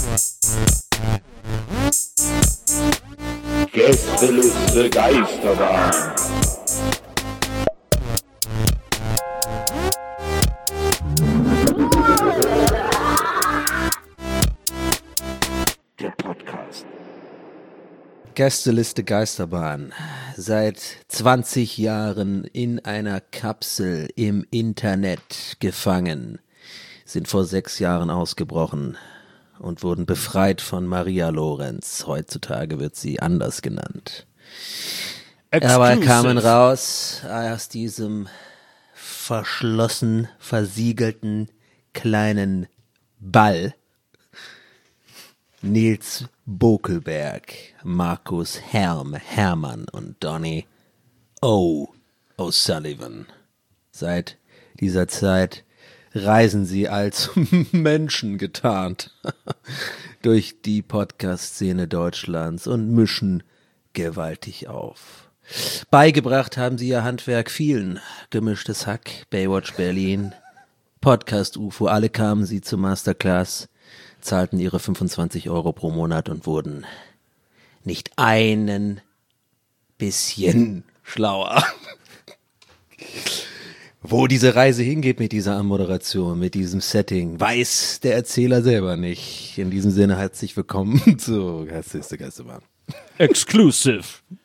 Gästeliste Geisterbahn. Der Podcast. Gästeliste Geisterbahn. Seit 20 Jahren in einer Kapsel im Internet gefangen. Sind vor 6 Jahren ausgebrochen und wurden befreit von Maria Lorenz. Heutzutage wird sie anders genannt. Aber kamen raus aus diesem verschlossen, versiegelten kleinen Ball. Nils Bokelberg, Markus Hermann und Donny O'Sullivan. Seit dieser Zeit reisen sie als Menschen getarnt durch die Podcast-Szene Deutschlands und mischen gewaltig auf. Beigebracht haben sie ihr Handwerk vielen. Gemischtes Hack, Baywatch Berlin, Podcast UFO, alle kamen sie zur Masterclass, zahlten ihre 25 € pro Monat und wurden nicht einen bisschen schlauer. Wo diese Reise hingeht mit dieser Anmoderation, mit diesem Setting, weiß der Erzähler selber nicht. In diesem Sinne herzlich willkommen zu Gästeliste Geisterbahn. Exclusive.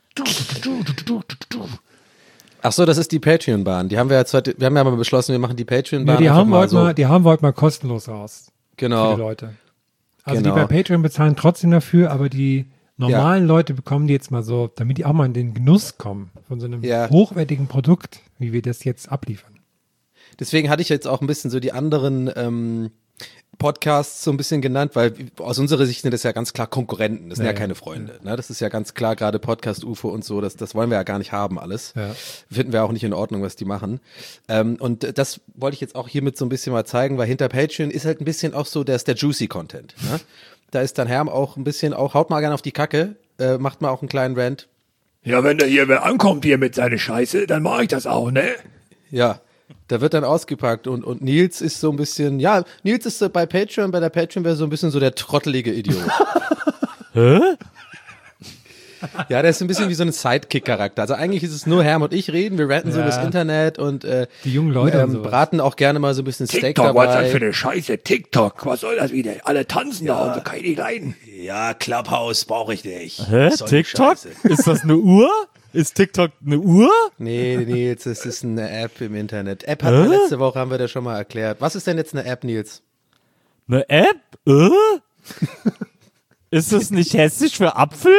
Ach so, das ist die Patreon-Bahn. Die haben wir jetzt heute, wir haben ja mal beschlossen, wir machen die Patreon-Bahn. Ja, die haben wir heute mal kostenlos raus. Genau. Für die Leute. Also die bei Patreon bezahlen trotzdem dafür, aber die normalen Leute bekommen die jetzt mal so, damit die auch mal in den Genuss kommen von so einem hochwertigen Produkt, wie wir das jetzt abliefern. Deswegen hatte ich jetzt auch ein bisschen so die anderen Podcasts so ein bisschen genannt, weil aus unserer Sicht sind das ja ganz klar Konkurrenten, das sind ja keine Freunde. Ne? Das ist ja ganz klar, gerade Podcast UFO und so, das wollen wir ja gar nicht haben alles. Ja. Finden wir auch nicht in Ordnung, was die machen. Und das wollte ich jetzt auch hiermit so ein bisschen mal zeigen, weil hinter Patreon ist halt ein bisschen auch so, der ist der Juicy Content. Ne? Da ist dann Herm auch ein bisschen, auch haut mal gerne auf die Kacke, macht mal auch einen kleinen Rant. Ja, wenn da hier wer ankommt hier mit seiner Scheiße, dann mache ich das auch, ne? Ja. Da wird dann ausgepackt und Nils ist so ein bisschen, Nils ist bei Patreon, bei der Patreon wäre so ein bisschen so der trottelige Idiot. Hä? Ja, der ist ein bisschen wie so ein Sidekick-Charakter. Also eigentlich ist es nur Herm und ich reden, wir ranten so das Internet und die jungen Leute und braten auch gerne mal so ein bisschen Steak TikTok, dabei. was ist das für eine Scheiße? TikTok, was soll das wieder? Alle tanzen da und so, kann ich nicht leiden. Ja, Clubhouse brauche ich nicht. Hä? TikTok? Ist das eine Uhr? Ist TikTok eine Uhr? Nee, Nils, es ist eine App im Internet. App hatten wir letzte Woche, haben wir das schon mal erklärt. Was ist denn jetzt eine App, Nils? Eine App? Ist das nicht hessisch für Apfel?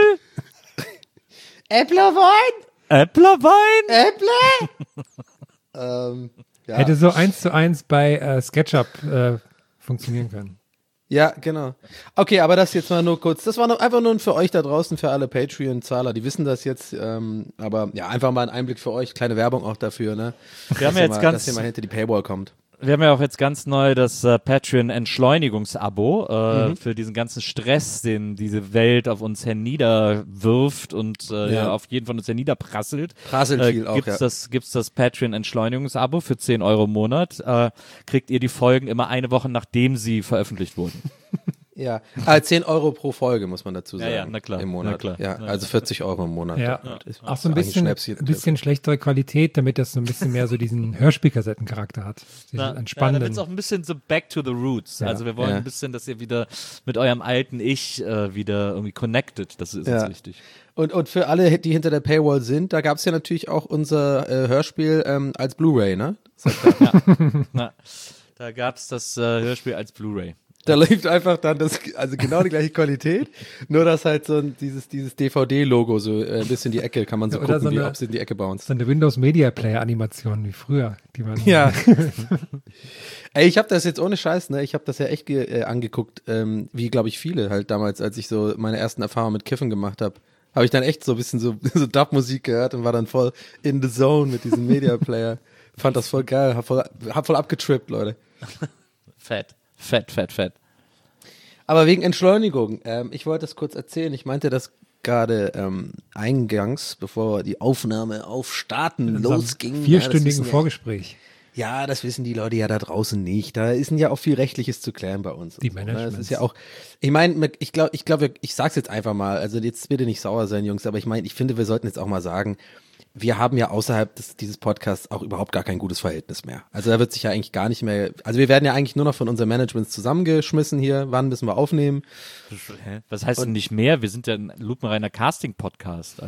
Äpplerwein? Äpplerwein? Äpple? Hätte so 1:1 bei SketchUp funktionieren können. Ja, genau. Okay, aber das jetzt mal nur kurz. Das war einfach nur für euch da draußen, für alle Patreon-Zahler, die wissen das jetzt. Aber ja, einfach mal ein Einblick für euch, kleine Werbung auch dafür, ne? Wir haben ja jetzt dass ihr mal hinter die Paywall kommt. Wir haben ja auch jetzt ganz neu das Patreon-Entschleunigungsabo für diesen ganzen Stress, den diese Welt auf uns herniederwirft und auf jeden von uns herniederprasselt. Prasselt viel auch, Gibt's das Patreon-Entschleunigungsabo für 10 € im Monat. Kriegt ihr die Folgen immer eine Woche, nachdem sie veröffentlicht wurden. Ja, 10 € pro Folge, muss man dazu sagen. Ja, na klar. Im Monat. Na klar. Ja, also 40 € im Monat. Ja. Auch so ein bisschen schlechtere Qualität, damit das so ein bisschen mehr so diesen Hörspielkassettencharakter hat. Entspannenden. Damit es auch ein bisschen so back to the roots. Ja. Also wir wollen ein bisschen, dass ihr wieder mit eurem alten Ich wieder irgendwie connected. Das ist uns wichtig. Und für alle, die hinter der Paywall sind, da gab es ja natürlich auch unser Hörspiel als Blu-ray, ne? Da gab es das Hörspiel als Blu-ray. Da läuft einfach dann also genau die gleiche Qualität, nur dass halt so dieses DVD-Logo so ein bisschen die Ecke, kann man so gucken, ob es in die Ecke bounced. So eine Windows Media Player Animation wie früher. Die man ja. Ey, ich habe das jetzt ohne Scheiß, ne, ich habe das ja echt angeguckt, wie glaube ich viele halt damals, als ich so meine ersten Erfahrungen mit Kiffen gemacht habe. Habe ich dann echt so ein bisschen so Dub-Musik gehört und war dann voll in the zone mit diesem Media Player. Fand das voll geil, hab voll abgetrippt, Leute. Fett. Aber wegen Entschleunigung, ich wollte das kurz erzählen. Ich meinte das gerade eingangs, bevor die Aufnahme auf Starten losging. 4-stündigen Vorgespräch. Ja, das wissen die Leute ja da draußen nicht. Da ist ja auch viel Rechtliches zu klären bei uns. Die Managements. Das ist ja auch, ich meine, ich glaube, ich sag's jetzt einfach mal, also jetzt bitte nicht sauer sein, Jungs, aber ich meine, ich finde, wir sollten jetzt auch mal sagen, wir haben ja außerhalb dieses Podcasts auch überhaupt gar kein gutes Verhältnis mehr. Also da wird sich ja eigentlich gar nicht mehr, also wir werden ja eigentlich nur noch von unseren Managements zusammengeschmissen hier, wann müssen wir aufnehmen. Was heißt denn nicht mehr? Wir sind ja ein lupenreiner Casting-Podcast,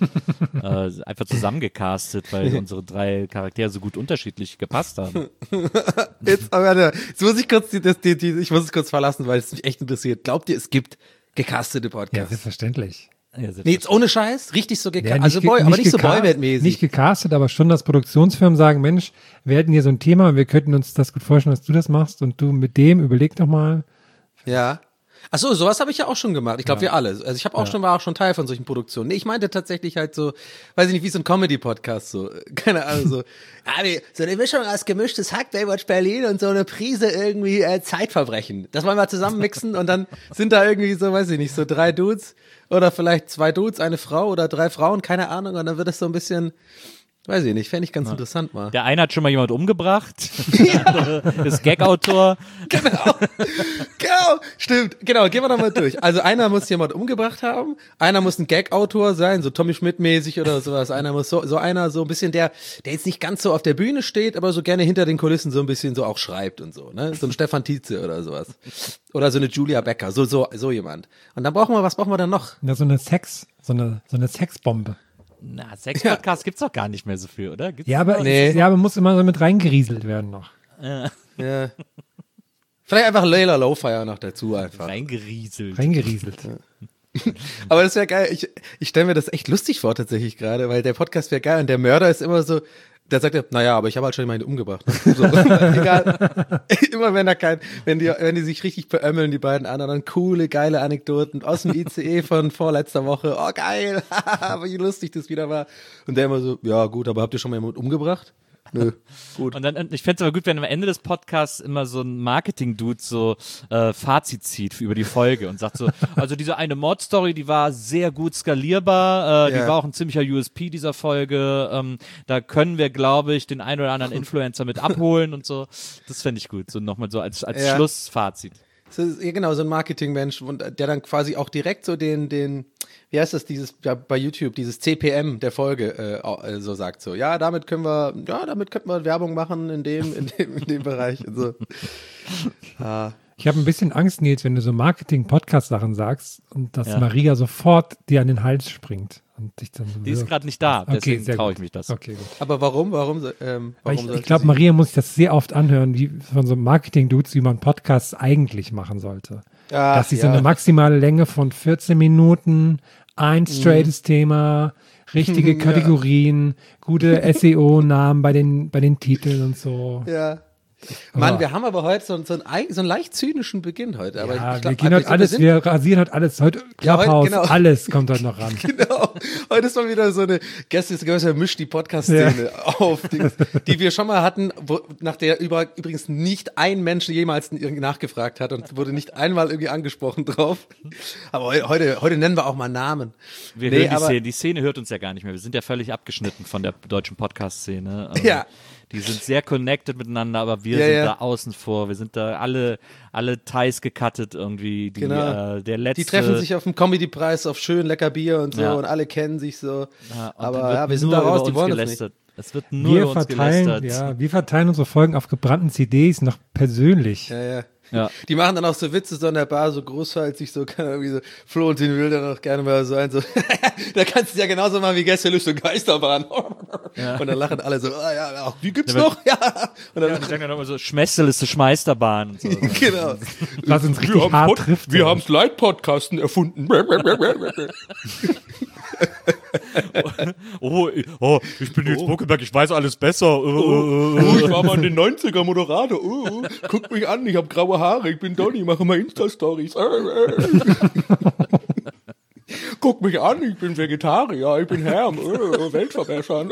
also einfach zusammengecastet, weil unsere 3 Charaktere so gut unterschiedlich gepasst haben. Jetzt muss ich kurz, ich muss es kurz verlassen, weil es mich echt interessiert. Glaubt ihr, es gibt gecastete Podcasts? Ja, selbstverständlich. Ja, Nee, jetzt ohne Scheiß, richtig so Ja, also aber nicht so Boyband-mäßig. Nicht gecastet, aber schon, dass Produktionsfirmen sagen, Mensch, wir hätten hier so ein Thema, wir könnten uns das gut vorstellen, dass du das machst und du mit dem, überleg doch mal. Ja. Ach so, sowas habe ich ja auch schon gemacht. Ich glaube, wir alle. Also ich habe auch war auch schon Teil von solchen Produktionen. Nee, ich meinte tatsächlich halt so, weiß ich nicht, wie so ein Comedy-Podcast so. Keine Ahnung, so. So eine Mischung aus gemischtes Hack, Baywatch Berlin und so eine Prise irgendwie Zeitverbrechen. Das wollen wir zusammen mixen und dann sind da irgendwie so, weiß ich nicht, so 3 Dudes oder vielleicht 2 Dudes, eine Frau oder 3 Frauen, keine Ahnung. Und dann wird es so ein bisschen, weiß ich nicht, fände ich ganz interessant mal. Der eine hat schon mal jemand umgebracht, der andere ist Gag-Autor. Genau, stimmt, genau, gehen wir doch mal durch. Also einer muss jemand umgebracht haben, einer muss ein Gag-Autor sein, so Tommy Schmidt-mäßig oder sowas, einer muss so einer so ein bisschen, der jetzt nicht ganz so auf der Bühne steht, aber so gerne hinter den Kulissen so ein bisschen so auch schreibt und so, ne, so ein Stefan Tietze oder sowas. Oder so eine Julia Becker, so jemand. Und dann was brauchen wir dann noch? Ja, so eine Sexbombe. Na, Sex-Podcast gibt's doch gar nicht mehr so viel, oder? Gibt's aber muss immer so mit reingerieselt werden noch. Ja. Vielleicht einfach Layla Lowfire noch dazu einfach. Reingerieselt. Ja. Aber das wäre geil. Ich stelle mir das echt lustig vor tatsächlich gerade, weil der Podcast wäre geil und der Mörder ist immer so, der sagt ja, naja, aber ich habe halt schon jemanden umgebracht. So, egal. Immer wenn die sich richtig beömmeln, die beiden anderen, dann coole, geile Anekdoten aus dem ICE von vorletzter Woche. Oh, geil. Wie lustig das wieder war. Und der immer so, ja gut, aber habt ihr schon mal jemanden umgebracht? Nö, gut. Und dann, ich fände es aber gut, wenn am Ende des Podcasts immer so ein Marketing-Dude so Fazit zieht über die Folge und sagt so, also diese eine Mordstory, die war sehr gut skalierbar, die war auch ein ziemlicher USP dieser Folge, da können wir, glaube ich, den einen oder anderen Influencer mit abholen und so. Das fände ich gut, so nochmal so als Schlussfazit. Ja, genau, so ein Marketingmensch, und der dann quasi auch direkt so den wie heißt das, bei YouTube, dieses CPM der Folge so sagt so, damit könnten wir Werbung machen in dem Bereich und so. Ich habe ein bisschen Angst, Nils, wenn du so Marketing-Podcast-Sachen sagst und dass Maria sofort dir an den Hals springt. Und dich dann so die ist gerade nicht da, deswegen traue ich mich das. Okay, gut. Aber warum ich glaube, Maria muss sich das sehr oft anhören, wie von so Marketing-Dudes, wie man Podcasts eigentlich machen sollte. Dass sie so eine maximale Länge von 14 Minuten, ein straightes Thema, richtige Kategorien, gute SEO-Namen bei den Titeln und so. Ja. Mann, wir haben aber heute so einen leicht zynischen Beginn heute. Aber ja, wir rasieren heute alles. Heute Clubhouse, alles kommt heute noch ran. Genau. Heute ist mal wieder so eine mischt die Podcast-Szene auf, die wir schon mal hatten, nach der übrigens nicht ein Mensch jemals nachgefragt hat und wurde nicht einmal irgendwie angesprochen drauf. Aber heute nennen wir auch mal Namen. Die Szene hört uns ja gar nicht mehr. Wir sind ja völlig abgeschnitten von der deutschen Podcast-Szene. Ja. Die sind sehr connected miteinander, aber wir sind da außen vor. Wir sind da alle Ties gecuttet irgendwie. Der letzte. Die treffen sich auf dem Comedy-Preis auf schön lecker Bier und so und alle kennen sich so. Ja, aber wir sind da raus, die wollen das nicht. Es wird nur über uns gelästert. Ja, wir verteilen unsere Folgen auf gebrannten CDs noch persönlich. Ja. Die machen dann auch so Witze so in der Bar, so großhaltig, so kann irgendwie so, Florentin will dann auch gerne mal so so, da kannst du es ja genauso machen wie Gästeliste Geisterbahn. Und dann lachen alle so, auch die gibt's noch? Ja. Und dann sagen dann immer so, Schmesseliste Schmeisterbahn und so. Genau. Was uns richtig hart trifft. Wir haben's Light-Podcasten erfunden. Ich bin Nils Buckelberg, ich weiß alles besser. Ich war mal in den 90er Moderator. Guck mich an, ich habe graue Haare, ich bin Donny, mache mal Insta-Stories. Guck mich an, ich bin Vegetarier, ich bin Herm, Weltverbesser.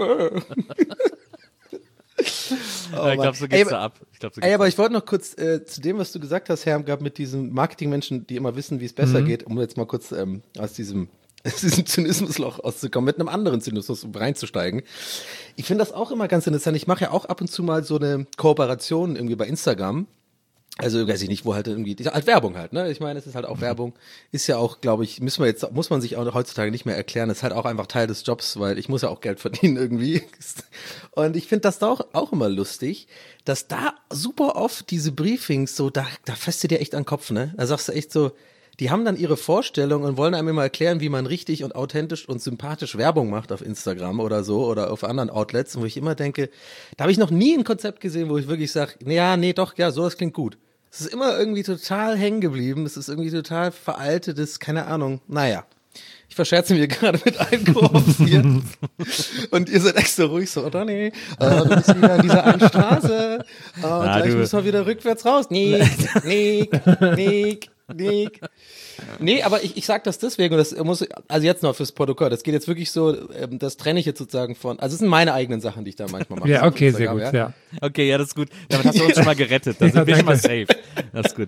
Ich glaube, so geht's da ab. Aber ich wollte noch kurz zu dem, was du gesagt hast, Herm, mit diesen Marketingmenschen, die immer wissen, wie es besser geht, um jetzt mal kurz aus aus diesem Zynismusloch auszukommen, mit einem anderen Zynismus reinzusteigen. Ich finde das auch immer ganz interessant. Ich mache ja auch ab und zu mal so eine Kooperation irgendwie bei Instagram. Also weiß ich nicht, wo halt irgendwie, halt Werbung halt, ne? Ich meine, es ist halt auch Werbung, ist ja auch, glaube ich, muss man sich auch heutzutage nicht mehr erklären, ist halt auch einfach Teil des Jobs, weil ich muss ja auch Geld verdienen irgendwie. Und ich finde das da auch immer lustig, dass da super oft diese Briefings so, da fasst du dir echt an den Kopf, ne? Da sagst du echt so, die haben dann ihre Vorstellung und wollen einem immer erklären, wie man richtig und authentisch und sympathisch Werbung macht auf Instagram oder so oder auf anderen Outlets, wo ich immer denke, da habe ich noch nie ein Konzept gesehen, wo ich wirklich sage, so, das klingt gut. Es ist immer irgendwie total hängen geblieben, es ist irgendwie total veraltetes, keine Ahnung, naja. Ich verscherze mir gerade mit allen Koops hier. Und ihr seid extra ruhig so, oder nee, du bist wieder in dieser einen Straße, gleich müssen wir wieder rückwärts raus. Nick. Nee, aber ich sag das deswegen, und das muss, also jetzt noch fürs Protokoll, das geht jetzt wirklich so, das trenne ich jetzt sozusagen von, also es sind meine eigenen Sachen, die ich da manchmal mache. Ja, okay, sehr gut, ja. Okay, ja, das ist gut. Damit hast du uns schon mal gerettet, da sind wir schon mal safe. Das ist gut.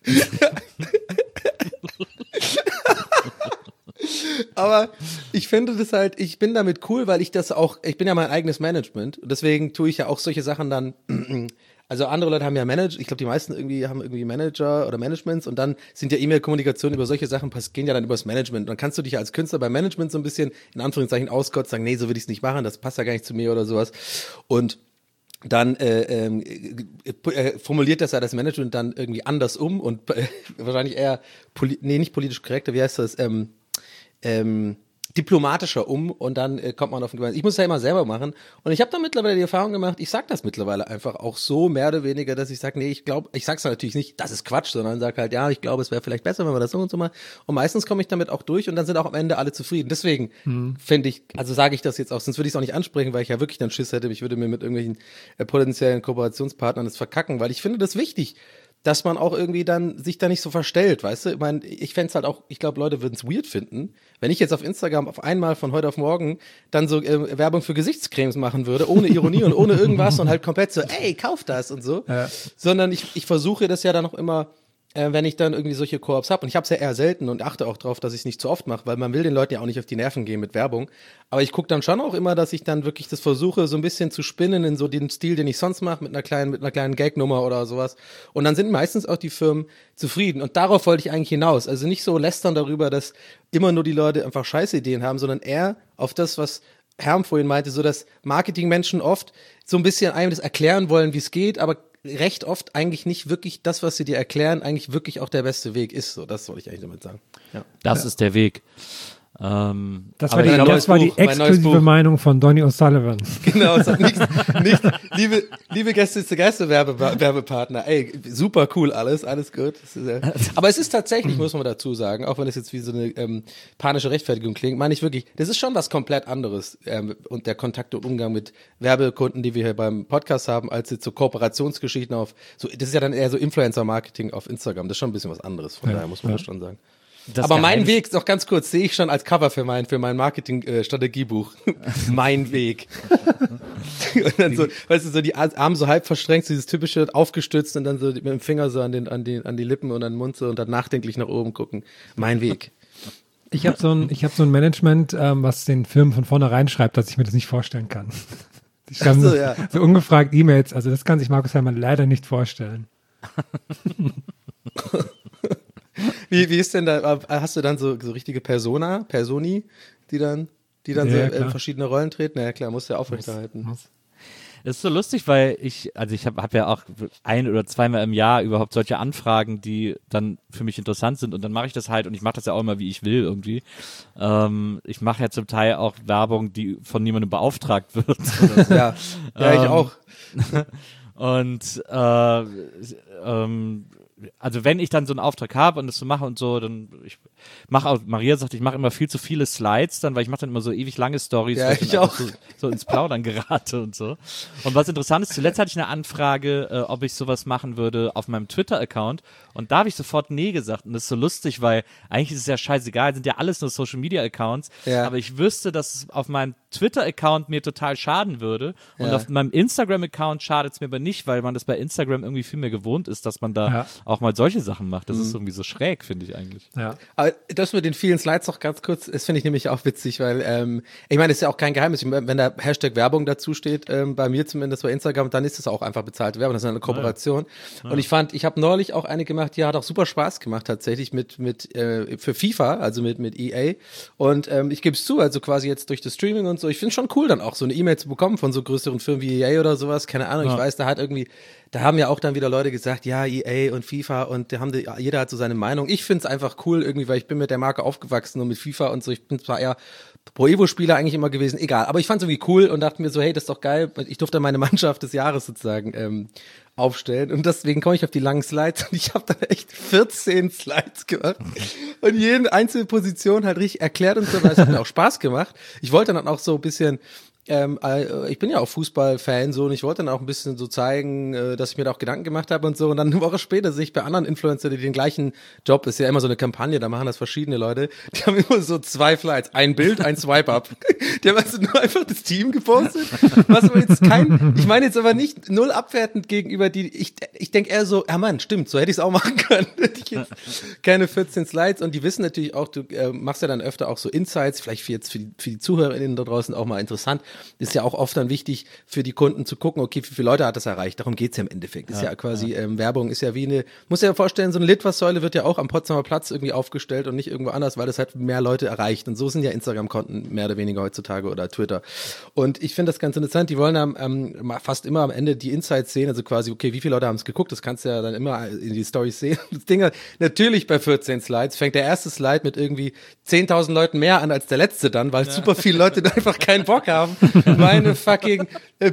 Aber ich finde das halt, ich bin damit cool, weil ich bin ja mein eigenes Management und deswegen tue ich ja auch solche Sachen dann, also andere Leute haben ja Manager, ich glaube die meisten haben irgendwie Manager oder Managements und dann sind ja E-Mail-Kommunikation über solche Sachen gehen ja dann übers Management und dann kannst du dich ja als Künstler beim Management so ein bisschen in Anführungszeichen auskotzen, sagen, nee, so will ich es nicht machen, das passt ja gar nicht zu mir oder sowas und dann formuliert das ja das Management dann irgendwie anders um und wahrscheinlich eher, nicht politisch korrekter, wie heißt das, diplomatischer und dann kommt man auf den Gemeinsam. Ich muss es ja immer selber machen und ich habe da mittlerweile die Erfahrung gemacht, ich sag das mittlerweile einfach auch so mehr oder weniger, dass ich sage, nee, ich sag's natürlich nicht, das ist Quatsch, sondern sag halt, ja, ich glaube, es wäre vielleicht besser, wenn wir das so und so machen und meistens komme ich damit auch durch und dann sind auch am Ende alle zufrieden. Deswegen finde ich, also sage ich das jetzt auch, sonst würde ich es auch nicht ansprechen, weil ich ja wirklich dann Schiss hätte, ich würde mir mit irgendwelchen potenziellen Kooperationspartnern das verkacken, weil ich finde das wichtig, dass man auch irgendwie dann sich da nicht so verstellt, weißt du? Ich meine, ich fände es halt auch, ich glaube, Leute würden es weird finden, wenn ich jetzt auf Instagram auf einmal von heute auf morgen dann so Werbung für Gesichtscremes machen würde, ohne Ironie und ohne irgendwas und halt komplett so, ey, kauf das und so. Ja. Sondern ich versuche das ja dann auch immer, wenn ich dann irgendwie solche Koops habe. Und ich habe es ja eher selten und achte auch drauf, dass ich es nicht zu oft mache, weil man will den Leuten ja auch nicht auf die Nerven gehen mit Werbung. Aber ich gucke dann schon auch immer, dass ich dann wirklich das versuche, so ein bisschen zu spinnen in so den Stil, den ich sonst mache, mit einer kleinen Gagnummer oder sowas. Und dann sind meistens auch die Firmen zufrieden. Und darauf wollte ich eigentlich hinaus. Also nicht so lästern darüber, dass immer nur die Leute einfach Scheißideen haben, sondern eher auf das, was Herm vorhin meinte, so dass Marketingmenschen oft so ein bisschen einem das erklären wollen, wie es geht, aber recht oft eigentlich nicht wirklich das, was sie dir erklären, eigentlich wirklich auch der beste Weg ist. So, das wollte ich eigentlich damit sagen. Ja. Das ist der Weg. Das war die exklusive Meinung von Donny O'Sullivan. Genau, liebe Gäste zu Geister Werbepartner, ey, super cool alles gut. Aber es ist tatsächlich, muss man dazu sagen, auch wenn es jetzt wie so eine panische Rechtfertigung klingt, meine ich wirklich, das ist schon was komplett anderes und der Kontakt und Umgang mit Werbekunden, die wir hier beim Podcast haben, als jetzt so Kooperationsgeschichten das ist ja dann eher so Influencer-Marketing auf Instagram, das ist schon ein bisschen was anderes, von daher muss man das schon sagen. Aber mein Weg, noch ganz kurz, sehe ich schon als Cover für mein Marketing-Strategiebuch. Mein Weg. Und dann so, weißt du, so die Arme so halb verschränkt, so dieses typische aufgestützt und dann so mit dem Finger so an die Lippen und an den Mund so und dann nachdenklich nach oben gucken. Mein Weg. Ich habe so ein Management, was den Firmen von vornherein schreibt, dass ich mir das nicht vorstellen kann. Die schreiben so ungefragt E-Mails, also das kann sich Markus Herrmann leider nicht vorstellen. Wie ist denn da, hast du dann so richtige Personi, die dann ja, so verschiedene Rollen treten? Na ja, klar, musst du ja aufrechterhalten. Das ist so lustig, weil ich habe ja auch 1 oder 2-mal im Jahr überhaupt solche Anfragen, die dann für mich interessant sind und dann mache ich das halt und ich mache das ja auch immer, wie ich will irgendwie. Ich mache ja zum Teil auch Werbung, die von niemandem beauftragt wird. Oder so. Ja, ich auch. Und also wenn ich dann so einen Auftrag habe und das so mache und so, dann Maria sagt, ich mache immer viel zu viele Slides dann, weil ich mache dann immer so ewig lange Storys, ja, weil ich auch so ins Plaudern gerate und so. Und was interessant ist, zuletzt hatte ich eine Anfrage, ob ich sowas machen würde auf meinem Twitter-Account und da habe ich sofort nee gesagt und das ist so lustig, weil eigentlich ist es ja scheißegal, sind ja alles nur Social-Media-Accounts, aber ich wüsste, dass es auf meinem Twitter-Account mir total schaden würde und auf meinem Instagram-Account schadet es mir aber nicht, weil man das bei Instagram irgendwie viel mehr gewohnt ist, dass man da auch mal solche Sachen macht. Das ist irgendwie so schräg, finde ich eigentlich. Ja. Aber das mit den vielen Slides noch ganz kurz, das finde ich nämlich auch witzig, weil ich meine, das ist ja auch kein Geheimnis. Wenn da Hashtag Werbung dazu steht, bei mir zumindest bei Instagram, dann ist es auch einfach bezahlte Werbung. Das ist eine Kooperation. Ja. Und ich habe neulich auch eine gemacht, die hat auch super Spaß gemacht tatsächlich für FIFA, also mit EA. Und ich gebe es zu, also quasi jetzt durch das Streaming und so, ich finde es schon cool, dann auch so eine E-Mail zu bekommen von so größeren Firmen wie EA oder sowas. Keine Ahnung, ich weiß, da haben ja auch dann wieder Leute gesagt, ja, EA und FIFA und jeder hat so seine Meinung. Ich finde es einfach cool irgendwie, weil ich bin mit der Marke aufgewachsen und mit FIFA und so. Ich bin zwar eher Pro Evo-Spieler eigentlich immer gewesen, egal. Aber ich fand es irgendwie cool und dachte mir so, hey, das ist doch geil. Ich durfte meine Mannschaft des Jahres sozusagen aufstellen und deswegen komme ich auf die langen Slides und ich habe dann echt 14 Slides gemacht und jede einzelne Position halt richtig erklärt und so, weil es hat mir auch Spaß gemacht. Ich wollte dann auch so ein bisschen ich bin ja auch Fußballfan so und ich wollte dann auch ein bisschen so zeigen, dass ich mir da auch Gedanken gemacht habe und so und dann eine Woche später sehe ich bei anderen Influencern, die den gleichen Job, ist ja immer so eine Kampagne, da machen das verschiedene Leute, die haben immer so 2 Slides, ein Bild, ein Swipe-Up. Die haben also nur einfach das Team gepostet, was aber jetzt ich meine jetzt aber nicht null abwertend gegenüber ich denke eher so, ja Mann, stimmt, so hätte ich es auch machen können. Hätte ich jetzt keine 14 Slides und die wissen natürlich auch, du machst ja dann öfter auch so Insights, vielleicht für die ZuhörerInnen da draußen auch mal interessant. Ist ja auch oft dann wichtig für die Kunden zu gucken, okay, wie viele Leute hat das erreicht? Darum geht's ja im Endeffekt. Ist ja quasi, Werbung ist ja wie muss ja vorstellen, so eine Litfaßsäule wird ja auch am Potsdamer Platz irgendwie aufgestellt und nicht irgendwo anders, weil das halt mehr Leute erreicht. Und so sind ja Instagram-Konten mehr oder weniger heutzutage oder Twitter. Und ich finde das ganz interessant, die wollen fast immer am Ende die Insights sehen, also quasi, okay, wie viele Leute haben es geguckt? Das kannst du ja dann immer in die Storys sehen. Das Ding natürlich bei 14 Slides fängt der erste Slide mit irgendwie 10.000 Leuten mehr an als der letzte dann, weil super viele Leute da einfach keinen Bock haben, meine fucking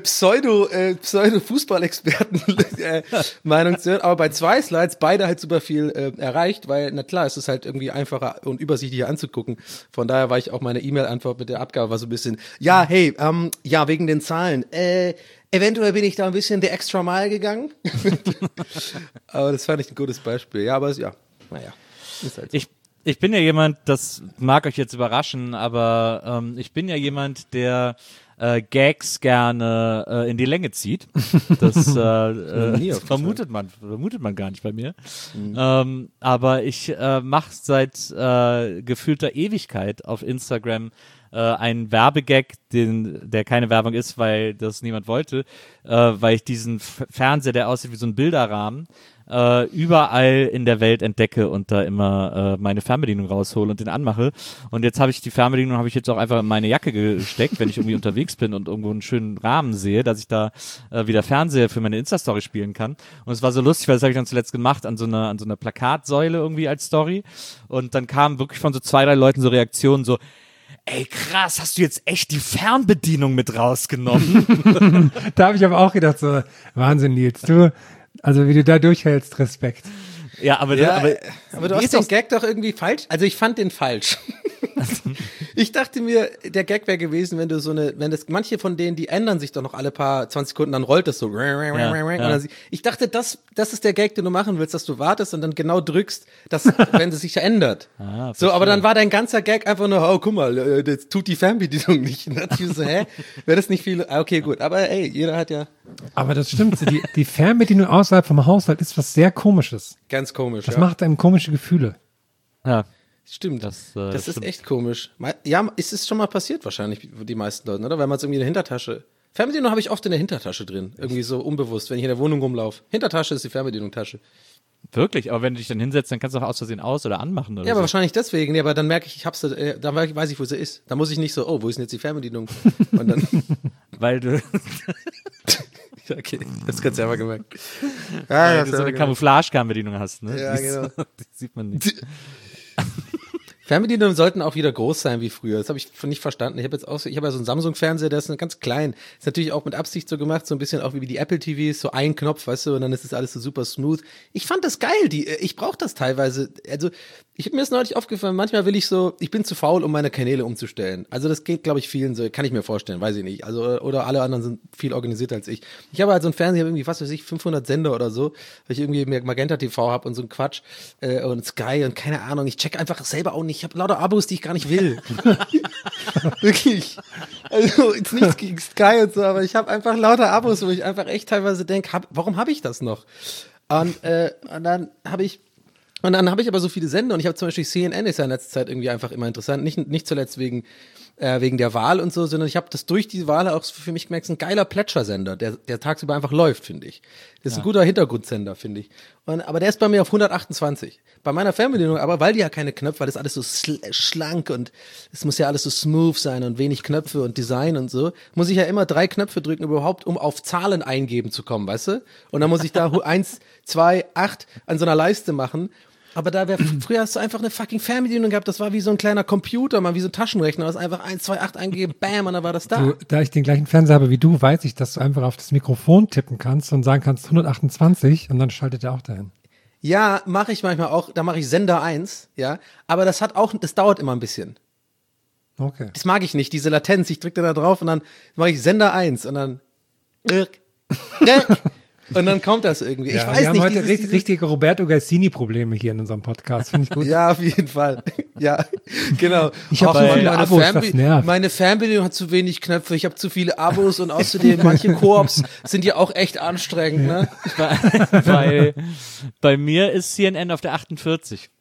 Pseudo-Fußballexperten Meinung zu hören. Aber bei 2 Slides beide halt super viel erreicht, weil, na klar, es ist halt irgendwie einfacher und übersichtlicher anzugucken. Von daher war ich auch meine E-Mail-Antwort mit der Abgabe war so ein bisschen, ja, hey, wegen den Zahlen, eventuell bin ich da ein bisschen der extra Mile gegangen. Aber das fand ich ein gutes Beispiel. Ja, aber naja, ist halt so. Ich bin ja jemand, das mag euch jetzt überraschen, aber ich bin ja jemand, der Gags gerne in die Länge zieht. Das vermutet man gar nicht bei mir. Aber ich mache seit gefühlter Ewigkeit auf Instagram einen Werbegag, der keine Werbung ist, weil das niemand wollte, weil ich diesen Fernseher, der aussieht wie so ein Bilderrahmen, überall in der Welt entdecke und da immer meine Fernbedienung raushole und den anmache. Und jetzt habe ich die Fernbedienung jetzt auch einfach in meine Jacke gesteckt, wenn ich irgendwie unterwegs bin und irgendwo einen schönen Rahmen sehe, dass ich da wieder Fernseher für meine Insta-Story spielen kann. Und es war so lustig, weil das habe ich dann zuletzt gemacht an so einer Plakatsäule irgendwie als Story. Und dann kamen wirklich von so 2, 3 Leuten so Reaktionen so, ey, krass, hast du jetzt echt die Fernbedienung mit rausgenommen? Da habe ich aber auch gedacht, so, Wahnsinn, Nils, also wie du da durchhältst, Respekt. Ja, aber du hast den Gag doch irgendwie falsch. Also ich fand den falsch. Ich dachte mir, der Gag wäre gewesen, manche von denen, die ändern sich doch noch alle paar 20 Sekunden, dann rollt das so. Ich dachte, das ist der Gag, den du machen willst, dass du wartest und dann genau drückst, wenn es sich ändert. So, aber dann war dein ganzer Gag einfach nur, oh, guck mal, das tut die Fernbedienung nicht. Und dann dachte ich so, wäre das nicht viel? Okay, gut, aber ey, jeder hat ja. Aber das stimmt, die Fernbedienung außerhalb vom Haushalt ist was sehr Komisches. Ganz komisch, Das macht einem komische Gefühle. Ja. Stimmt, das ist echt komisch. Ja, ist es schon mal passiert wahrscheinlich für die meisten Leute, oder? Weil man es irgendwie in der Hintertasche. Fernbedienung habe ich oft in der Hintertasche drin. Irgendwie so unbewusst, wenn ich in der Wohnung rumlaufe. Hintertasche ist die Fernbedienung-Tasche. Wirklich? Aber wenn du dich dann hinsetzt, dann kannst du auch aus Versehen aus- oder anmachen oder Ja, aber so. Wahrscheinlich deswegen. Ja, aber dann merke ich hab's, dann weiß ich, wo sie ist. Da muss ich nicht so, oh, wo ist denn jetzt die Fernbedienung? Und dann Weil du okay, das kannst du ja mal gemerkt. weil du so eine Camouflage-Fernbedienung hast, ne? Ja, genau. Die sieht man nicht. Fernbedienungen sollten auch wieder groß sein wie früher. Das habe ich nicht verstanden. Ich habe ja so einen Samsung-Fernseher, der ist ganz klein. Ist natürlich auch mit Absicht so gemacht, so ein bisschen auch wie die Apple TVs, so ein Knopf, weißt du, und dann ist das alles so super smooth. Ich fand das geil. Ich brauche das teilweise. Also, mir ist neulich aufgefallen, manchmal ich bin zu faul, um meine Kanäle umzustellen. Also, das geht, glaube ich, vielen so, kann ich mir vorstellen, weiß ich nicht. Also, oder alle anderen sind viel organisierter als ich. Ich habe halt so einen Fernseher, irgendwie, was weiß ich, 500 Sender oder so, weil ich irgendwie Magenta TV habe und so ein Quatsch, und Sky und keine Ahnung. Ich check einfach selber auch nicht. Ich habe lauter Abos, die ich gar nicht will. Wirklich. Also, jetzt nichts gegen Sky und so, aber ich habe einfach lauter Abos, wo ich einfach echt teilweise denke, warum habe ich das noch? Und dann habe ich aber so viele Sender und ich habe zum Beispiel CNN ist ja in letzter Zeit irgendwie einfach immer interessant, nicht zuletzt wegen der Wahl und so, sondern ich habe das durch die Wahl auch für mich gemerkt, es ist ein geiler Plätscher-Sender, der tagsüber einfach läuft, finde ich. Das ist ein guter Hintergrundsender, finde ich. Aber der ist bei mir auf 128. Bei meiner Fernbedienung, aber weil die ja keine Knöpfe, weil das alles so schlank und es muss ja alles so smooth sein und wenig Knöpfe und Design und so, muss ich ja immer 3 Knöpfe drücken überhaupt, um auf Zahlen eingeben zu kommen, weißt du? Und dann muss ich da 1, 2, 8 an so einer Leiste machen. Aber früher hast du einfach eine fucking Fernbedienung gehabt, das war wie so ein kleiner Computer, mal wie so ein Taschenrechner, du hast einfach 1, 2, 8 eingegeben, bam, und dann war das da. Du, da ich den gleichen Fernseher habe wie du, weiß ich, dass du einfach auf das Mikrofon tippen kannst und sagen kannst 128 und dann schaltet er auch dahin. Ja, mache ich manchmal auch, da mache ich Sender 1, ja, aber das dauert immer ein bisschen. Okay. Das mag ich nicht, diese Latenz, ich drücke da drauf und dann mache ich Sender 1 und dann und dann kommt das irgendwie. Ja, ich weiß nicht. Wir haben heute richtige Roberto Gassini-Probleme hier in unserem Podcast. Finde ich gut. Ja, auf jeden Fall. Ja, genau. Ich habe so viele Abos, das nervt. Meine Fernbedienung hat zu wenig Knöpfe, ich habe zu viele Abos und außerdem manche Koops sind ja auch echt anstrengend, ne? Weil bei mir ist CNN auf der 48.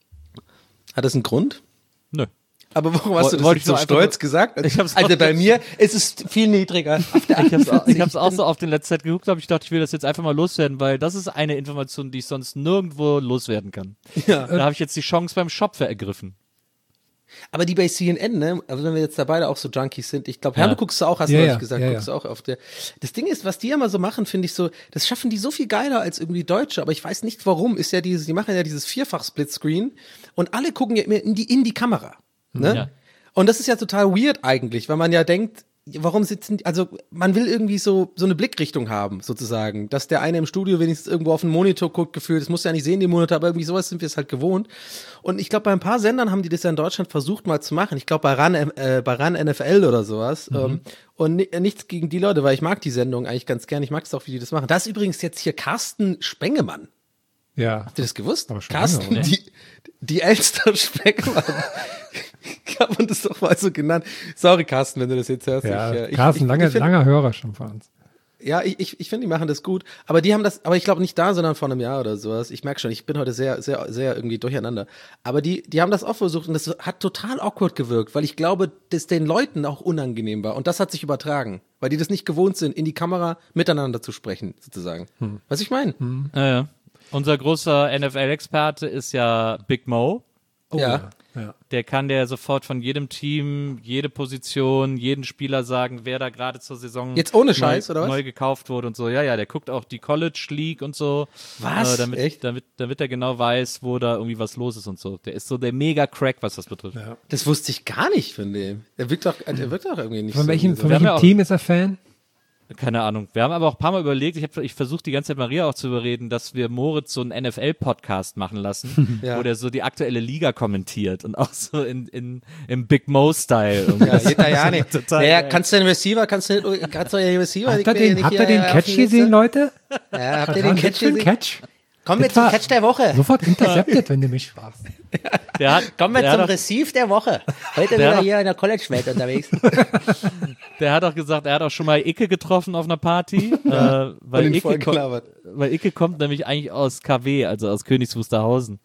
Hat das einen Grund? Nö. Aber warum hast du das Wollte jetzt so ich so stolz einfach- gesagt? Ich hab's Also auch bei jetzt- mir ist es viel niedriger. Ich hab's auch so auf den letzten Zeit geguckt, aber ich dachte, ich will das jetzt einfach mal loswerden, weil das ist eine Information, die ich sonst nirgendwo loswerden kann. Ja. Da habe ich jetzt die Chance beim Shop ergriffen. Aber die bei CNN, ne, also wenn wir jetzt da beide auch so Junkies sind, ich glaube, Ja. du guckst du auch, hast du Ja, neulich ja, gesagt, ja, guckst du auch auf der. Das Ding ist, was die immer so machen, finde ich so, das schaffen die so viel geiler als irgendwie Deutsche, aber ich weiß nicht warum, die machen ja dieses Vierfach-Splitscreen und alle gucken ja immer in die Kamera, ne? Ja. Und das ist ja total weird eigentlich, weil man ja denkt, warum also man will irgendwie so eine Blickrichtung haben, sozusagen, dass der eine im Studio wenigstens irgendwo auf den Monitor guckt, gefühlt, das muss ja nicht sehen, den Monitor, aber irgendwie sowas sind wir es halt gewohnt. Und ich glaube, bei ein paar Sendern haben die das ja in Deutschland versucht mal zu machen. Ich glaube, bei RAN NFL oder sowas. Und nichts gegen die Leute, weil ich mag die Sendung eigentlich ganz gern. Ich mag es auch, wie die das machen. Das ist übrigens jetzt hier Carsten Spengemann. Ja. Habt ihr das gewusst? Aber schon Carsten, lange, oder? die Elster Speckmann. Kann man das doch mal so genannt? Sorry, Carsten, wenn du das jetzt hörst. Ja, Carsten, langer Hörer schon von uns. Ja, ich finde, die machen das gut. Aber ich glaube nicht da, sondern vor einem Jahr oder sowas. Ich merke schon, ich bin heute sehr, sehr, sehr irgendwie durcheinander. Aber die haben das auch versucht und das hat total awkward gewirkt, weil ich glaube, dass den Leuten auch unangenehm war. Und das hat sich übertragen, weil die das nicht gewohnt sind, in die Kamera miteinander zu sprechen, sozusagen. Was ich meine? Ja. Unser großer NFL-Experte ist ja Big Mo. Ja. Ja. Der kann dir sofort von jedem Team, jede Position, jeden Spieler sagen, wer da gerade zur Saison Jetzt ohne Scheiß, oder was? neu gekauft wurde und so. Ja, der guckt auch die College League und so. Was? Echt? Damit er genau weiß, wo da irgendwie was los ist und so. Der ist so der Mega-Crack, was das betrifft. Ja. Das wusste ich gar nicht von dem. Er wirkt doch irgendwie nicht Von so. welchem haben ja auch- Team ist er Fan? Keine Ahnung. Wir haben aber auch ein paar Mal überlegt, ich versuche die ganze Zeit Maria auch zu überreden, dass wir Moritz so einen NFL-Podcast machen lassen, Ja. wo der so die aktuelle Liga kommentiert und auch so im Big Mo-Style. Ja, geht da ja nicht. Total Naja, geil. kannst du den Receiver, kannst du den Receiver? Habt ihr den Catch gesehen, Leute? Ja, habt ihr den Catch Für ein gesehen? Catch? Kommen wir Das zum war- Catch der Woche. Sofort intercepted, wenn du mich fragst. Kommen wir der zum hat doch- Receive der Woche. Heute Der wieder hat- hier in der College-Welt unterwegs. Der hat auch gesagt, er hat auch schon mal Icke getroffen auf einer Party, weil, ihn Icke voll gelabert. weil Icke kommt nämlich eigentlich aus KW, also aus Königs Wusterhausen.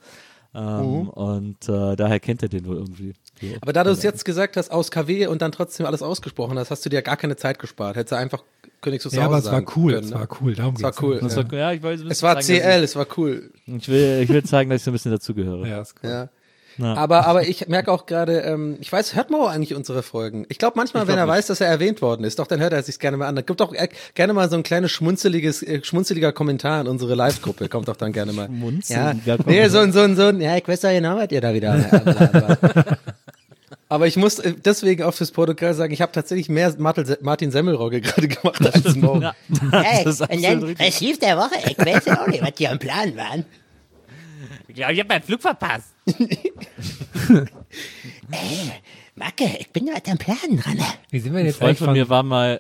Und daher kennt er den wohl irgendwie. So. Aber da du es jetzt gesagt hast, aus KW und dann trotzdem alles ausgesprochen hast, hast du dir gar keine Zeit gespart. Hättest du einfach Königs Ja, aber es war cool, können, es ne? war cool. Darum Es war geht's. cool. Das war, ja, ich weiß, Es war CL, es war cool. Ich will zeigen, dass ich so ein bisschen dazugehöre. Ja, ist cool. Ja. Ja. Aber ich merke auch gerade, ich weiß, hört Mao eigentlich unsere Folgen? Ich glaube manchmal, wenn er weiß, dass er erwähnt worden ist, doch, dann hört er sich gerne mal an. Da gibt doch gerne mal so ein kleines schmunzeliger Kommentar in unsere Live-Gruppe. Kommt doch dann gerne mal. Schmunzeliger Ja, Kommentar. nee, so ein, ja, ich weiß ja genau, was ihr da wieder habt. Aber ich muss deswegen auch fürs Protokoll sagen, ich habe tatsächlich mehr Martin Semmelrogge gerade gemacht als Mo. Ja. Hey, Das ist und absolut dann richtig. Receive der Woche. Ich weiß ja auch nicht, was die am Plan waren. Ja, ich habe meinen Flug verpasst. Macke, ich bin ja am Plan dran. Wie sind wir Ein jetzt Freund eigentlich von mir war mal,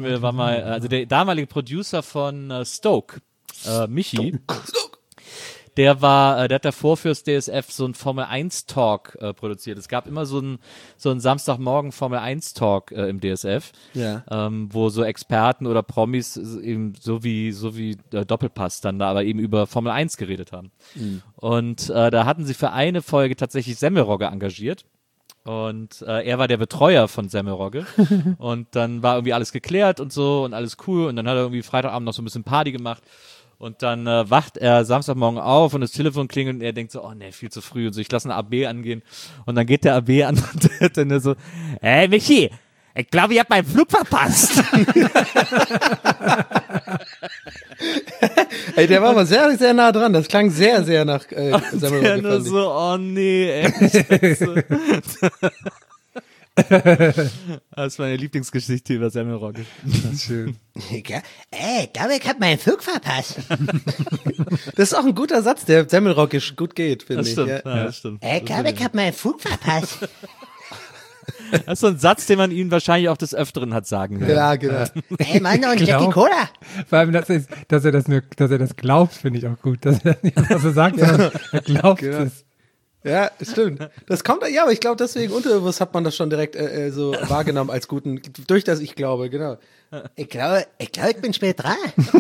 CNN also der damalige Producer von Stoke, Michi, der hat davor fürs DSF so einen Formel-1-Talk produziert. Es gab immer so einen Samstagmorgen Formel-1-Talk im DSF, wo so Experten oder Promis eben so wie Doppelpass dann da aber eben über Formel 1 geredet haben. Und da hatten sie für eine Folge tatsächlich Semmelrogge engagiert. Und er war der Betreuer von Semmelrogge. Und dann war irgendwie alles geklärt und so und alles cool. Und dann hat er irgendwie Freitagabend noch so ein bisschen Party gemacht. Und dann wacht er Samstagmorgen auf und das Telefon klingelt und er denkt so, oh ne, viel zu früh und so, ich lasse einen AB angehen. Und dann geht der AB an und der hat dann so, hey Michi, ich glaube, ihr habt meinen Flug verpasst. Ey, der war aber sehr, sehr nah dran. Das klang sehr, sehr nach Semmelrogge. Der nur so, oh nee, ey. Das ist meine Lieblingsgeschichte über Semmelrogge. Schön. Ey, ich glaube, ich habe meinen Flug verpasst. Das ist auch ein guter Satz, der Semmelrogge gut geht, finde ich. Stimmt, ja, das stimmt. Ich glaube, ich habe meinen Flug verpasst. Das ist so ein Satz, den man ihnen wahrscheinlich auch des Öfteren hat sagen hören. Ja, genau. Hey Mann, und Jackie Cola. Vor allem, dass er das glaubt, finde ich auch gut. Dass er nicht einfach so sagt, sondern er glaubt es. Ja, stimmt. Das kommt, ja, aber ich glaube, deswegen unterbewusst hat man das schon direkt so wahrgenommen als guten, durch das ich glaube, genau. Ich glaube, ich bin spät dran.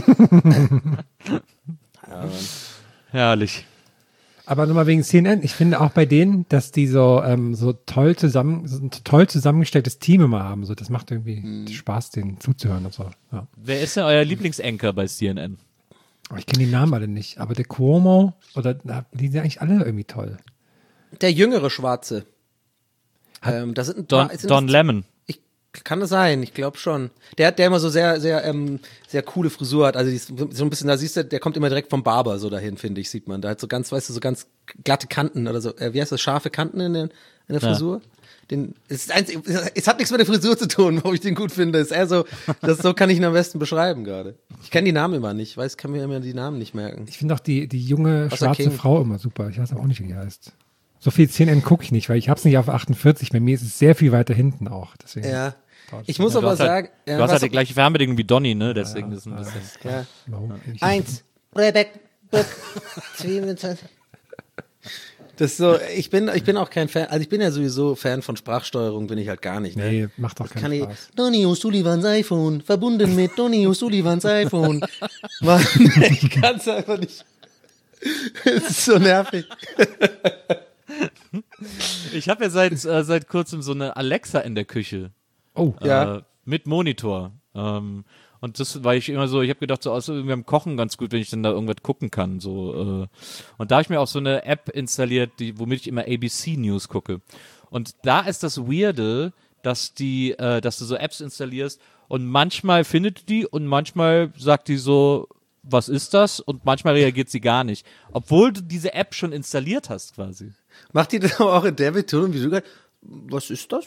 Herrlich. Aber nochmal wegen CNN, ich finde auch bei denen, dass die so toll zusammengestelltes Team immer haben. So, das macht irgendwie Spaß, denen zuzuhören und so. Ja. Wer ist denn euer Lieblingsanchor bei CNN? Oh, ich kenne die Namen alle nicht, aber der Cuomo, die sind eigentlich alle irgendwie toll. Der jüngere Schwarze. Das sind Don Lemon. Kann das sein, ich glaube schon. Der immer so sehr, sehr, sehr coole Frisur hat. Also die ist so ein bisschen, da siehst du, der kommt immer direkt vom Barber so dahin, finde ich, sieht man. Da hat so ganz, weißt du, so ganz glatte Kanten oder so. Wie heißt das? Scharfe Kanten in der Frisur? Es hat nichts mit der Frisur zu tun, warum ich den gut finde. Ist eher so, so kann ich ihn am besten beschreiben gerade. Ich kenne die Namen immer nicht, kann mir immer die Namen nicht merken. Ich finde auch die junge schwarze Frau immer super. Ich weiß aber auch nicht, wie die heißt. So viel CNN gucke ich nicht, weil ich habe es nicht auf 48. Bei mir ist es sehr viel weiter hinten auch. Deswegen. Ja. Ich muss aber sagen, du hast halt die gleiche Fernbedienung wie Donny, ne? Deswegen ist es ein bisschen. Ja. 1, Rebek, 27. Das ist so, ich bin auch kein Fan, also ich bin ja sowieso Fan von Sprachsteuerung, bin ich halt gar nicht. Ne? Nee, macht doch keinen Spaß. Donny O'Sullivans iPhone, verbunden mit Donny O'Sullivans iPhone. Mann, ich kann es einfach nicht. Es ist so nervig. Ich habe ja seit kurzem so eine Alexa in der Küche. Oh, ja. Mit Monitor. Und das war ich immer so, ich habe gedacht, so aus irgendwie am Kochen ganz gut, wenn ich dann da irgendwas gucken kann. So, und da habe ich mir auch so eine App installiert, womit ich immer ABC News gucke. Und da ist das Weirde, dass du so Apps installierst und manchmal findet die und manchmal sagt die so, was ist das? Und manchmal reagiert sie gar nicht. Obwohl du diese App schon installiert hast quasi. Macht die das aber auch in der Betonung, wie du gerade, was ist das?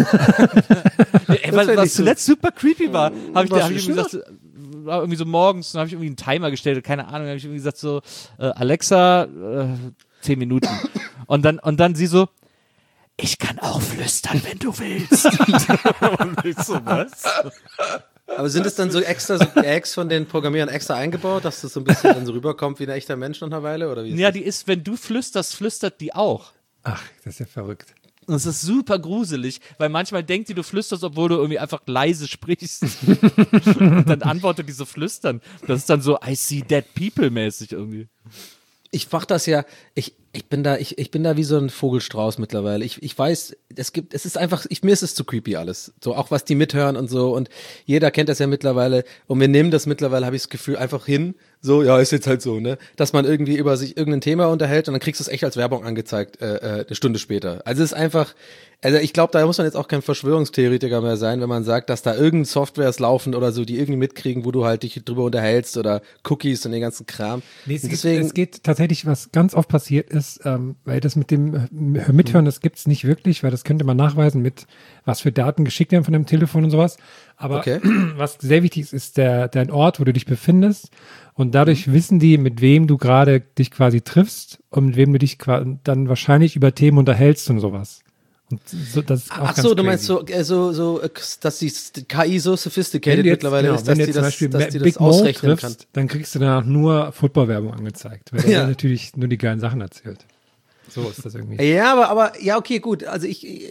Ey, was zuletzt super creepy war, habe ich gesagt, war irgendwie so morgens, dann habe ich irgendwie einen Timer gestellt, keine Ahnung, habe ich irgendwie gesagt so, Alexa, 10 Minuten. Und dann sie so, ich kann auch flüstern, wenn du willst. Und ich so, was? Aber sind es dann so extra so Gags von den Programmierern extra eingebaut, dass das so ein bisschen dann so rüberkommt wie ein echter Mensch nach einer Weile? Oder wie ist ja, das? die ist, wenn du flüsterst, flüstert die auch. Ach, das ist ja verrückt. Und es ist super gruselig, weil manchmal denkt die, du flüsterst, obwohl du irgendwie einfach leise sprichst. Und dann antwortet die so flüstern. Das ist dann so I see dead people mäßig irgendwie. Ich mach das ja, ich bin da wie so ein Vogelstrauß mittlerweile. Ich weiß, mir ist es zu creepy alles. So auch was die mithören und so und jeder kennt das ja mittlerweile und wir nehmen das mittlerweile, habe ich das Gefühl, einfach hin. So, ja, ist jetzt halt so, ne? Dass man irgendwie über sich irgendein Thema unterhält und dann kriegst du es echt als Werbung angezeigt, eine Stunde später. Also es ist einfach, also ich glaube, da muss man jetzt auch kein Verschwörungstheoretiker mehr sein, wenn man sagt, dass da irgendein Softwares laufen oder so, die irgendwie mitkriegen, wo du halt dich drüber unterhältst oder Cookies und den ganzen Kram. Nee, es geht tatsächlich, was ganz oft passiert ist, weil das mit dem Mithören, das gibt's nicht wirklich, weil das könnte man nachweisen mit, was für Daten geschickt werden von dem Telefon und sowas. Aber was sehr wichtig ist dein Ort, wo du dich befindest. Und dadurch wissen die, mit wem du gerade dich quasi triffst und mit wem du dich dann wahrscheinlich über Themen unterhältst und sowas. Und so, das ist auch Ach ganz so, du crazy. meinst dass die KI so sophisticated Wenn du jetzt, mittlerweile ist, dass wenn du die jetzt zum das, Beispiel dass die Big das Mo ausrechnen kann. triffst, dann kriegst du danach nur Footballwerbung angezeigt, weil der Ja. natürlich nur die geilen Sachen erzählt. So ist das irgendwie. Ja, aber ja, okay, gut. Also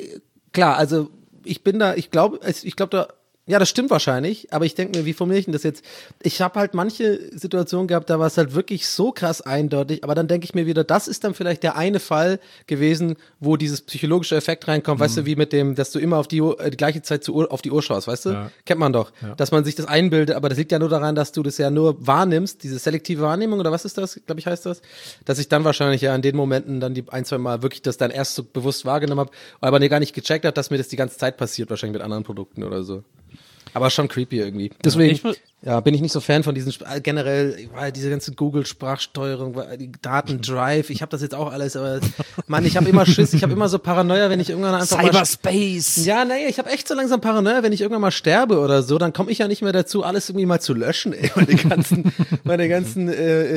klar, also ich glaube da, ja, das stimmt wahrscheinlich, aber ich denke mir, wie formuliere ich denn das jetzt? Ich habe halt manche Situationen gehabt, da war es halt wirklich so krass eindeutig, aber dann denke ich mir wieder, das ist dann vielleicht der eine Fall gewesen, wo dieses psychologische Effekt reinkommt, weißt du, wie mit dem, dass du immer auf die gleiche Zeit auf die Uhr schaust, weißt du? Ja. Kennt man doch, dass man sich das einbildet, aber das liegt ja nur daran, dass du das ja nur wahrnimmst, diese selektive Wahrnehmung oder was ist das, glaube ich, heißt das, dass ich dann wahrscheinlich ja in den Momenten dann die ein, zwei Mal wirklich das dann erst so bewusst wahrgenommen habe, aber gar nicht gecheckt habe, dass mir das die ganze Zeit passiert, wahrscheinlich mit anderen Produkten oder so. Aber schon creepy irgendwie. Deswegen bin ich nicht so Fan von diesen, generell, diese ganze Google-Sprachsteuerung, die Datendrive, ich habe das jetzt auch alles, aber Mann, ich habe immer Schiss, ich habe immer so Paranoia, wenn ich irgendwann einfach Cyberspace. Ja, nee, ich habe echt so langsam Paranoia, wenn ich irgendwann mal sterbe oder so, dann komme ich ja nicht mehr dazu, alles irgendwie mal zu löschen, ey, meine ganzen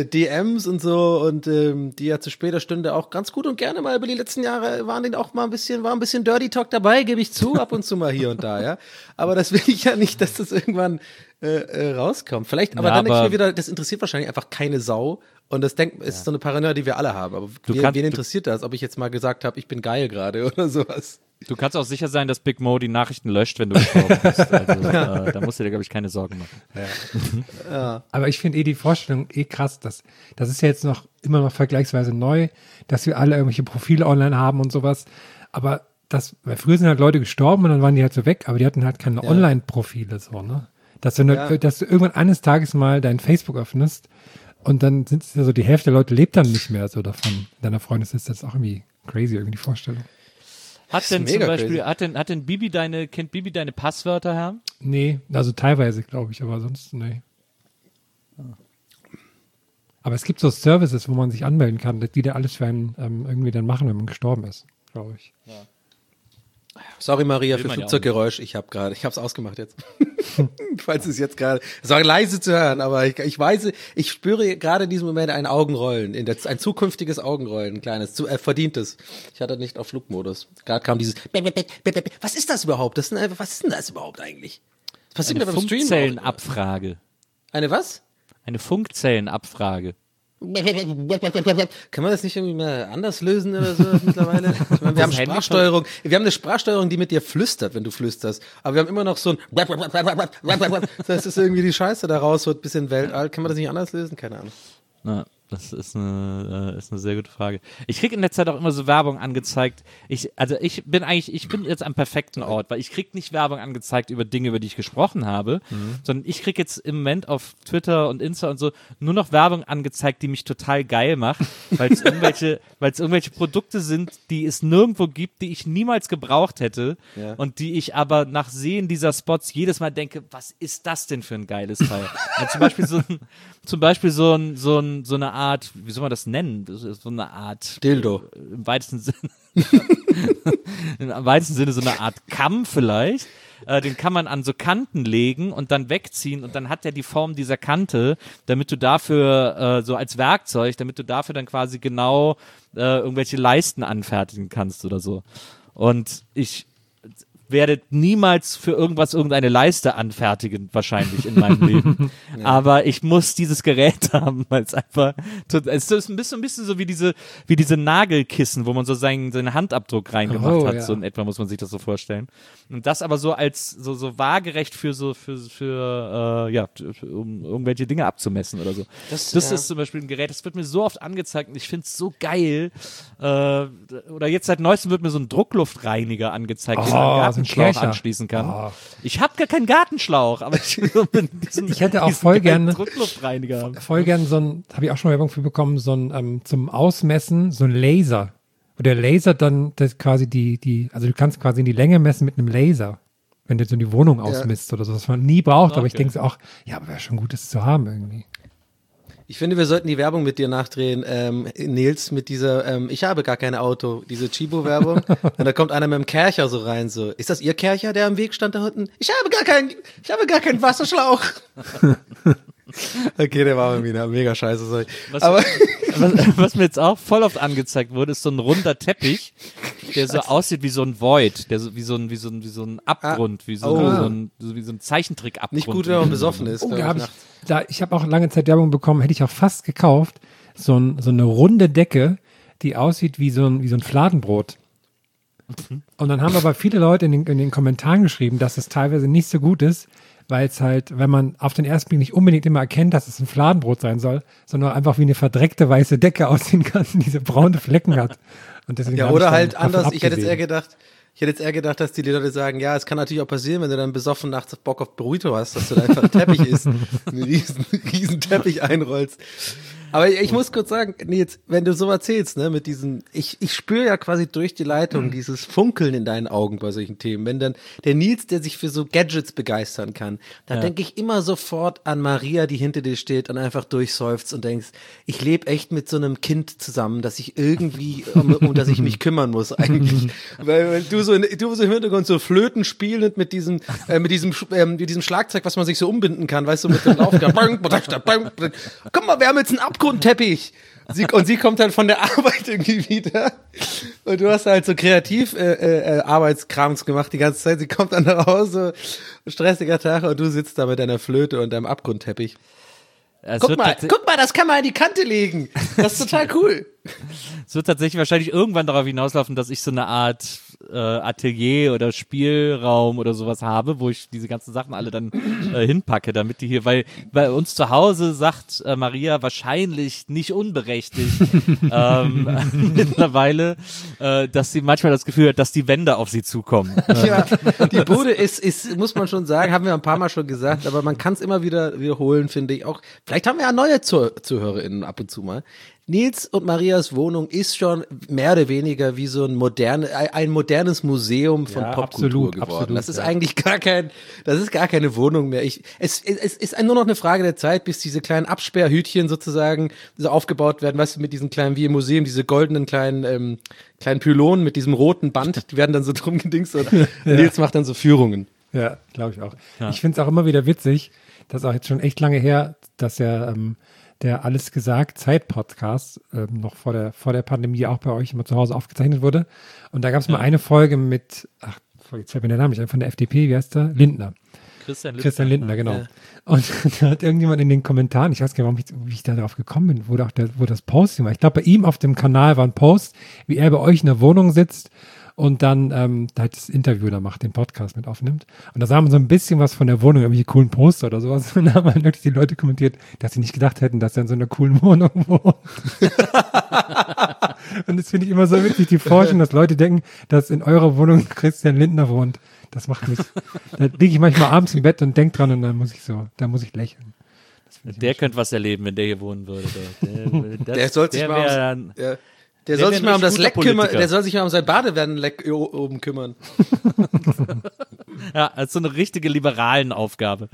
DMs und so und die ja zu später Stunde auch ganz gut und gerne mal über die letzten Jahre war ein bisschen Dirty Talk dabei, gebe ich zu, ab und zu mal hier und da, ja. Aber das will ich ja nicht, dass das irgendwann rauskommt. Vielleicht, aber dann denke ich mir wieder, das interessiert wahrscheinlich einfach keine Sau und das ist so eine Paranoia, die wir alle haben. Aber wen interessiert das, ob ich jetzt mal gesagt habe, ich bin geil gerade oder sowas? Du kannst auch sicher sein, dass Big Mo die Nachrichten löscht, wenn du gestorben bist. Also, da musst du dir, glaube ich, keine Sorgen machen. Ja. Aber ich finde die Vorstellung krass, das ist ja jetzt immer noch vergleichsweise neu, dass wir alle irgendwelche Profile online haben und sowas. Aber weil früher sind halt Leute gestorben und dann waren die halt so weg, aber die hatten halt keine Online-Profile so, ne? Dass du irgendwann eines Tages mal dein Facebook öffnest und dann sind es ja so, die Hälfte der Leute lebt dann nicht mehr so davon. Deiner Freundesliste ist auch irgendwie crazy, irgendwie die Vorstellung. Hat denn zum Beispiel, kennt Bibi deine Passwörter, Herr? Nee, also teilweise, glaube ich, aber sonst, nee. Aber es gibt so Services, wo man sich anmelden kann, die da alles für einen irgendwie dann machen, wenn man gestorben ist, glaube ich. Ja. Sorry, Maria, für Flugzeuggeräusch. Ich hab's ausgemacht jetzt. Falls es jetzt gerade, es war leise zu hören, aber ich spüre gerade in diesem Moment ein Augenrollen, ein zukünftiges Augenrollen, ein kleines, verdientes. Ich hatte nicht auf Flugmodus. Gerade kam dieses, was ist das überhaupt? Was ist denn das überhaupt eigentlich? Was passiert Eine beim Stream? Funkzellenabfrage. Eine was? Eine Funkzellenabfrage. Kann man das nicht irgendwie mal anders lösen oder so mittlerweile? Ich meine, wir haben Sprachsteuerung. Wir haben eine Sprachsteuerung, die mit dir flüstert, wenn du flüsterst. Aber wir haben immer noch so ein das ist irgendwie die Scheiße daraus, so ein bisschen weltalt. Kann man das nicht anders lösen? Keine Ahnung. Na, das ist eine sehr gute Frage. Ich kriege in der Zeit auch immer so Werbung angezeigt. Ich bin jetzt am perfekten Ort, weil ich kriege nicht Werbung angezeigt über Dinge, über die ich gesprochen habe, sondern ich kriege jetzt im Moment auf Twitter und Insta und so nur noch Werbung angezeigt, die mich total geil macht, weil es irgendwelche Produkte sind, die es nirgendwo gibt, die ich niemals gebraucht hätte und die ich aber nach Sehen dieser Spots jedes Mal denke, was ist das denn für ein geiles Teil? Also zum Beispiel so eine Art, wie soll man das nennen? So eine Art Dildo. Im weitesten Sinne. Im weitesten Sinne so eine Art Kamm vielleicht. Den kann man an so Kanten legen und dann wegziehen und dann hat der die Form dieser Kante, damit du dafür so als Werkzeug, damit du dafür dann quasi genau irgendwelche Leisten anfertigen kannst oder so. Und ich werde niemals für irgendeine Leiste anfertigen, wahrscheinlich in meinem Leben. Ja. Aber ich muss dieses Gerät haben, weil es einfach, es ist ein bisschen so wie diese Nagelkissen, wo man so seinen Handabdruck reingemacht hat, so in etwa muss man sich das so vorstellen. Und das aber so als, so waagerecht um irgendwelche Dinge abzumessen oder so. Das ist zum Beispiel ein Gerät, das wird mir so oft angezeigt und ich finde es so geil. Oder jetzt seit neuestem wird mir so ein Druckluftreiniger angezeigt, den man Gartenschlauch anschließen kann. Ich habe gar keinen Gartenschlauch, aber ich hätte auch voll gerne Druckluftreiniger. Voll gerne so ein, habe ich auch schon Werbung für bekommen, so ein zum Ausmessen, so ein Laser. Wo der Laser dann das quasi also du kannst quasi in die Länge messen mit einem Laser, wenn du so die Wohnung ausmisst oder so, was man nie braucht, aber ich denke so auch, aber wäre schon gut, das zu haben irgendwie. Ich finde, wir sollten die Werbung mit dir nachdrehen, Nils, mit dieser, ich habe gar kein Auto, diese Chibo-Werbung. Und da kommt einer mit dem Kercher so rein, so, ist das Ihr Kercher, der am Weg stand da unten? Ich habe gar keinen Wasserschlauch. Okay, der war irgendwie mega scheiße. Sorry. Was mir jetzt auch voll oft angezeigt wurde, ist so ein runder Teppich, der so aussieht wie so ein Void, der so wie so ein Abgrund, wie so ein Zeichentrick-Abgrund. Nicht gut, wenn man besoffen ist. Ich habe auch lange Zeit Werbung bekommen, hätte ich auch fast gekauft, so eine runde Decke, die aussieht wie so ein Fladenbrot. Und dann haben aber viele Leute in den Kommentaren geschrieben, dass es teilweise nicht so gut ist, weil es halt, wenn man auf den ersten Blick nicht unbedingt immer erkennt, dass es ein Fladenbrot sein soll, sondern einfach wie eine verdreckte weiße Decke aussehen kann, die diese braune Flecken hat. Und deswegen oder halt anders, ich hätte jetzt eher gedacht, dass die Leute sagen, ja, es kann natürlich auch passieren, wenn du dann besoffen nachts Bock auf Burrito hast, dass du da einfach einen Teppich isst, einen riesen Teppich einrollst. Aber ich muss kurz sagen, Nils, wenn du so erzählst, ne, mit diesen, ich spüre ja quasi durch die Leitung dieses Funkeln in deinen Augen bei solchen Themen. Wenn dann der Nils, der sich für so Gadgets begeistern kann, da denke ich immer sofort an Maria, die hinter dir steht und einfach durchseufzt und denkst, ich lebe echt mit so einem Kind zusammen, dass ich irgendwie, um das ich mich kümmern muss eigentlich. Weil du so im Hintergrund so Flöten spielend mit diesem Schlagzeug, was man sich so umbinden kann, weißt du, mit dem Laufgang. Guck mal, wir haben jetzt einen Abgrundteppich. Sie kommt dann von der Arbeit irgendwie wieder und du hast halt so kreativ Arbeitskrams gemacht die ganze Zeit. Sie kommt dann nach Hause, stressiger Tag und du sitzt da mit deiner Flöte und deinem Abgrundteppich. Guck mal, das kann man an die Kante legen. Das ist total cool. Es wird tatsächlich wahrscheinlich irgendwann darauf hinauslaufen, dass ich so eine Art Atelier oder Spielraum oder sowas habe, wo ich diese ganzen Sachen alle dann hinpacke, damit die hier, weil bei uns zu Hause sagt Maria wahrscheinlich nicht unberechtigt mittlerweile, dass sie manchmal das Gefühl hat, dass die Wände auf sie zukommen. Ja, die Bude ist, muss man schon sagen, haben wir ein paar Mal schon gesagt, aber man kann es immer wieder wiederholen, finde ich auch. Vielleicht haben wir ja neue ZuhörerInnen ab und zu mal. Nils und Marias Wohnung ist schon mehr oder weniger wie so ein modernes Museum von Popkultur geworden. Absolut, das ist eigentlich gar keine Wohnung mehr. Es ist nur noch eine Frage der Zeit, bis diese kleinen Absperrhütchen sozusagen so aufgebaut werden, weißt du, mit diesen kleinen, wie im Museum, diese goldenen kleinen Pylonen mit diesem roten Band, die werden dann so drum gedingst und Nils macht dann so Führungen. Ja, glaube ich auch. Ja. Ich finde es auch immer wieder witzig, das ist auch jetzt schon echt lange her, dass er der Alles gesagt Zeit-Podcast noch vor der Pandemie auch bei euch immer zu Hause aufgezeichnet wurde. Und da gab es mal eine Folge mit, jetzt fällt mir der Name nicht ein, von der FDP, wie heißt der? Lindner. Christian Lindner, genau. Ja. Und da hat irgendjemand in den Kommentaren, ich weiß gar nicht, wie ich da drauf gekommen bin, wo das Posting war. Ich glaube, bei ihm auf dem Kanal war ein Post, wie er bei euch in der Wohnung sitzt und dann da halt das Interview da macht, den Podcast mit aufnimmt. Und da sah man so ein bisschen was von der Wohnung, irgendwelche coolen Poster oder sowas. Und da haben halt wirklich die Leute kommentiert, dass sie nicht gedacht hätten, dass er in so einer coolen Wohnung wohnt. Und das finde ich immer so witzig, die Forschung, dass Leute denken, dass in eurer Wohnung Christian Lindner wohnt. Das macht mich, da liege ich manchmal abends im Bett und denke dran und dann muss ich lächeln. Der könnte was erleben, wenn der hier wohnen würde. Der soll sich mal um das Leck kümmern, der soll sich mal um sein Badewannenleck oben kümmern. Ja, das ist so eine richtige liberalen Aufgabe.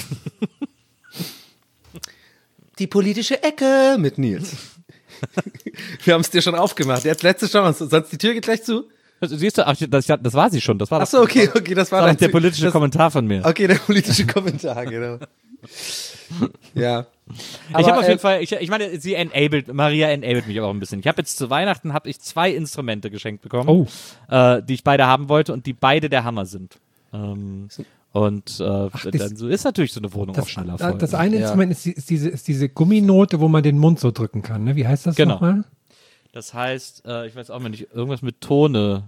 Die politische Ecke mit Nils. Wir haben es dir schon aufgemacht. Jetzt letzte Chance, sonst die Tür geht gleich zu. Siehst du, das war sie schon. Das war Achso, okay, das war der politische Kommentar von mir. Okay, der politische Kommentar, genau. Ja. Aber ich habe auf jeden Fall, ich meine, Maria enabled mich auch ein bisschen. Ich habe jetzt zu Weihnachten 2 Instrumente geschenkt bekommen, die ich beide haben wollte und die beide der Hammer sind. Dann so ist natürlich so eine Wohnung auch schneller voll. Das eine Instrument ist diese Gumminote, wo man den Mund so drücken kann, ne? Wie heißt das nochmal? Das heißt, ich weiß auch mal nicht, irgendwas mit Tone.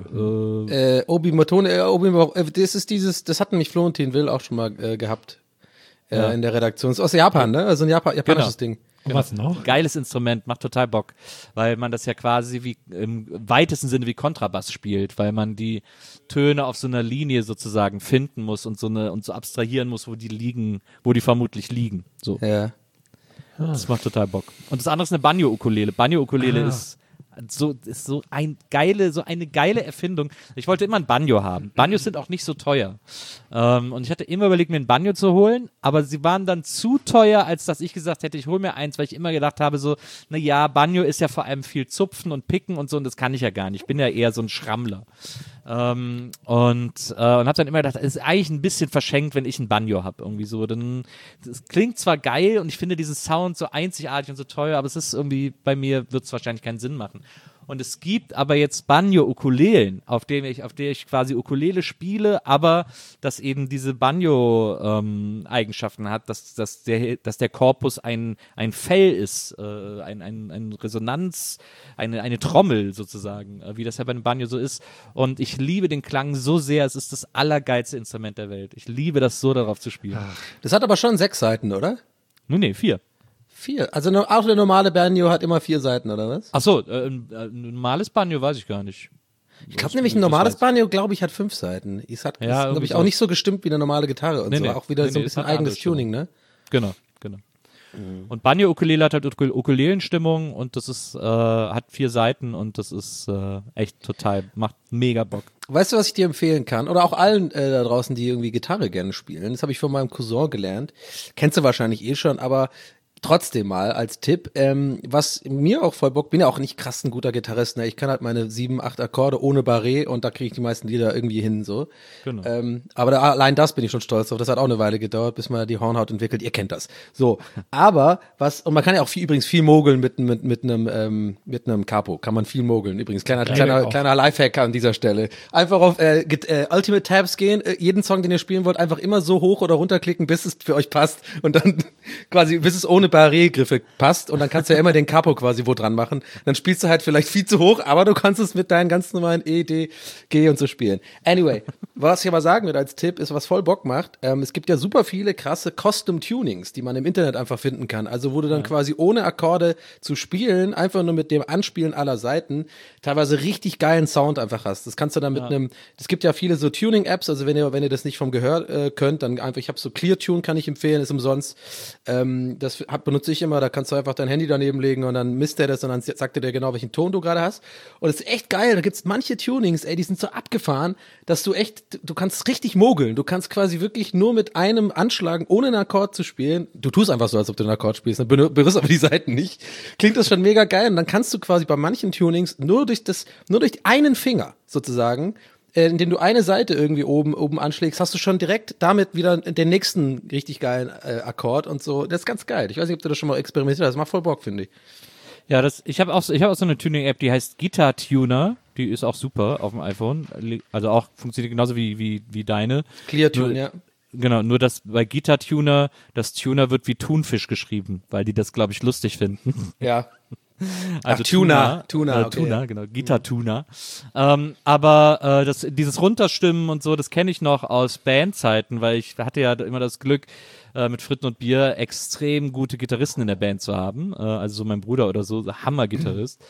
Obi-Tone, das ist das hat nämlich Florentin Will auch schon mal gehabt. In der Redaktion. Das ist aus Japan, ne? Also ein japanisches Ding. Genau. Was noch? Geiles Instrument, macht total Bock, weil man das ja quasi wie im weitesten Sinne wie Kontrabass spielt, weil man die Töne auf so einer Linie sozusagen finden muss und so abstrahieren muss, wo die vermutlich liegen. So. Ja. Das macht total Bock. Und das andere ist eine Banjo-Ukulele. Banjo-Ukulele ist so eine geile Erfindung. Ich wollte immer ein Banjo haben. Banjos sind auch nicht so teuer. Und ich hatte immer überlegt, mir ein Banjo zu holen, aber sie waren dann zu teuer, als dass ich gesagt hätte, ich hole mir eins, weil ich immer gedacht habe, so, Banjo ist ja vor allem viel Zupfen und Picken und so, und das kann ich ja gar nicht. Ich bin ja eher so ein Schrammler. Und habe dann immer gedacht, es ist eigentlich ein bisschen verschenkt, wenn ich ein Banjo habe, irgendwie so. Dann, das klingt zwar geil und ich finde diesen Sound so einzigartig und so teuer, aber es ist irgendwie, bei mir wird es wahrscheinlich keinen Sinn machen. Und es gibt aber jetzt Banjo-Ukulelen, auf der ich quasi Ukulele spiele, aber das eben diese Banjo-Eigenschaften hat, dass der Korpus ein Fell ist, ein Resonanz, eine Trommel sozusagen, wie das ja bei einem Banjo so ist. Und ich liebe den Klang so sehr, es ist das allergeilste Instrument der Welt. Ich liebe das so, darauf zu spielen. Das hat aber schon 6 Seiten, oder? Nee, 4. 4. Also auch der normale Banjo hat immer 4 Seiten, oder was? Ach so, ein normales Banjo weiß ich gar nicht. Ich glaube nämlich, ein normales Banjo, glaube ich, hat 5 Seiten. Es hat, ja, glaube ich, auch nicht so gestimmt wie eine normale Gitarre und so. Auch wieder so ein bisschen eigenes Tuning, ne? Genau. Und Banjo-Ukulele hat halt Ukulelenstimmung und das ist, hat 4 Seiten und das ist echt total, macht mega Bock. Weißt du, was ich dir empfehlen kann? Oder auch allen da draußen, die irgendwie Gitarre gerne spielen. Das habe ich von meinem Cousin gelernt. Kennst du wahrscheinlich eh schon, aber trotzdem mal als Tipp, was mir auch voll Bock, bin ja auch nicht krass ein guter Gitarrist, ne? Ich kann halt meine 7, 8 Akkorde ohne Barré und da kriege ich die meisten Lieder irgendwie hin, so. Genau. Aber allein das bin ich schon stolz drauf. Das hat auch eine Weile gedauert, bis man die Hornhaut entwickelt. Ihr kennt das. So. Aber und man kann ja auch übrigens viel mogeln mit einem Capo. Kann man viel mogeln. Übrigens, kleiner Lifehack an dieser Stelle. Einfach auf Ultimate Tabs gehen, jeden Song, den ihr spielen wollt, einfach immer so hoch oder runterklicken, bis es für euch passt und dann quasi, bis es ohne Barré-Griffe passt und dann kannst du ja immer den Capo quasi wo dran machen. Dann spielst du halt vielleicht viel zu hoch, aber du kannst es mit deinen ganz normalen E, D, G und so spielen. Anyway, was ich aber sagen würde als Tipp ist, was voll Bock macht, es gibt ja super viele krasse Custom-Tunings, die man im Internet einfach finden kann. Also wo du dann quasi ohne Akkorde zu spielen, einfach nur mit dem Anspielen aller Seiten, teilweise richtig geilen Sound einfach hast. Das kannst du dann mit es gibt ja viele so Tuning-Apps, also wenn ihr das nicht vom Gehör könnt, dann einfach, ich habe so ClearTune, kann ich empfehlen, ist umsonst. Das benutze ich immer, da kannst du einfach dein Handy daneben legen und dann misst er das und dann sagt er dir genau, welchen Ton du gerade hast. Und es ist echt geil, da gibt's manche Tunings, die sind so abgefahren, dass du kannst richtig mogeln. Du kannst quasi wirklich nur mit einem Anschlagen, ohne einen Akkord zu spielen, du tust einfach so, als ob du einen Akkord spielst, dann berührst aber die Seiten nicht. Klingt das schon mega geil und dann kannst du quasi bei manchen Tunings nur durch einen Finger sozusagen, indem du eine Seite irgendwie oben anschlägst, hast du schon direkt damit wieder den nächsten richtig geilen Akkord und so. Das ist ganz geil. Ich weiß nicht, ob du das schon mal experimentiert hast. Das macht voll Bock, finde ich. Ja, ich habe auch so eine Tuning-App, die heißt Guitar Tuner. Die ist auch super auf dem iPhone. Also auch funktioniert genauso wie deine. ClearTune, ja. Genau, nur dass bei Guitar Tuner das Tuner wird wie Thunfisch geschrieben, weil die das, glaube ich, lustig finden. Ja. Also Tuna, okay. Tuna, genau, Guitar-Tuna. Aber dieses Runterstimmen und so, das kenne ich noch aus Bandzeiten, weil ich hatte ja immer das Glück, mit Fritten und Bier extrem gute Gitarristen in der Band zu haben. Also so mein Bruder oder so, Hammer-Gitarrist.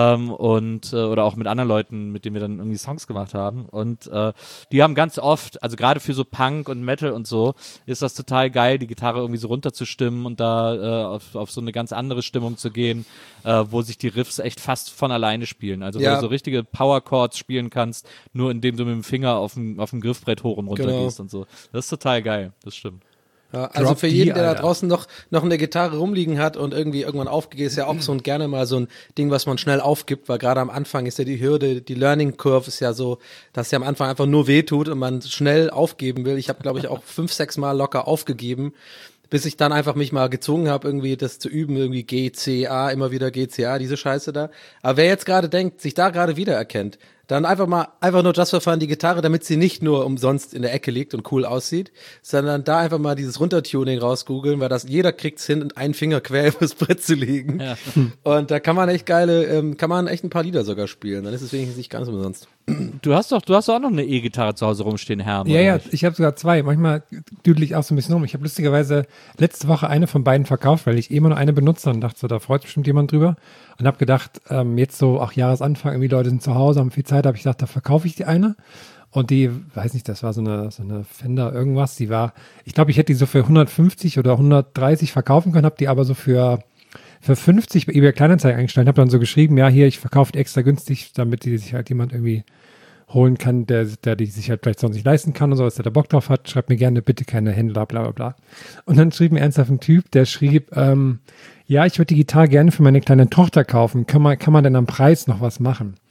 Oder auch mit anderen Leuten, mit denen wir dann irgendwie Songs gemacht haben. Und die haben ganz oft, also gerade für so Punk und Metal und so, ist das total geil, die Gitarre irgendwie so runterzustimmen und da auf so eine ganz andere Stimmung zu gehen, wo sich die Riffs echt fast von alleine spielen. Also wo du so richtige Power-Chords spielen kannst, nur indem du mit dem Finger auf dem Griffbrett hoch und runter gehst und so. Das ist total geil, das stimmt. Ja, also für jeden, der da draußen noch eine Gitarre rumliegen hat und irgendwie irgendwann aufgeht, ist ja auch so gerne mal so ein Ding, was man schnell aufgibt, weil gerade am Anfang ist ja die Hürde, die Learning Curve ist ja so, dass ja am Anfang einfach nur wehtut und man schnell aufgeben will. Ich habe, glaube ich, auch 5, 6 Mal locker aufgegeben, bis ich dann einfach mich mal gezwungen habe, irgendwie das zu üben, irgendwie G, C, A, immer wieder G, C, A, diese Scheiße da. Aber wer jetzt gerade denkt, sich da gerade wiedererkennt, dann einfach nur Just for Fun die Gitarre, damit sie nicht nur umsonst in der Ecke liegt und cool aussieht, sondern da einfach mal dieses Runtertuning rausgoogeln, weil das jeder kriegt's hin, einen Finger quer übers Brett zu legen. Ja. Und da kann man echt ein paar Lieder sogar spielen. Dann ist es wenigstens nicht ganz umsonst. Du hast doch auch noch eine E-Gitarre zu Hause rumstehen, Hermann. Ja, ich habe sogar 2. Manchmal düdel ich auch so ein bisschen rum. Ich habe lustigerweise letzte Woche eine von beiden verkauft, weil ich immer nur eine benutze und dachte so, da freut sich bestimmt jemand drüber. Und habe gedacht, jetzt so auch Jahresanfang, irgendwie Leute sind zu Hause, haben viel Zeit, habe ich gedacht, da verkaufe ich die eine. Und die, weiß nicht, das war so eine Fender irgendwas, die war, ich glaube, ich hätte die so für 150 oder 130 verkaufen können, habe die aber so für 50 bei eBay Kleinanzeigen eingestellt, habe dann so geschrieben, ja, hier, ich verkaufe die extra günstig, damit die sich halt jemand irgendwie holen kann, der die sich halt vielleicht sonst nicht leisten kann und so, dass der da Bock drauf hat, schreibt mir gerne bitte keine Händler, bla bla bla. Und dann schrieb mir ernsthaft ein Typ, der schrieb, ja, ich würde die Gitarre gerne für meine kleine Tochter kaufen, kann man denn am Preis noch was machen?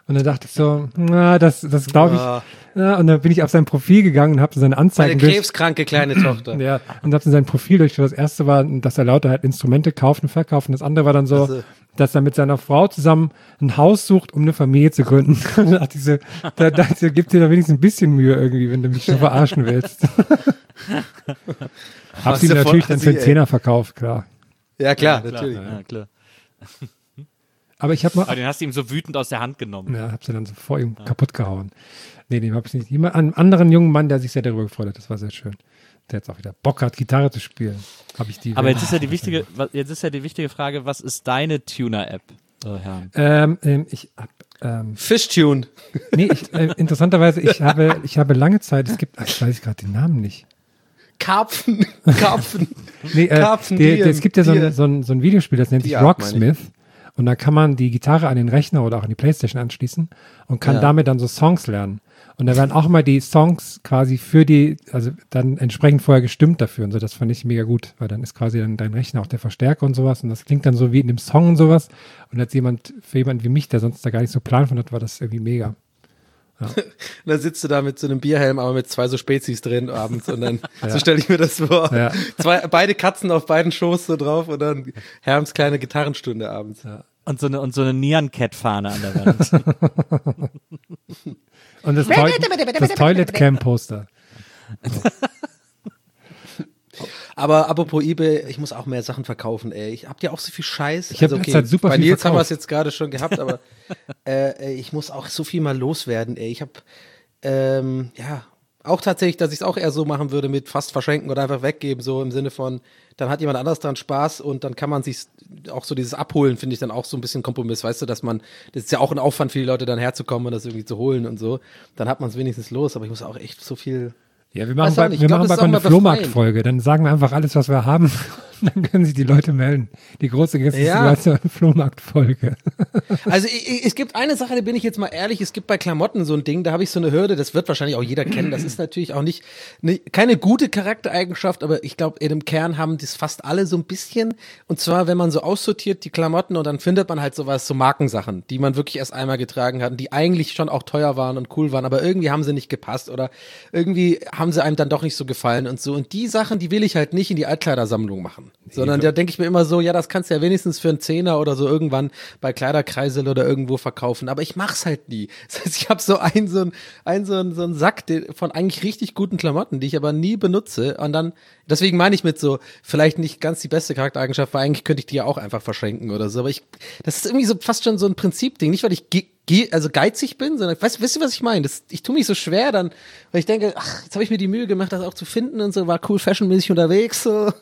Und dann dachte ich so, na, das glaube ich. Ja, und dann bin ich auf sein Profil gegangen und habe seine Anzeigen Meine krebskranke kleine Tochter. Ja, und habe sein Profil durch. Das erste war, dass er lauter halt Instrumente kauft und verkauft. Und das andere war dann so, dass er mit seiner Frau zusammen ein Haus sucht, um eine Familie zu gründen. Und da dachte ich so, gib dir da wenigstens ein bisschen Mühe irgendwie, wenn du mich so verarschen willst. Hab sie natürlich dann für einen Zehner verkauft, klar. Ja, klar, natürlich. Ja, klar. Aber ich habe mal. Aber den hast du ihm so wütend aus der Hand genommen. Ja, hab sie dann so vor ihm kaputt gehauen. Nee, dem habe ich nicht. Jemand, einen anderen jungen Mann, der sich sehr darüber gefreut hat. Das war sehr schön. Der jetzt auch wieder Bock hat, Gitarre zu spielen. Habe ich die. Aber jetzt ist ja die wichtige Frage, was ist deine Tuner-App, Herr? Ich hab, Fishtune. nee, interessanterweise, ich habe lange Zeit, ich weiß gerade den Namen nicht. Karpfen. Nee, Karpfen, es gibt ja so ein Videospiel, das nennt sich Rocksmith. Und da kann man die Gitarre an den Rechner oder auch an die Playstation anschließen und kann damit dann so Songs lernen. Und da werden auch immer die Songs quasi also dann entsprechend vorher gestimmt dafür und so. Das fand ich mega gut, weil dann ist quasi dann dein Rechner auch der Verstärker und sowas. Und das klingt dann so wie in dem Song und sowas. Und für jemanden wie mich, der sonst da gar nicht so Plan von hat, war das irgendwie mega. Ja. Und dann sitzt du da mit so einem Bierhelm, aber mit 2 so Spezies drin abends und dann, so stelle ich mir das vor. Ja. Beide Katzen auf beiden Schoß so drauf und dann Herms kleine Gitarrenstunde abends. Ja. Und so eine Neon-Cat-Fahne an der Wand. Und das Toilet Cam Poster. Aber apropos eBay, ich muss auch mehr Sachen verkaufen, ey. Habt ihr auch so viel Scheiß? Ich habe halt super bei viel Nils verkauft. haben wir es jetzt gerade schon gehabt, aber ich muss auch so viel mal loswerden, ey. Ich habe, auch tatsächlich, dass ich es auch eher so machen würde mit fast verschenken oder einfach weggeben, so im Sinne von, dann hat jemand anderes dran Spaß und dann kann man sich auch so dieses Abholen, finde ich dann auch so ein bisschen Kompromiss, weißt du, das ist ja auch ein Aufwand für die Leute, dann herzukommen und das irgendwie zu holen und so. Dann hat man es wenigstens los, aber ich muss auch echt so viel. Ja, wir machen bald eine Flohmarktfolge. Dann sagen wir einfach alles, was wir haben. Und dann können sich die Leute melden. Die große Flohmarktfolge. Also es gibt eine Sache, da bin ich jetzt mal ehrlich, es gibt bei Klamotten so ein Ding, da habe ich so eine Hürde, das wird wahrscheinlich auch jeder kennen. Das ist natürlich auch keine gute Charaktereigenschaft, aber ich glaube, im Kern haben das fast alle so ein bisschen. Und zwar, wenn man so aussortiert die Klamotten und dann findet man halt so Markensachen, die man wirklich erst einmal getragen hat, die eigentlich schon auch teuer waren und cool waren, aber irgendwie haben sie nicht gepasst oder irgendwie haben sie einem dann doch nicht so gefallen und so. Und die Sachen, die will ich halt nicht in die Altkleidersammlung machen. Sondern da denke ich mir immer so, ja, das kannst du ja wenigstens für einen Zehner oder so irgendwann bei Kleiderkreisel oder irgendwo verkaufen. Aber ich mach's halt nie. Das heißt, ich habe so einen Sack von eigentlich richtig guten Klamotten, die ich aber nie benutze. Und dann, deswegen meine ich mit so, vielleicht nicht ganz die beste Charaktereigenschaft, weil eigentlich könnte ich die ja auch einfach verschenken oder so. Aber das ist irgendwie so fast schon so ein Prinzipding. Nicht, weil ich geizig bin, sondern wisst ihr, was ich meine? Ich tue mich so schwer dann, weil ich denke, ach, jetzt habe ich mir die Mühe gemacht, das auch zu finden und so, war cool fashionmäßig unterwegs, so.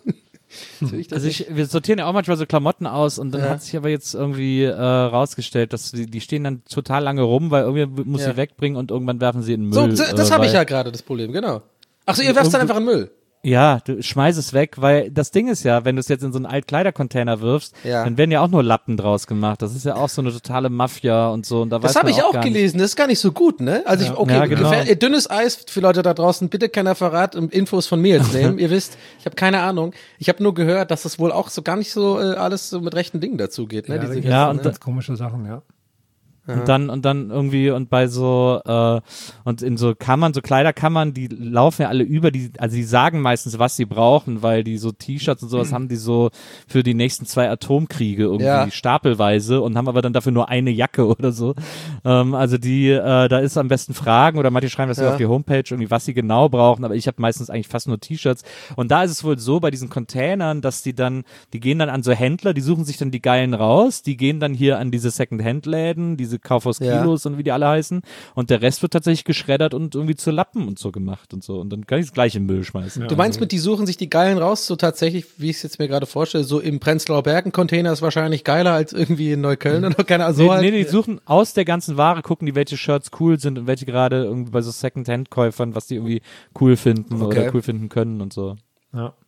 Also wir sortieren ja auch manchmal so Klamotten aus und dann hat sich aber jetzt irgendwie rausgestellt, dass die stehen dann total lange rum, weil irgendwie muss sie wegbringen und irgendwann werfen sie in den Müll. So, das habe ich ja gerade das Problem, genau. Ach so, ihr werft dann einfach in den Müll. Ja, du schmeiß es weg, weil das Ding ist ja, wenn du es jetzt in so einen Altkleidercontainer wirfst, dann werden ja auch nur Lappen draus gemacht. Das ist ja auch so eine totale Mafia und so. Und da das habe ich auch gelesen, das ist gar nicht so gut, ne? Also genau. Dünnes Eis für Leute da draußen, bitte keiner Verrat und Infos von mir jetzt nehmen. Ihr wisst, ich habe keine Ahnung. Ich habe nur gehört, dass das wohl auch so gar nicht so alles so mit rechten Dingen dazugeht, ne? Und ganz komische Sachen, ja. Und dann irgendwie und bei so und in so Kammern, so Kleiderkammern, die laufen ja alle über, also die sagen meistens, was sie brauchen, weil die so T-Shirts und sowas haben die so für die nächsten 2 Atomkriege irgendwie stapelweise und haben aber dann dafür nur eine Jacke oder so. Also da ist am besten Fragen oder manche schreiben das ja auf die Homepage irgendwie, was sie genau brauchen, aber ich habe meistens eigentlich fast nur T-Shirts. Und da ist es wohl so bei diesen Containern, dass die gehen dann an so Händler, die suchen sich dann die Geilen raus, die gehen dann hier an diese Second-Hand-Läden, diese Kaufhaus Kilos und wie die alle heißen. Und der Rest wird tatsächlich geschreddert und irgendwie zu Lappen und so gemacht und so. Und dann kann ich es gleich in den Müll schmeißen. Ja, du meinst die suchen sich die Geilen raus, so tatsächlich, wie ich es jetzt mir gerade vorstelle, so im Prenzlauer Berg-Container ist wahrscheinlich geiler als irgendwie in Neukölln oder keine Ahnung. Nee, die suchen aus der ganzen Ware, gucken die, welche Shirts cool sind und welche gerade irgendwie bei so Second-Hand-Käufern, was die irgendwie cool finden oder cool finden können und so. Ja.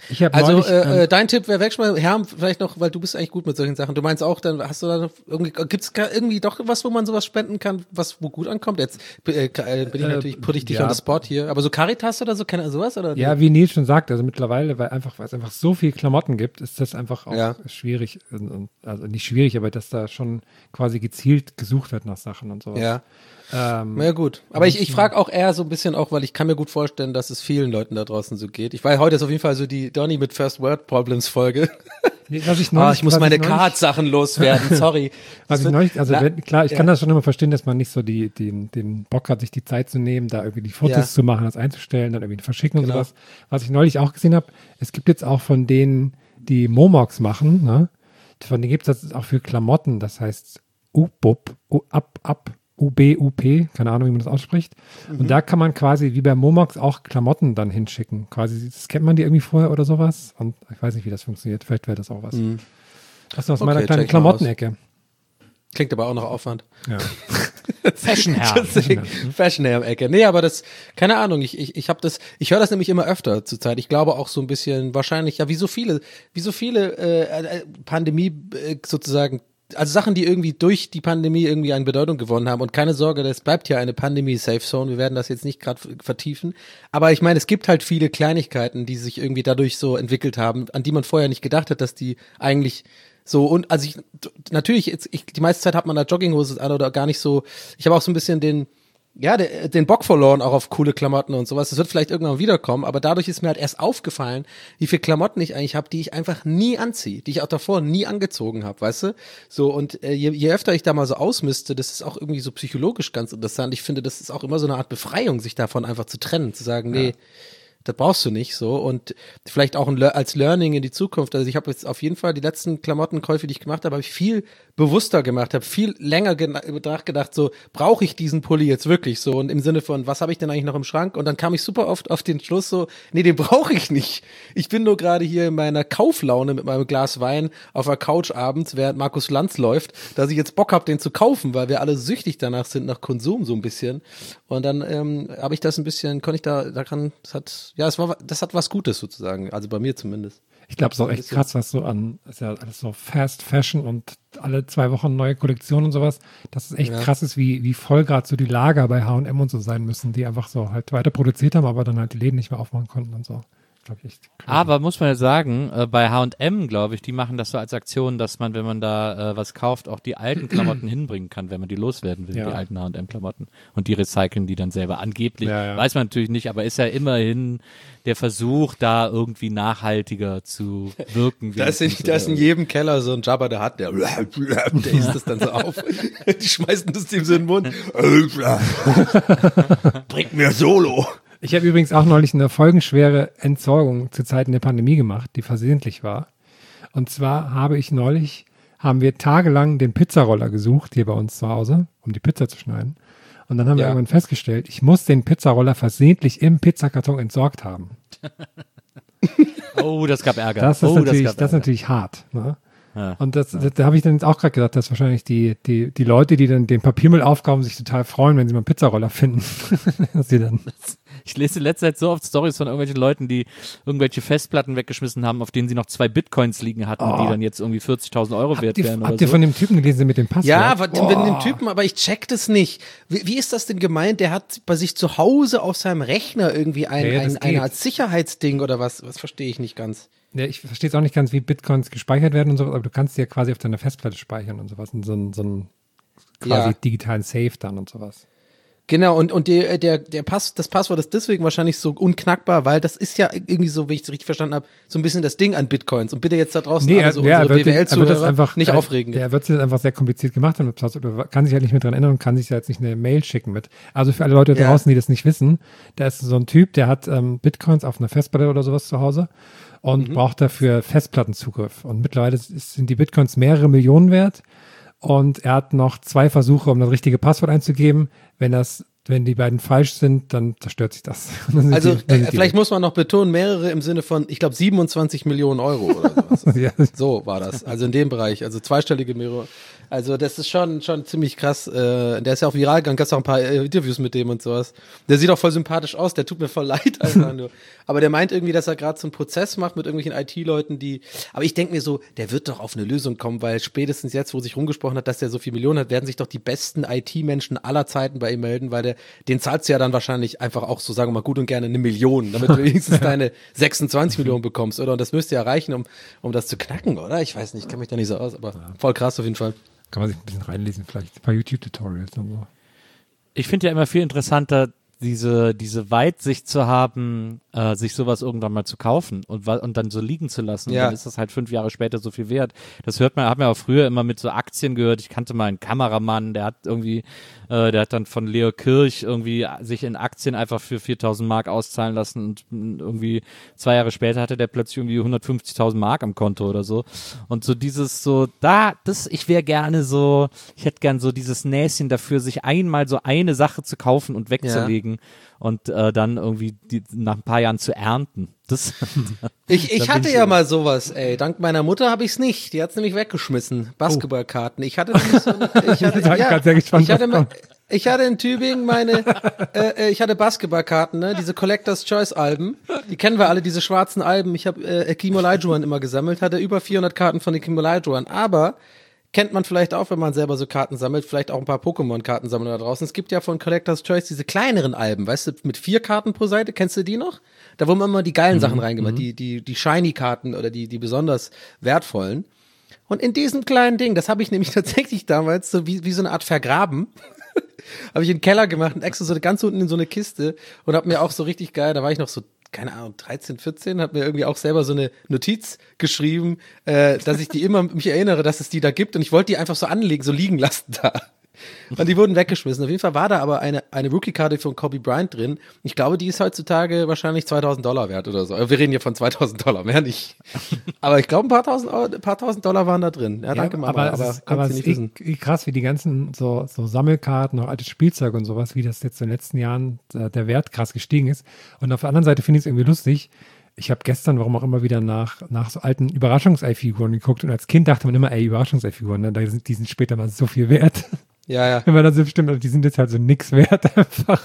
Ich hab Also neulich, dein Tipp wäre wegschmeißen. Herr, vielleicht noch, weil du bist eigentlich gut mit solchen Sachen. Du meinst auch, dann hast du da noch gibt's irgendwie doch was, wo man sowas spenden kann, wo gut ankommt? Jetzt bin ich natürlich, putte ich dich on the spot hier. Aber so Caritas oder so, kennt ihr sowas? Oder? Ja, wie Nils schon sagt, also mittlerweile, weil es einfach so viel Klamotten gibt, ist das einfach auch schwierig. Also nicht schwierig, aber dass da schon quasi gezielt gesucht wird nach Sachen und sowas. Ja. Ja gut, aber ich frage auch eher so ein bisschen auch, weil ich kann mir gut vorstellen, dass es vielen Leuten da draußen so geht. Ich weiß, heute ist auf jeden Fall so die Donny mit First World Problems Folge. Nee, ich muss meine Card-Sachen loswerden, sorry. Klar, ich kann das schon immer verstehen, dass man nicht so den Bock hat, sich die Zeit zu nehmen, da irgendwie die Fotos zu machen, das einzustellen, dann irgendwie verschicken und sowas. Was ich neulich auch gesehen habe, es gibt jetzt auch von denen, die Momox machen, ne? Von denen gibt es das auch für Klamotten, das heißt UBUP, UBUP, keine Ahnung, wie man das ausspricht. Und da kann man quasi wie bei Momox auch Klamotten dann hinschicken. Quasi, scannt man die irgendwie vorher oder sowas? Und ich weiß nicht, wie das funktioniert. Vielleicht wäre das auch was. Das ist aus meiner kleinen Klamottenecke. Klingt aber auch nach Aufwand. Ja. Fashion-Hair-Ecke. Nee, aber das, keine Ahnung, ich höre das nämlich immer öfter zurzeit. Ich glaube auch so ein bisschen wahrscheinlich, ja, wie so viele Pandemie sozusagen, also Sachen, die irgendwie durch die Pandemie irgendwie an Bedeutung gewonnen haben. Und keine Sorge, das bleibt ja eine Pandemie-Safe-Zone. Wir werden das jetzt nicht gerade vertiefen. Aber ich meine, es gibt halt viele Kleinigkeiten, die sich irgendwie dadurch so entwickelt haben, an die man vorher nicht gedacht hat, dass die eigentlich so, und also die meiste Zeit hat man da Jogginghose an oder gar nicht so. Ich habe auch so ein bisschen den Bock verloren, auch auf coole Klamotten und sowas. Das wird vielleicht irgendwann wiederkommen, aber dadurch ist mir halt erst aufgefallen, wie viel Klamotten ich eigentlich habe, die ich einfach nie anziehe, die ich auch davor nie angezogen habe, weißt du? So, und je öfter ich da mal so ausmiste, das ist auch irgendwie so psychologisch ganz interessant. Ich finde, das ist auch immer so eine Art Befreiung, sich davon einfach zu trennen, zu sagen, nee, das brauchst du nicht so, und vielleicht auch als Learning in die Zukunft. Also ich habe jetzt auf jeden Fall die letzten Klamottenkäufe, die ich gemacht habe ich viel bewusster gemacht, habe viel länger nachgedacht, so, brauche ich diesen Pulli jetzt wirklich so, und im Sinne von, was habe ich denn eigentlich noch im Schrank? Und dann kam ich super oft auf den Schluss so, nee, den brauche ich nicht. Ich bin nur gerade hier in meiner Kauflaune mit meinem Glas Wein auf der Couch abends, während Markus Lanz läuft, dass ich jetzt Bock habe, den zu kaufen, weil wir alle süchtig danach sind, nach Konsum so ein bisschen. Und dann habe ich das ein bisschen, das hat was Gutes sozusagen, also bei mir zumindest. Ich glaube, es ist auch echt krass, was so ist ja alles so Fast Fashion und alle 2 Wochen neue Kollektionen und sowas, dass es echt krass ist, wie voll gerade so die Lager bei H&M und so sein müssen, die einfach so halt weiter produziert haben, aber dann halt die Läden nicht mehr aufmachen konnten und so. Aber muss man ja sagen, bei H&M, glaube ich, die machen das so als Aktion, dass man, wenn man da was kauft, auch die alten Klamotten hinbringen kann, wenn man die loswerden will, die alten H&M-Klamotten. Und die recyceln die dann selber. Angeblich, weiß man natürlich nicht, aber ist ja immerhin der Versuch, da irgendwie nachhaltiger zu wirken. Da ist in jedem Keller so ein Jabba, der isst das dann so auf. Die schmeißen das dem so in den Mund. Bringt mir Solo. Ich habe übrigens auch neulich eine folgenschwere Entsorgung zu Zeiten der Pandemie gemacht, die versehentlich war. Und zwar haben wir tagelang den Pizzaroller gesucht, hier bei uns zu Hause, um die Pizza zu schneiden. Und dann haben wir irgendwann festgestellt, ich muss den Pizzaroller versehentlich im Pizzakarton entsorgt haben. Oh, das gab Ärger. Das ist natürlich hart. Ne? Ja. Und da habe ich dann jetzt auch gerade gedacht, dass wahrscheinlich die Leute, die dann den Papiermüll aufgaben, sich total freuen, wenn sie mal einen Pizzaroller finden. Dass sie dann ich lese in letzter Zeit so oft Storys von irgendwelchen Leuten, die irgendwelche Festplatten weggeschmissen haben, auf denen sie noch 2 Bitcoins liegen hatten, die dann jetzt irgendwie 40.000 Euro wert wären. Habt ihr von dem Typen gelesen mit dem Passwort? Ja, von dem Typen, aber ich check das nicht. Wie ist das denn gemeint? Der hat bei sich zu Hause auf seinem Rechner irgendwie eine Art Sicherheitsding oder was? Was verstehe ich nicht ganz. Ja, ich verstehe es auch nicht ganz, wie Bitcoins gespeichert werden und sowas, aber du kannst die ja quasi auf deiner Festplatte speichern und sowas, in so einen quasi digitalen Safe dann und sowas. Genau, und das Passwort ist deswegen wahrscheinlich so unknackbar, weil das ist ja irgendwie so, wie ich es richtig verstanden habe, so ein bisschen das Ding an Bitcoins. Und bitte jetzt da draußen unsere BWL-Zuhörer nicht aufregen. Der wird es jetzt einfach sehr kompliziert gemacht haben. Kann sich halt nicht mehr dran erinnern und kann sich ja jetzt nicht eine Mail schicken mit. Also für alle Leute da draußen, die das nicht wissen, da ist so ein Typ, der hat Bitcoins auf einer Festplatte oder sowas zu Hause und braucht dafür Festplattenzugriff. Und mittlerweile sind die Bitcoins mehrere Millionen wert. Und er hat noch 2 Versuche, um das richtige Passwort einzugeben. Wenn die beiden falsch sind, dann zerstört sich das. Also vielleicht muss man noch betonen, mehrere im Sinne von, ich glaube, 27 Millionen Euro oder sowas. Ja. So war das. Also in dem Bereich, also zweistellige Also das ist schon ziemlich krass. Der ist ja auch viral gegangen, gab es auch ein paar Interviews mit dem und sowas. Der sieht auch voll sympathisch aus, der tut mir voll leid einfach nur. Aber der meint irgendwie, dass er gerade so einen Prozess macht mit irgendwelchen IT-Leuten, aber ich denke mir so, der wird doch auf eine Lösung kommen, weil spätestens jetzt, wo sich rumgesprochen hat, dass der so viel Millionen hat, werden sich doch die besten IT-Menschen aller Zeiten bei ihm melden, weil den zahlst du ja dann wahrscheinlich einfach auch so, sagen wir mal, gut und gerne 1 Million, damit du wenigstens deine 26 Millionen bekommst, oder? Und das müsste ja reichen, um das zu knacken, oder? Ich weiß nicht, ich kenne mich da nicht so aus, aber voll krass auf jeden Fall. Kann man sich ein bisschen reinlesen, vielleicht ein paar YouTube-Tutorials und so. Ich finde ja immer viel interessanter, diese Weitsicht zu haben, sich sowas irgendwann mal zu kaufen und dann so liegen zu lassen. Und dann ist das halt 5 Jahre später so viel wert. Das hat man auch früher immer mit so Aktien gehört. Ich kannte mal einen Kameramann, der hat dann von Leo Kirch irgendwie sich in Aktien einfach für 4.000 Mark auszahlen lassen und irgendwie 2 Jahre später hatte der plötzlich irgendwie 150.000 Mark am Konto oder so. Und so ich hätte gern so dieses Näschen dafür, sich einmal so eine Sache zu kaufen und wegzulegen und dann irgendwie nach ein paar Jahren zu ernten. Ich hatte ja mal sowas, ey. Dank meiner Mutter habe ich es nicht. Die hat es nämlich weggeschmissen. Basketballkarten. Ich hatte nämlich ich hatte in Tübingen ich hatte Basketballkarten, ne? Diese Collector's Choice Alben. Die kennen wir alle, diese schwarzen Alben. Ich habe Akeem Olajuwon immer gesammelt, hatte über 400 Karten von Akeem Olajuwon. Aber kennt man vielleicht auch, wenn man selber so Karten sammelt, vielleicht auch ein paar Pokémon-Karten sammeln da draußen. Es gibt ja von Collector's Choice diese kleineren Alben, weißt du, mit 4 Karten pro Seite. Kennst du die noch? Da wurden immer die geilen Sachen reingemacht, die Shiny-Karten oder die besonders wertvollen. Und in diesem kleinen Ding, das habe ich nämlich tatsächlich damals so wie so eine Art vergraben, habe ich in den Keller gemacht und extra so ganz unten in so eine Kiste und habe mir auch so richtig geil, da war ich noch so, keine Ahnung, 13, 14, habe mir irgendwie auch selber so eine Notiz geschrieben, dass ich mich erinnere, dass es die da gibt und ich wollte die einfach so anlegen, so liegen lassen da. Und die wurden weggeschmissen. Auf jeden Fall war da aber eine Rookie-Karte von Kobe Bryant drin. Ich glaube, die ist heutzutage wahrscheinlich $2.000 wert oder so. Wir reden hier von $2.000, mehr nicht. Aber ich glaube, ein paar tausend Dollar waren da drin. Ja, danke, Mama. Aber es ist krass, wie die ganzen so Sammelkarten, auch altes Spielzeug und sowas, wie das jetzt in den letzten Jahren der Wert krass gestiegen ist. Und auf der anderen Seite finde ich es irgendwie lustig. Ich habe gestern, warum auch immer, wieder nach so alten Überraschungsei-Figuren geguckt und als Kind dachte man immer, Überraschungsei-Figuren, ne? Die sind später mal so viel wert. Ja. Wenn man dann so bestimmt, die sind jetzt halt so nix wert einfach.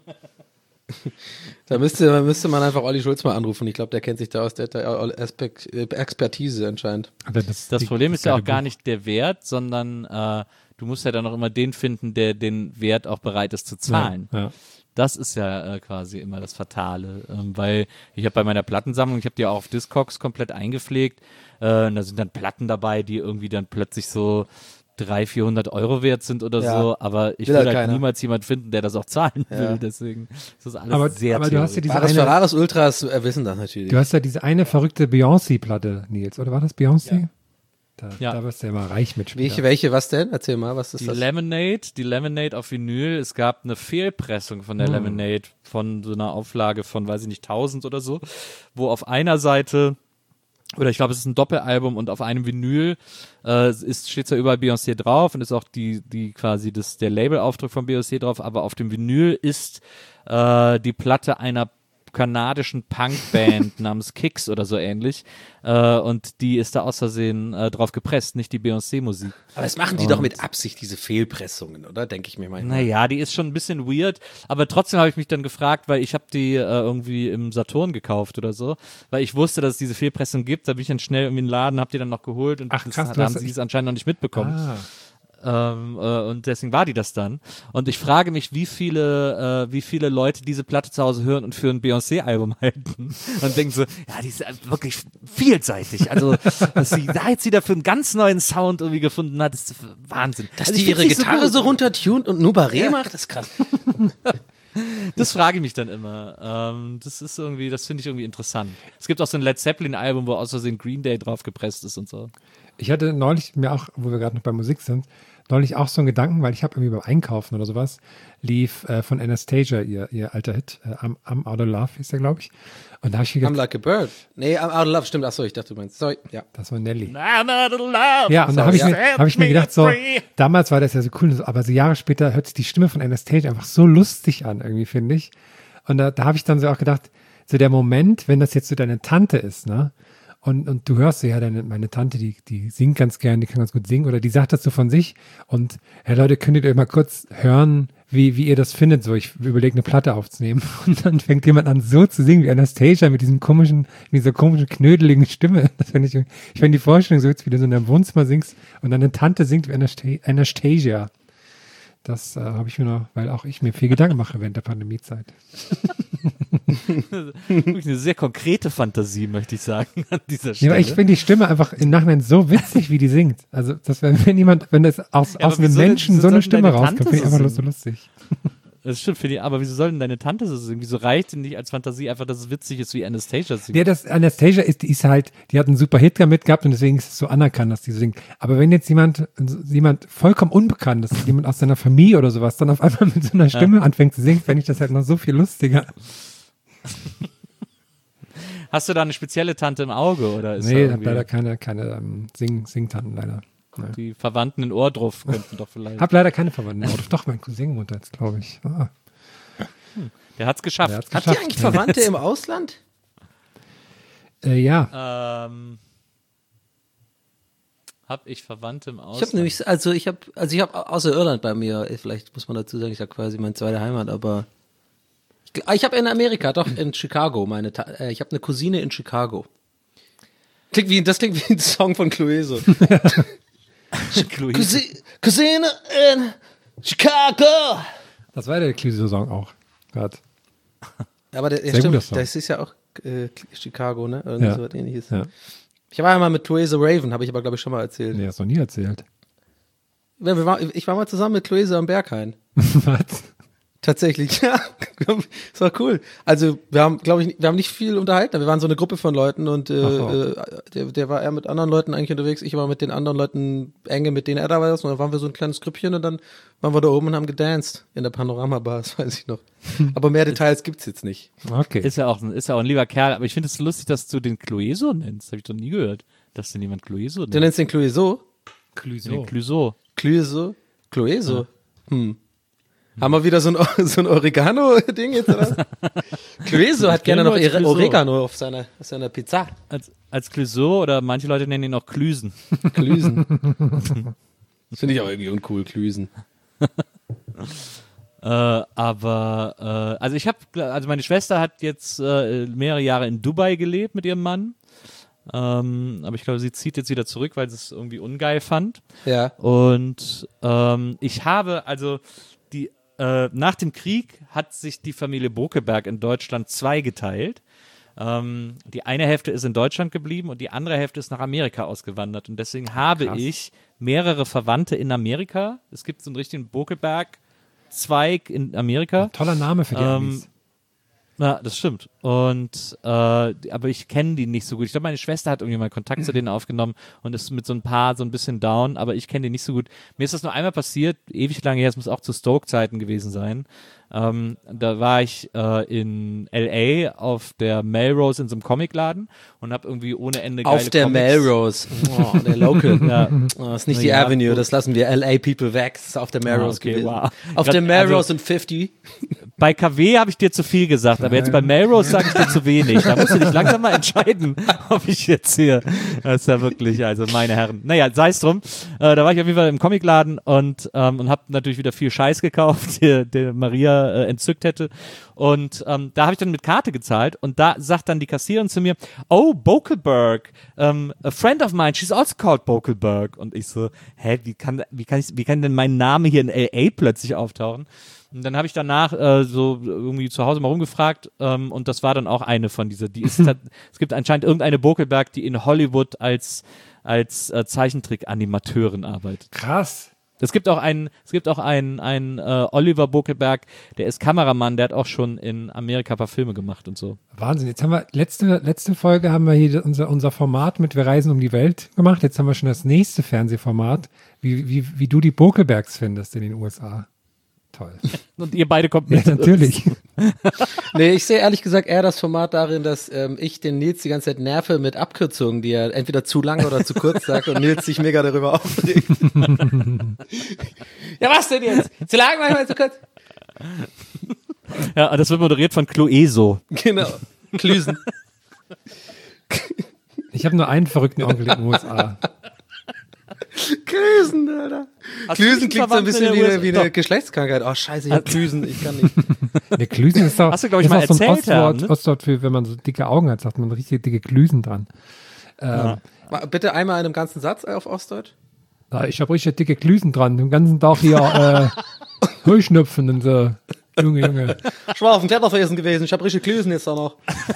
Da müsste man einfach Olli Schulz mal anrufen. Ich glaube, der kennt sich da aus der Expertise anscheinend. Das Problem ist ja auch gar nicht der Wert, sondern du musst ja dann auch immer den finden, der den Wert auch bereit ist zu zahlen. Ja. Das ist ja quasi immer das Fatale, weil ich habe bei meiner Plattensammlung, ich habe die auch auf Discogs komplett eingepflegt, da sind dann Platten dabei, die irgendwie dann plötzlich so 300-400 Euro wert sind oder so, aber ich will halt niemals jemand finden, der das auch zahlen will, deswegen ist das alles sehr aber du hast ja diese Ferraris Ultras wissen das natürlich. Du hast ja diese eine verrückte Beyoncé-Platte, Nils, oder war das Beyoncé? Ja. Da wirst du ja mal reich mitspielen. Welche, was denn? Erzähl mal, was ist das? Die Lemonade auf Vinyl. Es gab eine Fehlpressung von der Lemonade von so einer Auflage von, weiß ich nicht, 1000 oder so, wo auf einer Seite, oder ich glaube, es ist ein Doppelalbum und auf einem Vinyl steht zwar überall Beyoncé drauf und ist auch die quasi der Labelaufdruck von Beyoncé drauf, aber auf dem Vinyl ist die Platte einer kanadischen Punkband namens Kicks oder so ähnlich und die ist da aus Versehen drauf gepresst, nicht die Beyoncé-Musik. Aber das machen die doch mit Absicht, diese Fehlpressungen, oder? Denke ich mir manchmal. Naja, die ist schon ein bisschen weird, aber trotzdem habe ich mich dann gefragt, weil ich habe die irgendwie im Saturn gekauft oder so, weil ich wusste, dass es diese Fehlpressung gibt, da bin ich dann schnell irgendwie in den Laden, habe die dann noch geholt und krass, da haben sie es anscheinend noch nicht mitbekommen. Und deswegen war die das dann. Und ich frage mich, wie viele Leute diese Platte zu Hause hören und für ein Beyoncé-Album halten. Und denken so, ja, die ist wirklich vielseitig. Also, dass sie da jetzt wieder für einen ganz neuen Sound irgendwie gefunden hat, ist Wahnsinn. Dass die ihre Gitarre so runtertunt und nur Barré macht, ist krass. Das frage ich mich dann immer. Das finde ich irgendwie interessant. Es gibt auch so ein Led Zeppelin-Album, wo aus Versehen Green Day drauf gepresst ist und so. Ich hatte neulich mir auch, wo wir gerade noch bei Musik sind, neulich auch so einen Gedanken, weil ich habe irgendwie beim Einkaufen oder sowas, lief von Anastasia ihr alter Hit, I'm Out of Love hieß der, glaube ich. Und da habe ich gedacht, I'm Like a Bird. Nee, I'm Out of Love, stimmt. Achso, ich dachte, du meinst, sorry, ja. Das war Nelly. I'm out of love. Ja, und da habe ich mir gedacht, so, damals war das ja so cool, aber so Jahre später hört sich die Stimme von Anastasia einfach so lustig an, irgendwie, finde ich. Und da habe ich dann so auch gedacht, so der Moment, wenn das jetzt so deine Tante ist, ne? Und du hörst ja, meine Tante, die singt ganz gern, die kann ganz gut singen, oder die sagt das so von sich. Und hey Leute, könntet ihr mal kurz hören, wie ihr das findet? So, ich überlege, eine Platte aufzunehmen. Und dann fängt jemand an, so zu singen wie Anastasia mit dieser komischen, knödeligen Stimme. Das finde ich finde die Vorstellung so, wie du so in deinem Wohnzimmer singst und deine Tante singt wie Anastasia. Das habe ich mir noch, weil auch ich mir viel Gedanken mache während der Pandemiezeit. Wirklich eine sehr konkrete Fantasie, möchte ich sagen, an dieser Stelle. Ja, ich finde die Stimme einfach im Nachhinein so witzig, wie die singt. Also, wenn das aus einem Menschen so eine Stimme rauskommt, finde ich einfach so lustig. Das stimmt, aber wieso soll denn deine Tante so singen? Wieso reicht denn nicht als Fantasie einfach, dass es witzig ist, wie Anastasia singt? Ja, Anastasia die hat einen super Hit damit gehabt und deswegen ist es so anerkannt, dass die singt. Aber wenn jetzt jemand vollkommen unbekannt ist, jemand aus seiner Familie oder sowas, dann auf einmal mit so einer Stimme anfängt zu singen, fände ich das halt noch so viel lustiger. Hast du da eine spezielle Tante im Auge? Oder ist nee, ich habe leider keine Singtanten, leider. Ja. Die Verwandten in Ohrdruff könnten doch vielleicht. Hab leider keine Verwandten in Ohrdruff. Doch, mein Cousin wohnt jetzt, glaube ich. Der hat's geschafft. Habt ihr eigentlich Verwandte im Ausland? Ja. Hab ich Verwandte im Ausland? Ich habe außer Irland bei mir, vielleicht muss man dazu sagen, ich habe quasi meine zweite Heimat, aber ich habe in Amerika, doch in Chicago, ich habe eine Cousine in Chicago. Das klingt wie ein Song von Clueso. Cousine in Chicago. Das war der Clueso-Song auch. Gerade. Aber das ist ja auch Chicago, ne? Irgend so was Ähnliches. Ja. Ich war einmal mit Clueso Raven, habe ich aber, glaube ich, schon mal erzählt. Nee, hast du noch nie erzählt. Ich war mal zusammen mit Clueso am Berghain. Was? Tatsächlich, ja. Das war cool. Also, wir haben nicht viel unterhalten. Wir waren so eine Gruppe von Leuten und der war eher mit anderen Leuten eigentlich unterwegs. Ich war mit den anderen Leuten enge, mit denen er da war. Und dann waren wir so ein kleines Grüppchen und dann waren wir da oben und haben gedanced in der Panorama-Bar, das weiß ich noch. Aber mehr Details gibt's jetzt nicht. Okay. Ist ja auch ein lieber Kerl, aber ich finde es so lustig, dass du den Clueso nennst. Habe ich doch nie gehört, dass den jemand Clueso nennt. Du nennst den Clueso? Clueso. Clueso? Haben wir wieder so ein Oregano-Ding jetzt, oder? Clueso hat gerne noch Oregano auf seiner Pizza. Als Clueso oder manche Leute nennen ihn auch Klüsen. Klüsen. Das finde ich auch irgendwie uncool, Klüsen. Also meine Schwester hat jetzt mehrere Jahre in Dubai gelebt mit ihrem Mann. Aber ich glaube, sie zieht jetzt wieder zurück, weil sie es irgendwie ungeil fand. Ja. Und ich habe nach dem Krieg hat sich die Familie Bokeberg in Deutschland zweigeteilt. Die eine Hälfte ist in Deutschland geblieben und die andere Hälfte ist nach Amerika ausgewandert. Und deswegen habe ich mehrere Verwandte in Amerika. Es gibt so einen richtigen Bokeberg-Zweig in Amerika. Toller Name für die Amis. Ja, das stimmt. Und aber ich kenne die nicht so gut. Ich glaube, meine Schwester hat irgendwie mal Kontakt zu denen aufgenommen und ist mit so ein paar so ein bisschen down, aber ich kenne die nicht so gut. Mir ist das nur einmal passiert, ewig lange her, es muss auch zu Stoke-Zeiten gewesen sein. Da war ich in L.A. auf der Melrose in so einem Comicladen und habe irgendwie ohne Ende geile Auf der Comics. Melrose. Oh, der Local. Ja. Das ist nicht die Avenue, das lassen wir L.A. People weg. Das ist auf der Melrose gewesen. Wow. Auf der Melrose in 50. Bei KW habe ich dir zu viel gesagt, aber jetzt bei Melrose sage ich dir zu wenig. Da musst du dich langsam mal entscheiden, ob ich jetzt hier, das ist ja wirklich, also meine Herren. Naja, sei es drum. Da war ich auf jeden Fall im Comicladen und habe natürlich wieder viel Scheiß gekauft, der Maria entzückt hätte. Und da habe ich dann mit Karte gezahlt und da sagt dann die Kassiererin zu mir, oh, Bokelberg, a friend of mine, she's also called Bokelberg. Und ich so, wie kann denn mein Name hier in L.A. plötzlich auftauchen? Und dann habe ich danach so irgendwie zu Hause mal rumgefragt und das war dann auch eine von dieser, es gibt anscheinend irgendeine Bokelberg, die in Hollywood als Zeichentrick-Animateurin arbeitet. Krass. Es gibt auch einen Oliver Bokelberg, der ist Kameramann, der hat auch schon in Amerika ein paar Filme gemacht und so. Wahnsinn, jetzt haben wir, letzte Folge haben wir hier unser Format mit Wir reisen um die Welt gemacht, jetzt haben wir schon das nächste Fernsehformat, wie du die Bokelbergs findest in den USA. Toll. Und ihr beide kommt mit. Ja, natürlich. Nee, ich sehe ehrlich gesagt eher das Format darin, dass ich den Nils die ganze Zeit nerve mit Abkürzungen, die er entweder zu lang oder zu kurz sagt und Nils sich mega darüber aufregt. Ja, was denn jetzt? Zu lang, manchmal zu kurz? Ja, das wird moderiert von Clueso. Genau. Klüsen. Ich habe nur einen verrückten Onkel in den USA. Klüsen, Alter. Klüsen klingt so ein bisschen wie eine Geschlechtskrankheit. Oh, scheiße, ich hab Klüsen, ich kann nicht. Der Klüsen ist doch, hast du, glaube ich, mal so ein erzählt, Ostwort für, wenn man so dicke Augen hat, sagt man richtig dicke Klüsen dran. Bitte einmal in einem ganzen Satz auf Ostdeutsch. Ich habe richtig dicke Klüsen dran. Den ganzen Tag hier Heuschnupfen und so. Junge. Ich war auf dem Kletterfelsen gewesen, ich habe richtig Klüsen jetzt da noch.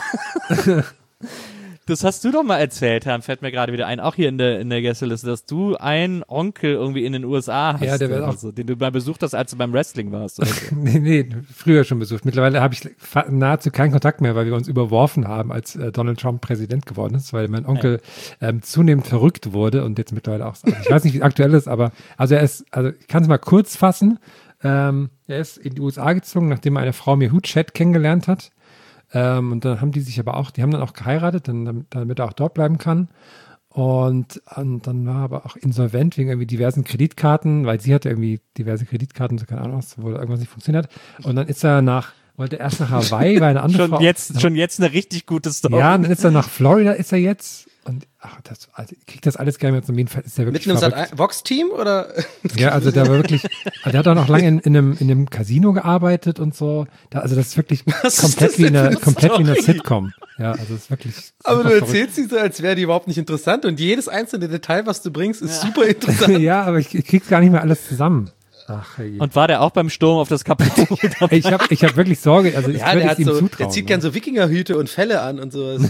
Das hast du doch mal erzählt, Herr, fällt mir gerade wieder ein, auch hier in der Gästeliste, dass du einen Onkel irgendwie in den USA hast, ja, der wird auch so, den du mal besucht hast, als du beim Wrestling warst. Oder so. nee, früher schon besucht. Mittlerweile habe ich nahezu keinen Kontakt mehr, weil wir uns überworfen haben, als Donald Trump Präsident geworden ist, weil mein Onkel zunehmend verrückt wurde und jetzt mittlerweile auch, also ich weiß nicht, wie es aktuell ist, aber ich kann es mal kurz fassen. Er ist in die USA gezogen, nachdem er eine Frau Mehut Chat kennengelernt hat. Und dann haben die haben dann auch geheiratet, damit er auch dort bleiben kann. Und dann war er aber auch insolvent wegen irgendwie diversen Kreditkarten, weil sie hatte irgendwie diverse Kreditkarten, so keine Ahnung was, wo irgendwas nicht funktioniert hat. Und dann ist er wollte erst nach Hawaii, weil eine andere Frau... Schon jetzt eine richtig gute Story. Ja, und dann ist er nach Florida, ist er jetzt. Und ich krieg das alles gerne mit so einem ist der wirklich mit einem Vox-Team oder? Ja, also der war wirklich, der hat auch noch lange in einem Casino gearbeitet und so. Das ist wirklich komplett wie eine Sitcom. Ja, also es ist wirklich. Aber du erzählst sie so, als wäre die überhaupt nicht interessant und jedes einzelne Detail, was du bringst, ist super interessant. Ja, aber ich krieg's gar nicht mehr alles zusammen. Ach, hey. Und war der auch beim Sturm auf das Kapitol? Ich hab wirklich Sorge, also ja, der hat ihm zutrauen. Der zieht gern so Wikingerhüte und Felle an und sowas.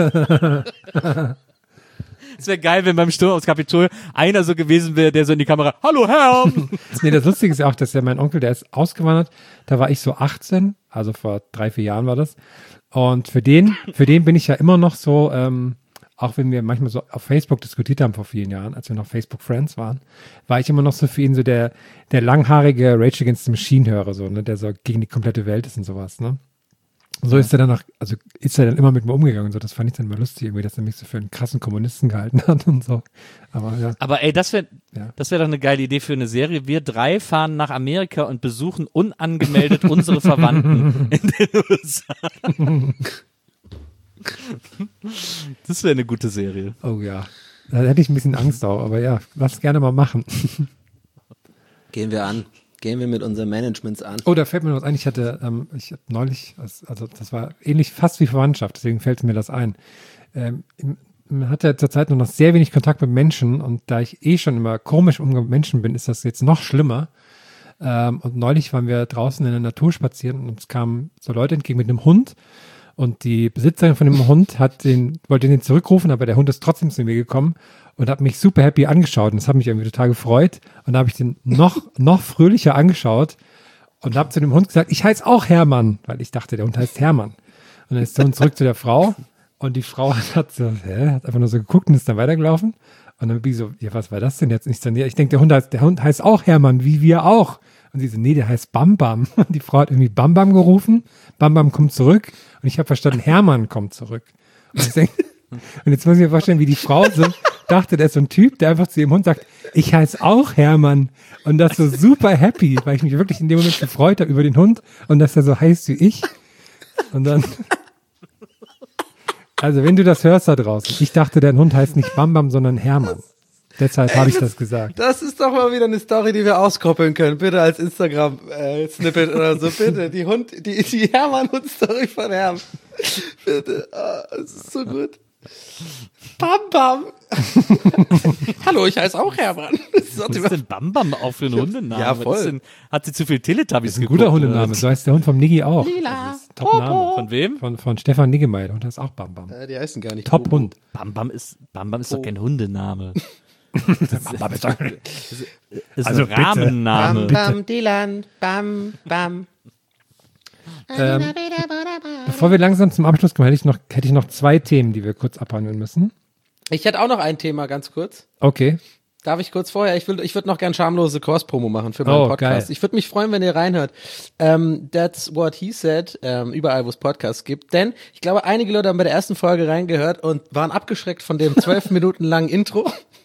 Es wäre geil, wenn beim Sturm aufs Kapitol einer so gewesen wäre, der so in die Kamera, hallo Herr! Nee, das Lustige ist ja auch, dass ja mein Onkel, der ist ausgewandert, da war ich so 18, also vor 3-4 Jahren war das. Und für den bin ich ja immer noch so, auch wenn wir manchmal so auf Facebook diskutiert haben vor vielen Jahren, als wir noch Facebook Friends waren, war ich immer noch so für ihn so der langhaarige Rage Against the Machine-Hörer, so, ne, der so gegen die komplette Welt ist und sowas, ne. Und so ist er dann immer mit mir umgegangen und so. Das fand ich dann mal lustig, irgendwie, dass er mich so für einen krassen Kommunisten gehalten hat und so. Aber ja. Aber ey, das wäre doch eine geile Idee für eine Serie. Wir 3 fahren nach Amerika und besuchen unangemeldet unsere Verwandten in den USA. Das wäre eine gute Serie. Oh ja. Da hätte ich ein bisschen Angst auch, aber ja, lass gerne mal machen. Gehen wir mit unseren Managements an. Oh, da fällt mir noch was ein. Ich habe neulich, also das war ähnlich fast wie Verwandtschaft, deswegen fällt mir das ein. Man hat ja zurzeit noch sehr wenig Kontakt mit Menschen und da ich schon immer komisch mit Menschen bin, ist das jetzt noch schlimmer. Und neulich waren wir draußen in der Natur spazieren und uns kamen so Leute entgegen mit einem Hund und die Besitzerin von dem Hund wollte den zurückrufen, aber der Hund ist trotzdem zu mir gekommen und hat mich super happy angeschaut und das hat mich irgendwie total gefreut und da habe ich den noch fröhlicher angeschaut und habe zu dem Hund gesagt, ich heiße auch Hermann, weil ich dachte, der Hund heißt Hermann. Und dann ist der Hund zurück zu der Frau und die Frau hat einfach nur so geguckt und ist dann weitergelaufen und dann bin ich so, ja, was war das denn jetzt? Und ich denke, der Hund heißt auch Hermann, wie wir auch. Und sie so, nee, der heißt Bam Bam. Und die Frau hat irgendwie Bam Bam gerufen, Bam Bam kommt zurück und ich habe verstanden, Hermann kommt zurück. Und jetzt muss ich mir vorstellen, wie die Frau so dachte, der ist so ein Typ, der einfach zu ihrem Hund sagt, ich heiße auch Hermann. Und das so super happy, weil ich mich wirklich in dem Moment gefreut habe über den Hund und dass er so heißt wie ich. Und dann, also wenn du das hörst da draußen, ich dachte, dein Hund heißt nicht Bam Bam, sondern Hermann. Deshalb habe ich das gesagt. Das ist doch mal wieder eine Story, die wir auskoppeln können. Bitte als Instagram-Snippet oder so. Bitte, die Hermann-Hund-Story von Hermann. Bitte, das ist so gut. Bam Bam. Hallo, ich heiße auch Hermann. Was ist denn Bam Bam auch für einen Hundename? Ja, voll. Hat sie zu viel Teletubbies geguckt? Ein guter Hundename, so heißt der Hund vom Niggi auch. Lila. Top-Name. Von wem? Von Stefan Niggemeier. Und das ist auch Bam Bam. Die heißen gar nicht. Top-Hund. Bam Bam ist doch kein Hundename. Bam ist Ist Also ein bitte. Rahmenname. Bam, bam, Dylan, bam, bam. Bevor wir langsam zum Abschluss kommen, hätte ich noch 2 Themen, die wir kurz abhandeln müssen. Ich hätte auch noch ein Thema, ganz kurz. Okay. Darf ich kurz vorher? Ich würde noch gern schamlose Kurs-Promo machen für meinen Podcast. Geil. Ich würde mich freuen, wenn ihr reinhört. That's what he said, überall, wo es Podcasts gibt. Denn ich glaube, einige Leute haben bei der ersten Folge reingehört und waren abgeschreckt von dem 12 Minuten langen Intro.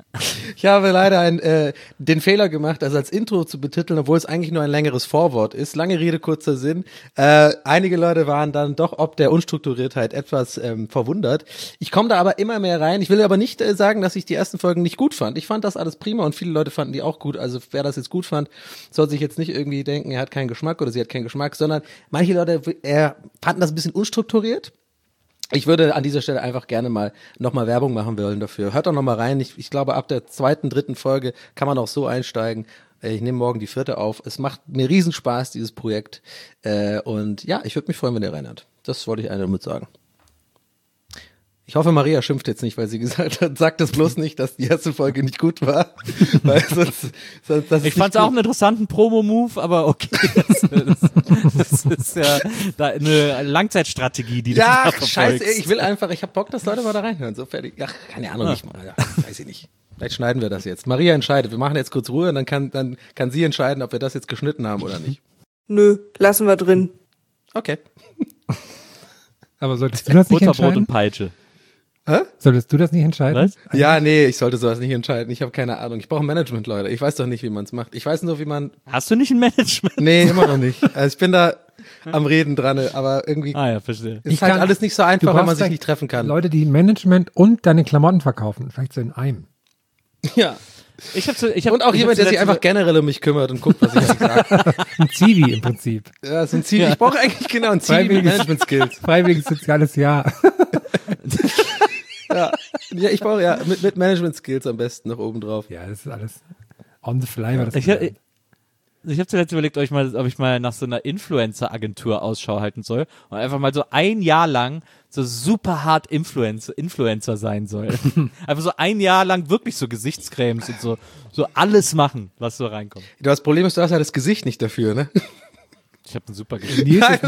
Ich habe leider den Fehler gemacht, das als Intro zu betiteln, obwohl es eigentlich nur ein längeres Vorwort ist. Lange Rede, kurzer Sinn. Einige Leute waren dann doch ob der Unstrukturiertheit etwas verwundert. Ich komme da aber immer mehr rein. Ich will aber nicht sagen, dass ich die ersten Folgen nicht gut fand. Ich fand das alles prima und viele Leute fanden die auch gut. Also wer das jetzt gut fand, soll sich jetzt nicht irgendwie denken, er hat keinen Geschmack oder sie hat keinen Geschmack, sondern manche Leute fanden das ein bisschen unstrukturiert. Ich würde an dieser Stelle einfach gerne mal nochmal Werbung machen wollen dafür. Hört doch nochmal rein. Ich glaube, ab der 2., 3. Folge kann man auch so einsteigen. Ich nehme morgen die 4. auf. Es macht mir Riesenspaß, dieses Projekt. Und ja, ich würde mich freuen, wenn ihr reinhört. Das wollte ich damit sagen. Ich hoffe, Maria schimpft jetzt nicht, weil sie gesagt hat, sagt das bloß nicht, dass die erste Folge nicht gut war. Weil sonst ich fand es auch einen interessanten Promo-Move, aber okay. Das ist ja da eine Langzeitstrategie, die du da verfolgst. Scheiße, ich will einfach, ich habe Bock, dass Leute mal da reinhören. So fertig. Ach, keine Ahnung, nicht mal. Ja, weiß ich nicht. Vielleicht schneiden wir das jetzt. Maria entscheidet. Wir machen jetzt kurz Ruhe und dann kann sie entscheiden, ob wir das jetzt geschnitten haben oder nicht. Nö, lassen wir drin. Okay. Aber solltest du das nicht Butterbrot entscheiden? und Peitsche. Hä? Solltest du das nicht entscheiden? Was? Ja, nee, ich sollte sowas nicht entscheiden. Ich habe keine Ahnung. Ich brauche ein Management, Leute. Ich weiß doch nicht, wie man es macht. Ich weiß nur, wie man... Hast du nicht ein Management? Nee, immer noch nicht. Also ich bin da am Reden dran, aber irgendwie Ja, verstehe. ist halt alles nicht so einfach, wenn man sich nicht treffen kann. Leute, die Management und deine Klamotten verkaufen. Vielleicht so in einem. Ja. Und auch jemand, der sich einfach generell um mich kümmert und guckt, was ich eigentlich sage. Ein Zivi im Prinzip. Ja, so ein Zivi. Ich brauche eigentlich genau ein Zivi mit Management-Skills. Freiwilliges soziales Jahr. Ja, ich brauche mit Management-Skills am besten noch oben drauf. Ja, das ist alles on the fly. War das Ich habe zuletzt überlegt, ob ich mal nach so einer Influencer-Agentur Ausschau halten soll und einfach mal so ein Jahr lang so super hart Influencer sein soll. Einfach so ein Jahr lang wirklich so Gesichtscremes und so alles machen, was so reinkommt. Das Problem ist, du hast ja das Gesicht nicht dafür, ne? Ich habe ein super Gesicht.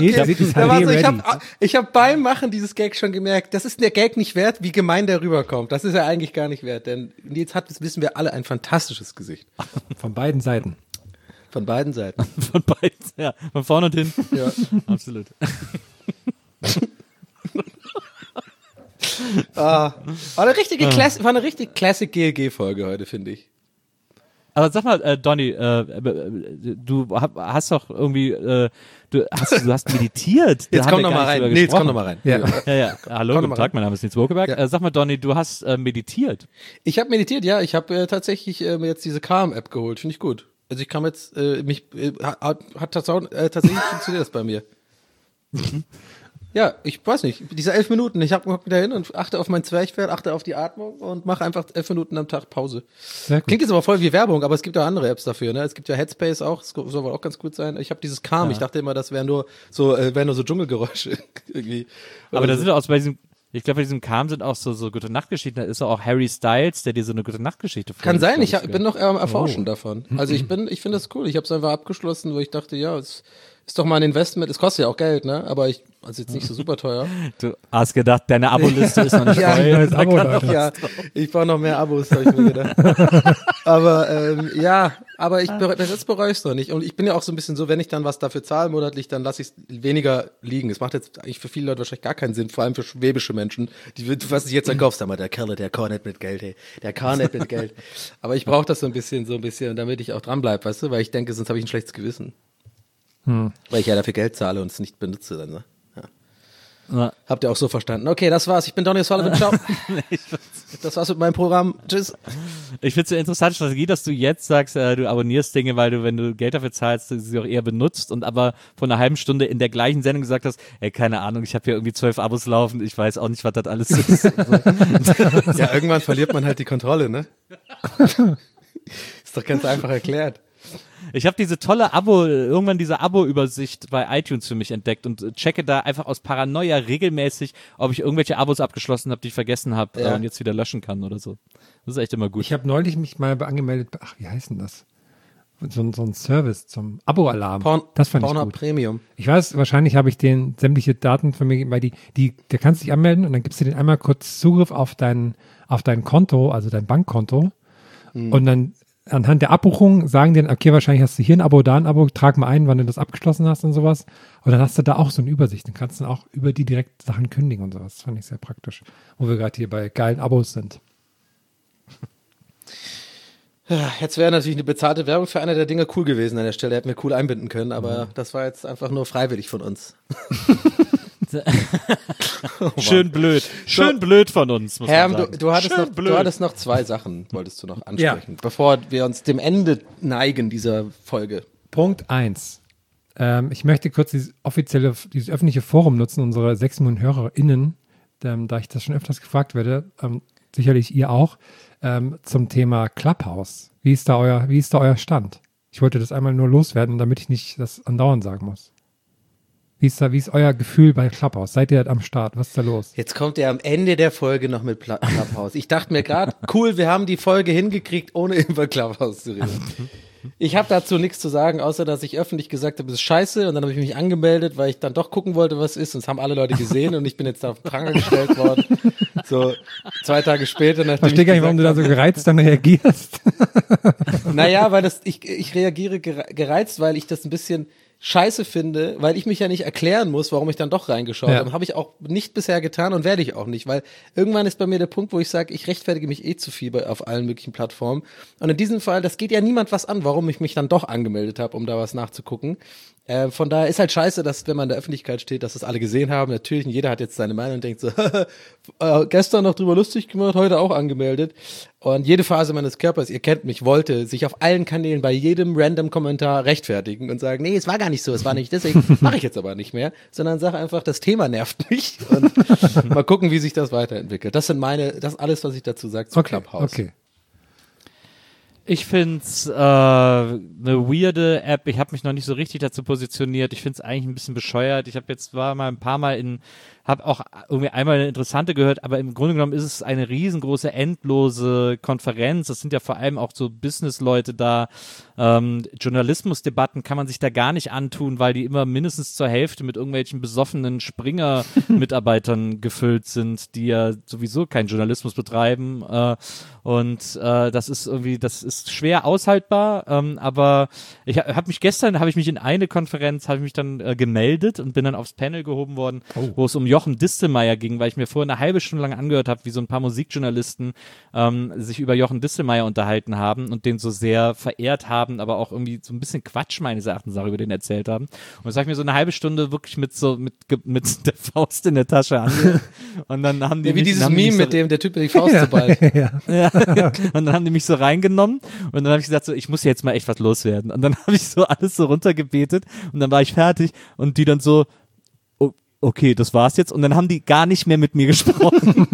Ich habe beim Machen dieses Gag schon gemerkt, das ist der Gag nicht wert, wie gemein der rüberkommt. Das ist er eigentlich gar nicht wert, denn Nils hat, wissen wir alle, ein fantastisches Gesicht. Von beiden Seiten. Von beiden Seiten. Von beiden, ja. Von vorne und hinten. Ja. Absolut. War eine richtige Classic GLG-Folge heute, finde ich. Aber sag mal, Donny, du hast doch irgendwie, du hast meditiert. Jetzt komm doch mal rein. Nils, komm doch mal rein. Ja. Hallo, guten Tag, mein Name ist Nils Bokeberg. Ja. Sag mal, Donny, du hast meditiert. Ich habe meditiert, ja. Ich habe tatsächlich mir jetzt diese Calm-App geholt. Finde ich gut. Also ich kam jetzt, hat tatsächlich funktioniert das bei mir. Ja, ich weiß nicht, diese 11 Minuten, ich hocke da hin und achte auf mein Zwerchfell, achte auf die Atmung und mache einfach 11 Minuten am Tag Pause. Klingt jetzt aber voll wie Werbung, aber es gibt ja andere Apps dafür, ne? Es gibt ja Headspace auch, das soll wohl auch ganz gut sein. Ich habe dieses Calm, ich dachte immer, das wären nur so Dschungelgeräusche irgendwie. Aber da sind auch bei diesem, ich glaube, bei diesem Calm sind auch so gute Nachtgeschichten, da ist auch Harry Styles, der dir so eine gute Nachtgeschichte vorliest. Kann sein, ich bin noch am Erforschen davon. Also ich finde das cool, ich habe es einfach abgeschlossen, wo ich dachte, ja, es ist doch mal ein Investment, es kostet ja auch Geld, ne? Aber also jetzt nicht so super teuer. Du hast gedacht, deine Aboliste ist noch nicht Ja, voll. Ja, ich brauche noch mehr Abos, habe ich mir gedacht. Aber jetzt bereue ich es noch nicht. Und ich bin ja auch so ein bisschen so, wenn ich dann was dafür zahle monatlich, dann lasse ich es weniger liegen. Es macht jetzt eigentlich für viele Leute wahrscheinlich gar keinen Sinn, vor allem für schwäbische Menschen. Was ich jetzt dann kaufst, aber der Kerl, der kann nicht mit Geld, hey. Der kann nicht mit Geld. Aber ich brauche das so ein bisschen, damit ich auch dranbleibe, weißt du? Weil ich denke, sonst habe ich ein schlechtes Gewissen. Weil ich ja dafür Geld zahle und es nicht benutze dann, ne? Ja. Habt ihr auch so verstanden? Okay, das war's. Ich bin Donny Sullivan. Ciao. Das war's mit meinem Programm. Tschüss. Ich finde es eine interessante Strategie, dass du jetzt sagst, du abonnierst Dinge, weil du, wenn du Geld dafür zahlst, du sie auch eher benutzt und aber vor einer halben Stunde in der gleichen Sendung gesagt hast, ey, keine Ahnung, ich habe hier irgendwie 12 Abos laufen, ich weiß auch nicht, was das alles ist. Ja, irgendwann verliert man halt die Kontrolle, ne? Ist doch ganz einfach erklärt. Ich habe irgendwann diese Abo-Übersicht bei iTunes für mich entdeckt und checke da einfach aus Paranoia regelmäßig, ob ich irgendwelche Abos abgeschlossen habe, die ich vergessen habe und jetzt wieder löschen kann oder so. Das ist echt immer gut. Ich habe neulich mich mal angemeldet, wie heißt denn das? So ein Service zum Abo-Alarm. Das fand ich gut. Premium. Ich weiß, wahrscheinlich habe ich den sämtliche Daten von mir, weil da kannst du dich anmelden und dann gibst du den einmal kurz Zugriff auf dein Konto, also dein Bankkonto und dann anhand der Abbuchung sagen die dann, okay, wahrscheinlich hast du hier ein Abo, da ein Abo, trag mal ein, wann du das abgeschlossen hast und sowas. Und dann hast du da auch so eine Übersicht. Dann kannst du dann auch über die direkt Sachen kündigen und sowas. Das fand ich sehr praktisch. Wo wir gerade hier bei geilen Abos sind. Jetzt wäre natürlich eine bezahlte Werbung für eine der Dinge cool gewesen an der Stelle. Hätten wir cool einbinden können, aber das war jetzt einfach nur freiwillig von uns. Schön blöd. Schön blöd von uns, muss Herm, man sagen. du hattest noch 2 Sachen, wolltest du noch ansprechen, bevor wir uns dem Ende neigen dieser Folge. Punkt 1. Ich möchte kurz dieses öffentliche Forum nutzen, unsere 6 Millionen HörerInnen, da ich das schon öfters gefragt werde, sicherlich ihr auch, zum Thema Clubhouse. Wie ist da euer Stand? Ich wollte das einmal nur loswerden, damit ich nicht das andauernd sagen muss. Wie ist euer Gefühl bei Clubhouse? Seid ihr am Start? Was ist da los? Jetzt kommt er am Ende der Folge noch mit Clubhouse. Ich dachte mir gerade, cool, wir haben die Folge hingekriegt, ohne über Clubhouse zu reden. Ich habe dazu nichts zu sagen, außer dass ich öffentlich gesagt habe, das ist scheiße, und dann habe ich mich angemeldet, weil ich dann doch gucken wollte, was ist, und das haben alle Leute gesehen und ich bin jetzt da auf den Pranger gestellt worden. So 2 Tage später. Ich verstehe gar nicht, warum du da so gereizt dann reagierst. Naja, weil ich reagiere gereizt, weil ich das ein bisschen scheiße finde, weil ich mich ja nicht erklären muss, warum ich dann doch reingeschaut habe. Habe ich auch nicht bisher getan und werde ich auch nicht, weil irgendwann ist bei mir der Punkt, wo ich sage, ich rechtfertige mich zu viel auf allen möglichen Plattformen. Und in diesem Fall, das geht ja niemand was an, warum ich mich dann doch angemeldet habe, um da was nachzugucken. Von daher ist halt scheiße, dass, wenn man in der Öffentlichkeit steht, dass das alle gesehen haben. Natürlich, jeder hat jetzt seine Meinung und denkt so, gestern noch drüber lustig gemacht, heute auch angemeldet. Und jede Phase meines Körpers, ihr kennt mich, wollte sich auf allen Kanälen bei jedem random Kommentar rechtfertigen und sagen, nee, es war gar nicht so, es war nicht deswegen, mache ich jetzt aber nicht mehr, sondern sage einfach, das Thema nervt mich und mal gucken, wie sich das weiterentwickelt. Das ist alles, was ich dazu sage zu Clubhouse. Okay. Ich find's eine weirde App. Ich habe mich noch nicht so richtig dazu positioniert. Ich find's eigentlich ein bisschen bescheuert. War mal ein paar Mal habe auch irgendwie einmal eine interessante gehört, aber im Grunde genommen ist es eine riesengroße, endlose Konferenz. Das sind ja vor allem auch so Business-Leute da. Journalismusdebatten kann man sich da gar nicht antun, weil die immer mindestens zur Hälfte mit irgendwelchen besoffenen Springer-Mitarbeitern gefüllt sind, die ja sowieso keinen Journalismus betreiben. Das ist schwer aushaltbar. Aber habe mich in eine Konferenz, dann gemeldet und bin dann aufs Panel gehoben worden, wo es um Jochen Distelmeier ging, weil ich mir vorher eine halbe Stunde lang angehört habe, wie so ein paar Musikjournalisten sich über Jochen Distelmeier unterhalten haben und den so sehr verehrt haben, aber auch irgendwie so ein bisschen Quatsch meines Erachtens auch über den erzählt haben. Und das habe ich mir so eine halbe Stunde wirklich mit der Faust in der Tasche angehört. Und dann haben die ja, wie dieses Meme, mit dem der Typ die Faust so bald. Und dann haben die mich so reingenommen und dann habe ich gesagt, so, ich muss jetzt mal echt was loswerden. Und dann habe ich so alles so runtergebetet und dann war ich fertig und die dann so, okay, das war's jetzt. Und dann haben die gar nicht mehr mit mir gesprochen.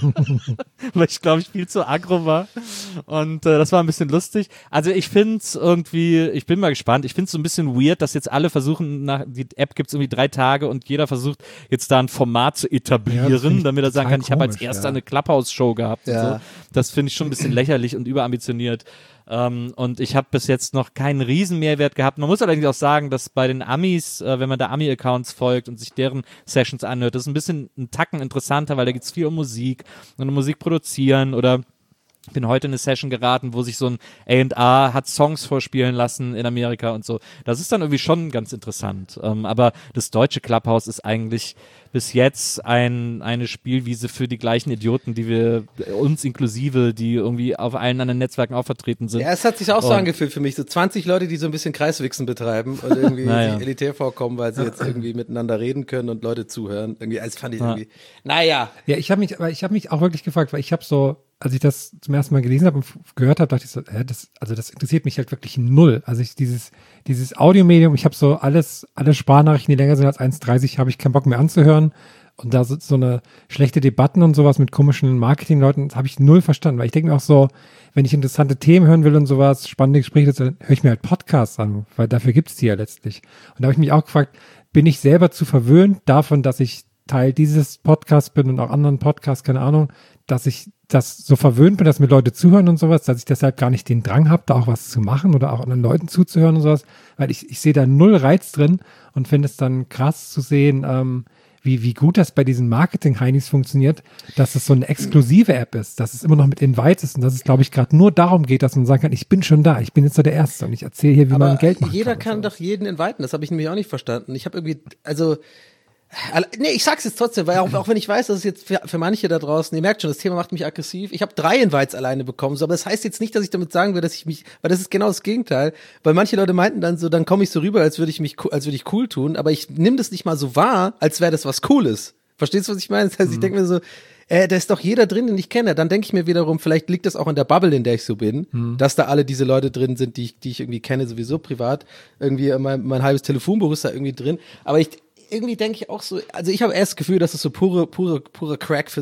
Weil ich, glaube ich, viel zu aggro war. Und das war ein bisschen lustig. Also ich find's irgendwie, ich bin mal gespannt. Ich find's so ein bisschen weird, dass jetzt alle versuchen, die App gibt's irgendwie 3 Tage und jeder versucht jetzt da ein Format zu etablieren, damit er sagen kann, ich habe als erster eine Clubhouse-Show gehabt. Und so. Das finde ich schon ein bisschen lächerlich und überambitioniert. Und ich habe bis jetzt noch keinen Riesenmehrwert gehabt. Man muss allerdings auch sagen, dass bei den Amis, wenn man da Ami-Accounts folgt und sich deren Sessions anhört, das ist ein bisschen ein Tacken interessanter, weil da geht's viel um Musik und um Musik produzieren oder ich bin heute in eine Session geraten, wo sich so ein A&R hat Songs vorspielen lassen in Amerika und so. Das ist dann irgendwie schon ganz interessant. Aber das deutsche Clubhouse ist eigentlich bis jetzt eine Spielwiese für die gleichen Idioten, die wir, uns inklusive, die irgendwie auf allen anderen Netzwerken auch vertreten sind. Ja, es hat sich auch so angefühlt für mich. So 20 Leute, die so ein bisschen Kreiswichsen betreiben und irgendwie sich elitär vorkommen, weil sie jetzt irgendwie miteinander reden können und Leute zuhören. Irgendwie, das fand ich irgendwie, Ja, ich habe mich auch wirklich gefragt, weil ich habe so, als ich das zum ersten Mal gelesen habe und gehört habe, dachte ich so, das interessiert mich halt wirklich null. Also dieses Audiomedium, ich habe so alle Sprachnachrichten, die länger sind als 1,30, habe ich keinen Bock mehr anzuhören. Und da so eine schlechte Debatten und sowas mit komischen Marketingleuten, das habe ich null verstanden. Weil ich denke mir auch so, wenn ich interessante Themen hören will und sowas, spannende Gespräche, dann höre ich mir halt Podcasts an, weil dafür gibt's die ja letztlich. Und da habe ich mich auch gefragt, bin ich selber zu verwöhnt davon, dass ich Teil dieses Podcasts bin und auch anderen Podcasts, keine Ahnung, dass ich das so verwöhnt bin, dass mir Leute zuhören und sowas, dass ich deshalb gar nicht den Drang habe, da auch was zu machen oder auch anderen Leuten zuzuhören und sowas, weil ich sehe da null Reiz drin und finde es dann krass zu sehen, wie gut das bei diesen Marketing-Heinis funktioniert, dass es so eine exklusive App ist, dass es immer noch mit Invites ist und dass es, glaube ich, gerade nur darum geht, dass man sagen kann, ich bin schon da, ich bin jetzt so der Erste und ich erzähle hier, wie man Geld macht. Jeder kann doch jeden inviten, das habe ich nämlich auch nicht verstanden. Ich habe irgendwie, Nee, ich sag's jetzt trotzdem, weil auch wenn ich weiß, dass es jetzt für manche da draußen, ihr merkt schon, das Thema macht mich aggressiv. Ich habe 3 Invites alleine bekommen, so, aber das heißt jetzt nicht, dass ich damit sagen will, weil das ist genau das Gegenteil. Weil manche Leute meinten dann so, dann komme ich so rüber, als würde ich cool tun, aber ich nehme das nicht mal so wahr, als wäre das was Cooles. Verstehst du, was ich meine? Das heißt, ich denke mir so, da ist doch jeder drin, den ich kenne. Dann denke ich mir wiederum, vielleicht liegt das auch in der Bubble, in der ich so bin, dass da alle diese Leute drin sind, die ich irgendwie kenne, sowieso privat. Irgendwie mein halbes Telefonbuch ist da irgendwie drin. Aber irgendwie denke ich auch so, also ich habe erst das Gefühl, dass es so pure Crack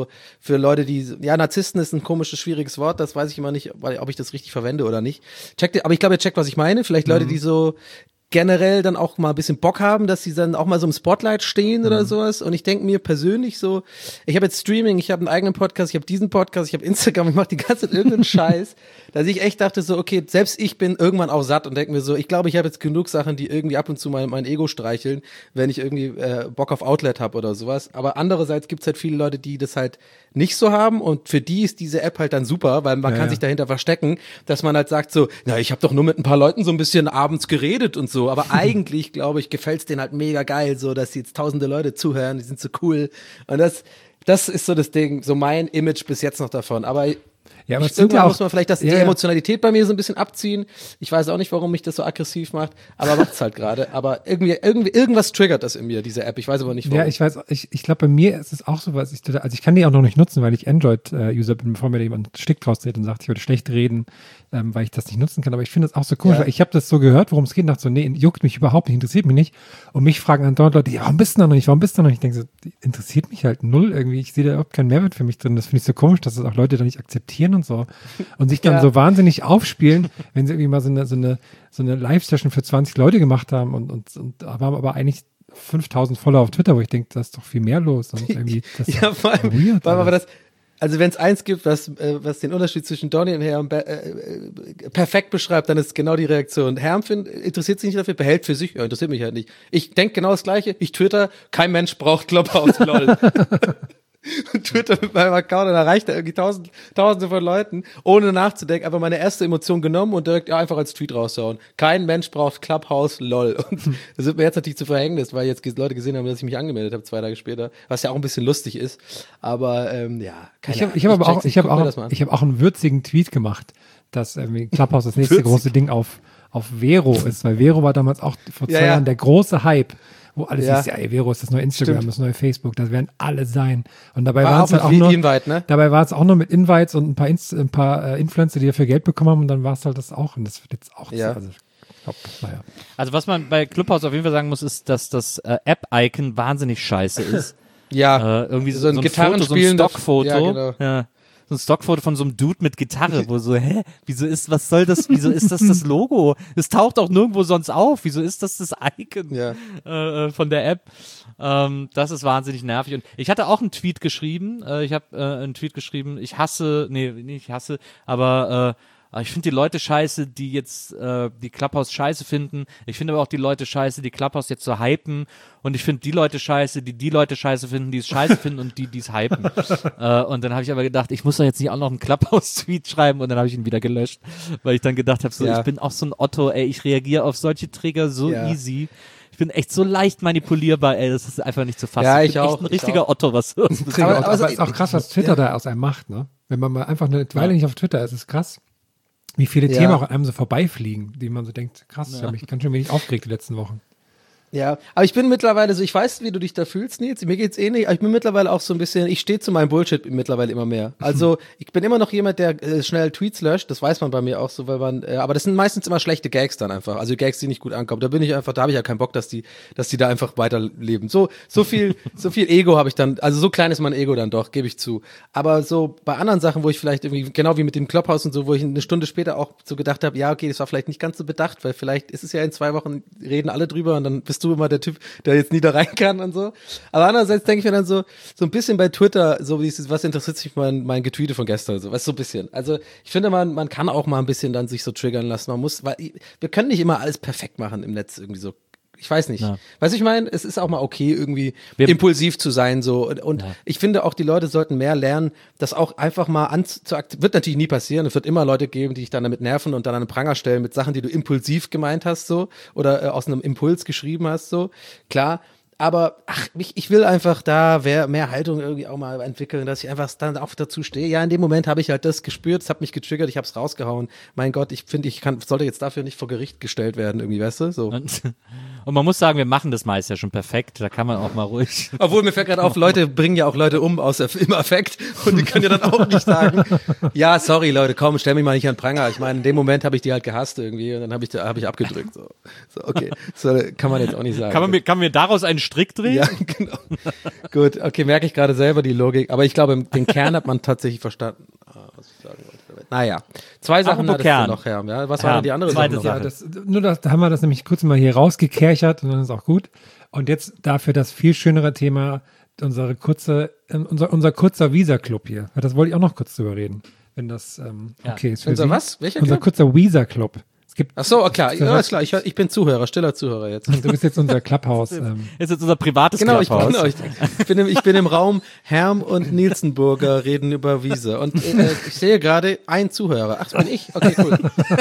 für Leute, die, ja, Narzissten ist ein komisches, schwieriges Wort, das weiß ich immer nicht, ob ich das richtig verwende oder nicht. Aber ich glaube, ihr checkt, was ich meine. Vielleicht Leute, die so generell dann auch mal ein bisschen Bock haben, dass sie dann auch mal so im Spotlight stehen oder sowas. Und ich denke mir persönlich so, ich habe jetzt Streaming, ich habe einen eigenen Podcast, ich habe diesen Podcast, ich habe Instagram, ich mache die ganze Zeit irgendeinen Scheiß, dass ich echt dachte so, okay, selbst ich bin irgendwann auch satt und denke mir so, ich glaube, ich habe jetzt genug Sachen, die irgendwie ab und zu mein Ego streicheln, wenn ich irgendwie Bock auf Outlet habe oder sowas. Aber andererseits gibt's halt viele Leute, die das halt nicht so haben und für die ist diese App halt dann super, weil man kann sich dahinter verstecken, dass man halt sagt so, na, ich habe doch nur mit ein paar Leuten so ein bisschen abends geredet und so, aber eigentlich, glaube ich, gefällt's denen halt mega geil, so, dass jetzt tausende Leute zuhören, die sind so cool und das ist so das Ding, so mein Image bis jetzt noch davon, aber ja, aber irgendwann muss man vielleicht die Emotionalität bei mir so ein bisschen abziehen. Ich weiß auch nicht, warum mich das so aggressiv macht, aber macht's halt gerade. Aber irgendwas triggert das in mir, diese App. Ich weiß aber nicht, warum. Ja, ich weiß, ich glaube, bei mir ist es auch so, also ich kann die auch noch nicht nutzen, weil ich Android-User bin, bevor mir jemand einen Stick draus dreht und sagt, ich würde schlecht reden, weil ich das nicht nutzen kann. Aber ich finde das auch so cool, weil ich habe das so gehört, worum es geht, und dachte so, nee, juckt mich überhaupt nicht, interessiert mich nicht. Und mich fragen andauernd Leute, ja, warum bist du da noch nicht? Ich denke so, interessiert mich halt null irgendwie. Ich sehe da überhaupt keinen Mehrwert für mich drin. Das finde ich so komisch, dass das auch Leute da nicht akzeptieren und so. Und sich dann so wahnsinnig aufspielen, wenn sie irgendwie mal so eine Live-Session für 20 Leute gemacht haben und haben aber eigentlich 5000 Follower auf Twitter, wo ich denke, da ist doch viel mehr los. Und irgendwie, das ist vor allem, weird. Also wenn es eins gibt, was den Unterschied zwischen Donny und Herm perfekt beschreibt, dann ist es genau die Reaktion. Herm interessiert sich nicht dafür, behält für sich, ja, interessiert mich halt nicht. Ich denke genau das Gleiche, ich Twitter, kein Mensch braucht Clubhouse, lol. Und Twitter mit meinem Account, dann erreicht er irgendwie tausende von Leuten, ohne nachzudenken, einfach meine erste Emotion genommen und direkt einfach als Tweet raushauen. Kein Mensch braucht Clubhouse, lol. Und das wird mir jetzt natürlich zu Verhängnis, weil jetzt Leute gesehen haben, dass ich mich angemeldet habe 2 Tage später, was ja auch ein bisschen lustig ist. Aber ich habe auch einen würzigen Tweet gemacht, dass Clubhouse das nächste große Ding auf Vero ist, weil Vero war damals auch vor 2 Jahren der große Hype, wo alles hieß, Vero ist das neue Instagram, das neue Facebook, das werden alle sein. Und dabei war es halt auch nur, dabei war es auch nur mit Invites und ein paar Influencer, die dafür Geld bekommen haben, und dann war es halt das auch. Und das wird jetzt auch Also was man bei Clubhouse auf jeden Fall sagen muss, ist, dass das App-Icon wahnsinnig scheiße ist. Irgendwie so ein Gitarrenspiel, so ein Stockfoto. Ja, genau. Ja. So ein Stockfoto von so einem Dude mit Gitarre, wo so, was soll das, wieso ist das Logo? Es taucht auch nirgendwo sonst auf, wieso ist das Icon von der App? Das ist wahnsinnig nervig. Und ich hatte auch einen Tweet geschrieben, ich finde die Leute scheiße, die jetzt die Clubhouse scheiße finden. Ich finde aber auch die Leute scheiße, die Clubhouse jetzt so hypen. Und ich finde die Leute scheiße, die Leute scheiße finden, die es scheiße finden und die es hypen. Und dann habe ich aber gedacht, ich muss doch jetzt nicht auch noch einen Clubhouse-Tweet schreiben, und dann habe ich ihn wieder gelöscht, weil ich dann gedacht habe, ich bin auch so ein Otto, ich reagiere auf solche Trigger so easy. Ich bin echt so leicht manipulierbar, das ist einfach nicht zu fassen. Ja, ich bin echt ein richtiger Otto, was so. Aber es ist auch krass, was Twitter da aus einem macht, ne? Wenn man mal einfach eine Weile nicht auf Twitter ist, ist krass. Wie viele Themen auch an einem so vorbeifliegen, die man so denkt, krass, ich habe mich ganz schön wenig aufgeregt die letzten Wochen. Ja, aber ich bin mittlerweile so, ich weiß, wie du dich da fühlst, Nils, mir geht's ähnlich, aber ich bin mittlerweile auch so ein bisschen, ich stehe zu meinem Bullshit mittlerweile immer mehr. Also, ich bin immer noch jemand, der schnell Tweets löscht, das weiß man bei mir auch so, weil man, aber das sind meistens immer schlechte Gags dann einfach, also Gags, die nicht gut ankommen. Da habe ich ja keinen Bock, dass die da einfach weiterleben. So viel Ego habe ich dann, also so klein ist mein Ego dann doch, gebe ich zu. Aber so bei anderen Sachen, wo ich vielleicht irgendwie, genau wie mit dem Clubhouse und so, wo ich eine Stunde später auch so gedacht habe, ja, okay, das war vielleicht nicht ganz so bedacht, weil vielleicht ist es ja in 2 Wochen, reden alle drüber und dann bist du immer der Typ, der jetzt nie da rein kann und so. Aber andererseits denke ich mir dann so ein bisschen bei Twitter, so wie was interessiert sich mein Getweete von gestern, so, weißt du, so ein bisschen. Also, ich finde, man kann auch mal ein bisschen dann sich so triggern lassen. Weil wir können nicht immer alles perfekt machen im Netz irgendwie so. Ich weiß nicht. Ja. Weißt du, ich meine, es ist auch mal okay, irgendwie impulsiv zu sein, so. Und ich finde auch, die Leute sollten mehr lernen, das auch einfach mal wird natürlich nie passieren. Es wird immer Leute geben, die dich dann damit nerven und dann an den Pranger stellen mit Sachen, die du impulsiv gemeint hast, so. Oder aus einem Impuls geschrieben hast, so. Klar. Aber ich will einfach da mehr Haltung irgendwie auch mal entwickeln, dass ich einfach dann auch dazu stehe. Ja, in dem Moment habe ich halt das gespürt, es hat mich getriggert, ich habe es rausgehauen. Mein Gott, ich finde, sollte jetzt dafür nicht vor Gericht gestellt werden, irgendwie, weißt du? So. Und man muss sagen, wir machen das meist ja schon perfekt, da kann man auch mal ruhig. Obwohl, mir fällt gerade auf, Leute bringen ja auch Leute um im Affekt und die können ja dann auch nicht sagen, ja, sorry Leute, komm, stell mich mal nicht an den Pranger. Ich meine, in dem Moment habe ich die halt gehasst irgendwie und dann habe ich abgedrückt. So, okay, so kann man jetzt auch nicht sagen. Kann man daraus einen Strick drehen? Ja, genau. Gut, okay, merke ich gerade selber die Logik, aber ich glaube, den Kern hat man tatsächlich verstanden. Was ich sagen wollte. Naja, 2 Sachen hattest du noch, Herr. Ja, was war denn die andere Sache? Ja, da haben wir das nämlich kurz mal hier rausgekerchert und dann ist auch gut. Und jetzt dafür das viel schönere Thema, unser kurzer Weezer-Club hier. Das wollte ich auch noch kurz drüber reden. Wenn das okay ist für unser Sie. Was? Welcher Unser Club? kurzer Weezer-Club. Ach so, klar, ja, ist klar. Ich bin Zuhörer, stiller Zuhörer jetzt. Du bist jetzt unser Clubhouse. Ist jetzt unser privates Genau, Clubhouse. Ich bin im Raum, Herm und Nielsenburger reden über Wiese. Und ich sehe gerade einen Zuhörer. Ach, das bin ich? Okay, cool.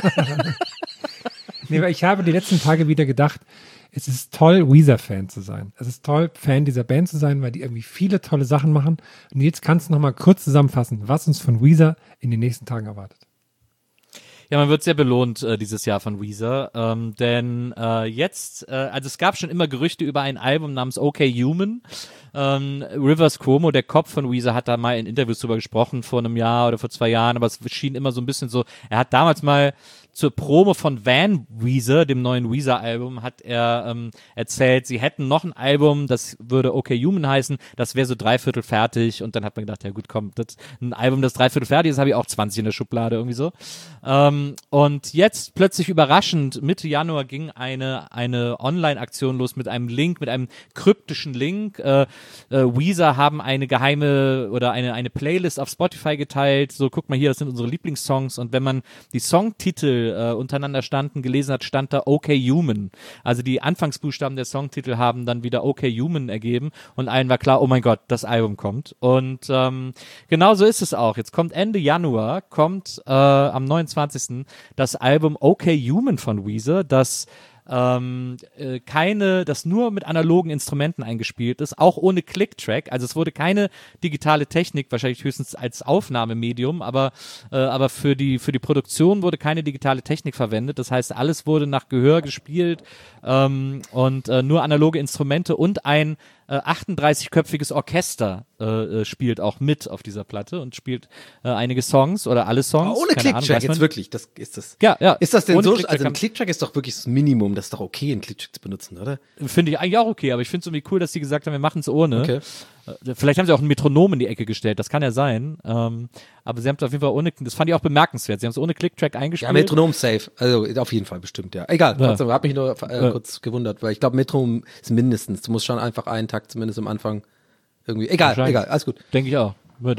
Nee, weil ich habe die letzten Tage wieder gedacht, es ist toll, Weezer-Fan zu sein. Es ist toll, Fan dieser Band zu sein, weil die irgendwie viele tolle Sachen machen. Und jetzt kannst du noch mal kurz zusammenfassen, was uns von Weezer in den nächsten Tagen erwartet. Ja, man wird sehr belohnt dieses Jahr von Weezer, denn jetzt, also es gab schon immer Gerüchte über ein Album namens OK Human. Rivers Cuomo, der Kopf von Weezer, hat da mal in Interviews drüber gesprochen vor einem Jahr oder vor 2 Jahren, aber es schien immer so ein bisschen so, er hat damals mal zur Promo von Van Weezer, dem neuen Weezer-Album, hat er erzählt, sie hätten noch ein Album, das würde OK Human heißen, das wäre so 3/4 fertig und dann hat man gedacht, ja gut, komm, ein Album, das 3/4 fertig ist, habe ich auch 20 in der Schublade, irgendwie so. Und jetzt plötzlich überraschend, Mitte Januar ging eine Online-Aktion los mit einem Link, mit einem kryptischen Link. Weezer haben eine geheime oder eine Playlist auf Spotify geteilt, so guck mal hier, das sind unsere Lieblingssongs und wenn man die Songtitel untereinander gelesen hat, stand da OK Human. Also die Anfangsbuchstaben der Songtitel haben dann wieder OK Human ergeben und allen war klar, oh mein Gott, das Album kommt. Und genau so ist es auch. Jetzt kommt Ende Januar, am 29. das Album OK Human von Weezer, das nur mit analogen Instrumenten eingespielt ist, auch ohne Click-Track, also es wurde keine digitale Technik, wahrscheinlich höchstens als Aufnahmemedium, aber für die Produktion wurde keine digitale Technik verwendet, das heißt, alles wurde nach Gehör gespielt und nur analoge Instrumente und ein 38-köpfiges Orchester spielt auch mit auf dieser Platte und spielt einige Songs oder alle Songs. Aber ohne Clicktrack, jetzt wirklich, das ist das. Ja. Ist das denn so? Also ein Clicktrack ist doch wirklich das Minimum, das ist doch okay, einen Clicktrack zu benutzen, oder? Finde ich eigentlich auch okay, aber ich finde es irgendwie cool, dass die gesagt haben, wir machen es ohne. Okay. Vielleicht haben sie auch ein Metronom in die Ecke gestellt, das kann ja sein. Aber sie haben es auf jeden Fall ohne, das fand ich auch bemerkenswert, sie haben es ohne Clicktrack eingespielt. Ja, Metronom safe, also auf jeden Fall bestimmt, ja. Egal, trotzdem, hab mich nur kurz gewundert, weil ich glaube, Metronom ist mindestens, du musst schon einfach einen Takt zumindest am Anfang irgendwie, egal, alles gut. Denke ich auch.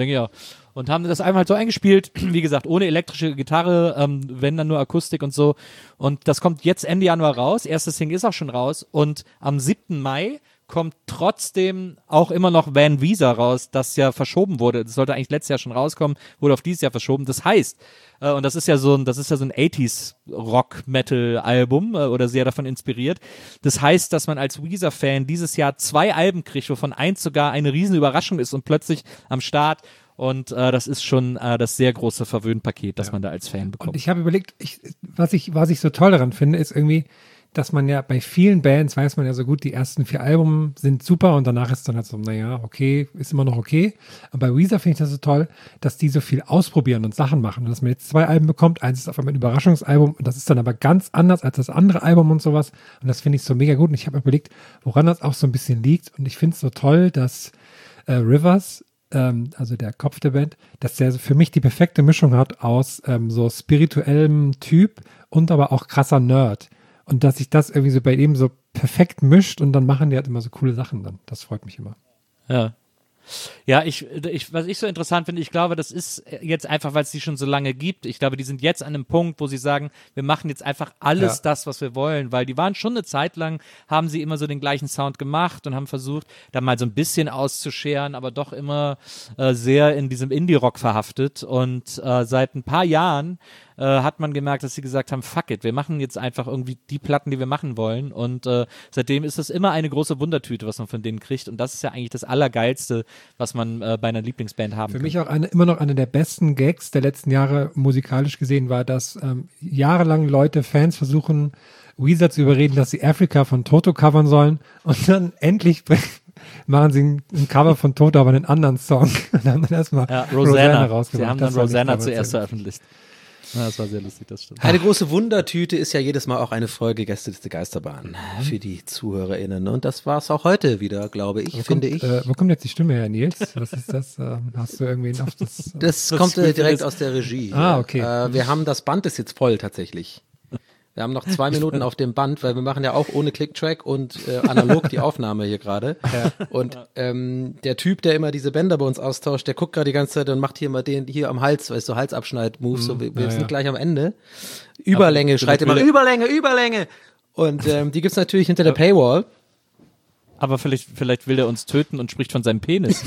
Und haben das einmal halt so eingespielt, wie gesagt, ohne elektrische Gitarre, wenn dann nur Akustik und so. Und das kommt jetzt Ende Januar raus. Erste Single ist auch schon raus. Und am 7. Mai kommt trotzdem auch immer noch Van Weezer raus, das ja verschoben wurde. Das sollte eigentlich letztes Jahr schon rauskommen, wurde auf dieses Jahr verschoben. Das heißt, und das ist ja so ein 80s Rock-Metal-Album oder sehr davon inspiriert. Das heißt, dass man als Weezer-Fan dieses Jahr 2 Alben kriegt, wovon eins sogar eine riesen Überraschung ist und plötzlich am Start. Und das ist schon das sehr große Verwöhnpaket, das man da als Fan bekommt. Und ich habe überlegt, was ich so toll daran finde, ist irgendwie, dass man ja bei vielen Bands weiß man ja so gut, die ersten 4 Alben sind super und danach ist dann halt so, naja, okay, ist immer noch okay. Aber bei Weezer finde ich das so toll, dass die so viel ausprobieren und Sachen machen und dass man jetzt 2 Alben bekommt. Eins ist auf einmal ein Überraschungsalbum und das ist dann aber ganz anders als das andere Album und sowas. Und das finde ich so mega gut. Und ich habe überlegt, woran das auch so ein bisschen liegt. Und ich finde es so toll, dass Rivers, also der Kopf der Band, dass der für mich die perfekte Mischung hat aus so spirituellem Typ und aber auch krasser Nerd. Und dass sich das irgendwie so bei ihm so perfekt mischt und dann machen die halt immer so coole Sachen dann. Das freut mich immer. Ja. Ja, was ich so interessant finde, ich glaube, das ist jetzt einfach, weil es die schon so lange gibt. Ich glaube, die sind jetzt an einem Punkt, wo sie sagen, wir machen jetzt einfach alles das, was wir wollen, weil die waren schon eine Zeit lang, haben sie immer so den gleichen Sound gemacht und haben versucht, da mal so ein bisschen auszuscheren, aber doch immer sehr in diesem Indie-Rock verhaftet. Und seit ein paar Jahren hat man gemerkt, dass sie gesagt haben, fuck it, wir machen jetzt einfach irgendwie die Platten, die wir machen wollen. Und seitdem ist das immer eine große Wundertüte, was man von denen kriegt. Und das ist ja eigentlich das Allergeilste, was man bei einer Lieblingsband haben kann. Für mich auch immer noch eine der besten Gags der letzten Jahre musikalisch gesehen war, dass jahrelang Fans versuchen, Weezer zu überreden, dass sie Africa von Toto covern sollen. Und dann endlich machen sie ein Cover von Toto, aber einen anderen Song. Und dann haben dann erstmal Rosanna rausgemacht. Sie haben dann Rosanna zuerst veröffentlicht. Ja, das war sehr lustig, das stimmt. Eine große Wundertüte ist ja jedes Mal auch eine Folge Gästeliste Geisterbahn für die ZuhörerInnen. Und das war es auch heute wieder, glaube ich, finde ich. Wo kommt jetzt die Stimme her, Nils? Was ist das? Hast du irgendwie auf das? Das kommt direkt aus der Regie. Ah, okay. Wir haben das Band ist jetzt voll tatsächlich. Wir haben noch 2 Minuten auf dem Band, weil wir machen ja auch ohne Clicktrack und analog die Aufnahme hier gerade. Und der Typ, der immer diese Bänder bei uns austauscht, der guckt gerade die ganze Zeit und macht hier mal den hier am Hals, weißt du, Halsabschneid-Moves. So, wir sind gleich am Ende. Überlänge, aber schreit immer Überlänge. Und die gibt's natürlich hinter der Paywall. Aber vielleicht will er uns töten und spricht von seinem Penis.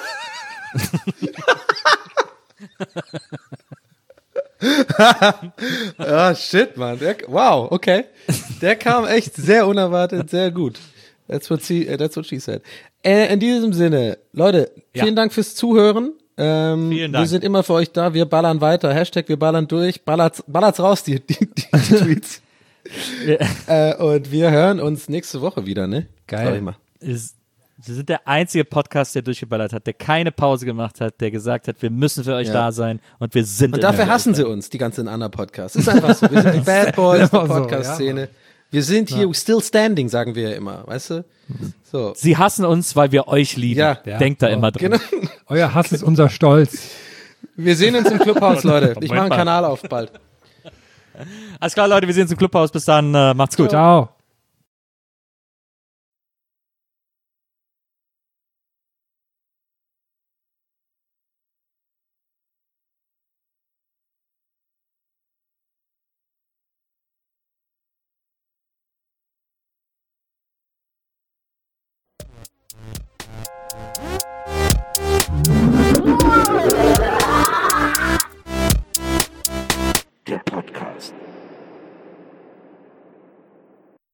Ah, shit, Mann. Wow, okay. Der kam echt sehr unerwartet, sehr gut. That's what she said. In diesem Sinne, Leute, vielen Dank fürs Zuhören. Vielen Dank. Wir sind immer für euch da, wir ballern weiter. Hashtag wir ballern durch. Ballert's raus, die Tweets. Und wir hören uns nächste Woche wieder, ne? Geil. Sie sind der einzige Podcast, der durchgeballert hat, der keine Pause gemacht hat, der gesagt hat, wir müssen für euch da sein und wir sind. Und dafür hassen sie uns, die ganzen anderen Podcasts. Ist einfach so. Wir sind die Bad Boys der Podcast-Szene. Wir sind hier still standing, sagen wir ja immer, weißt du? So. Sie hassen uns, weil wir euch lieben. Ja. Denkt da immer dran. Genau. Euer Hass ist unser Stolz. Wir sehen uns im Clubhaus, Leute. Ich mache einen Kanal auf bald. Alles klar, Leute, wir sehen uns im Clubhaus. Bis dann, macht's gut. Ciao.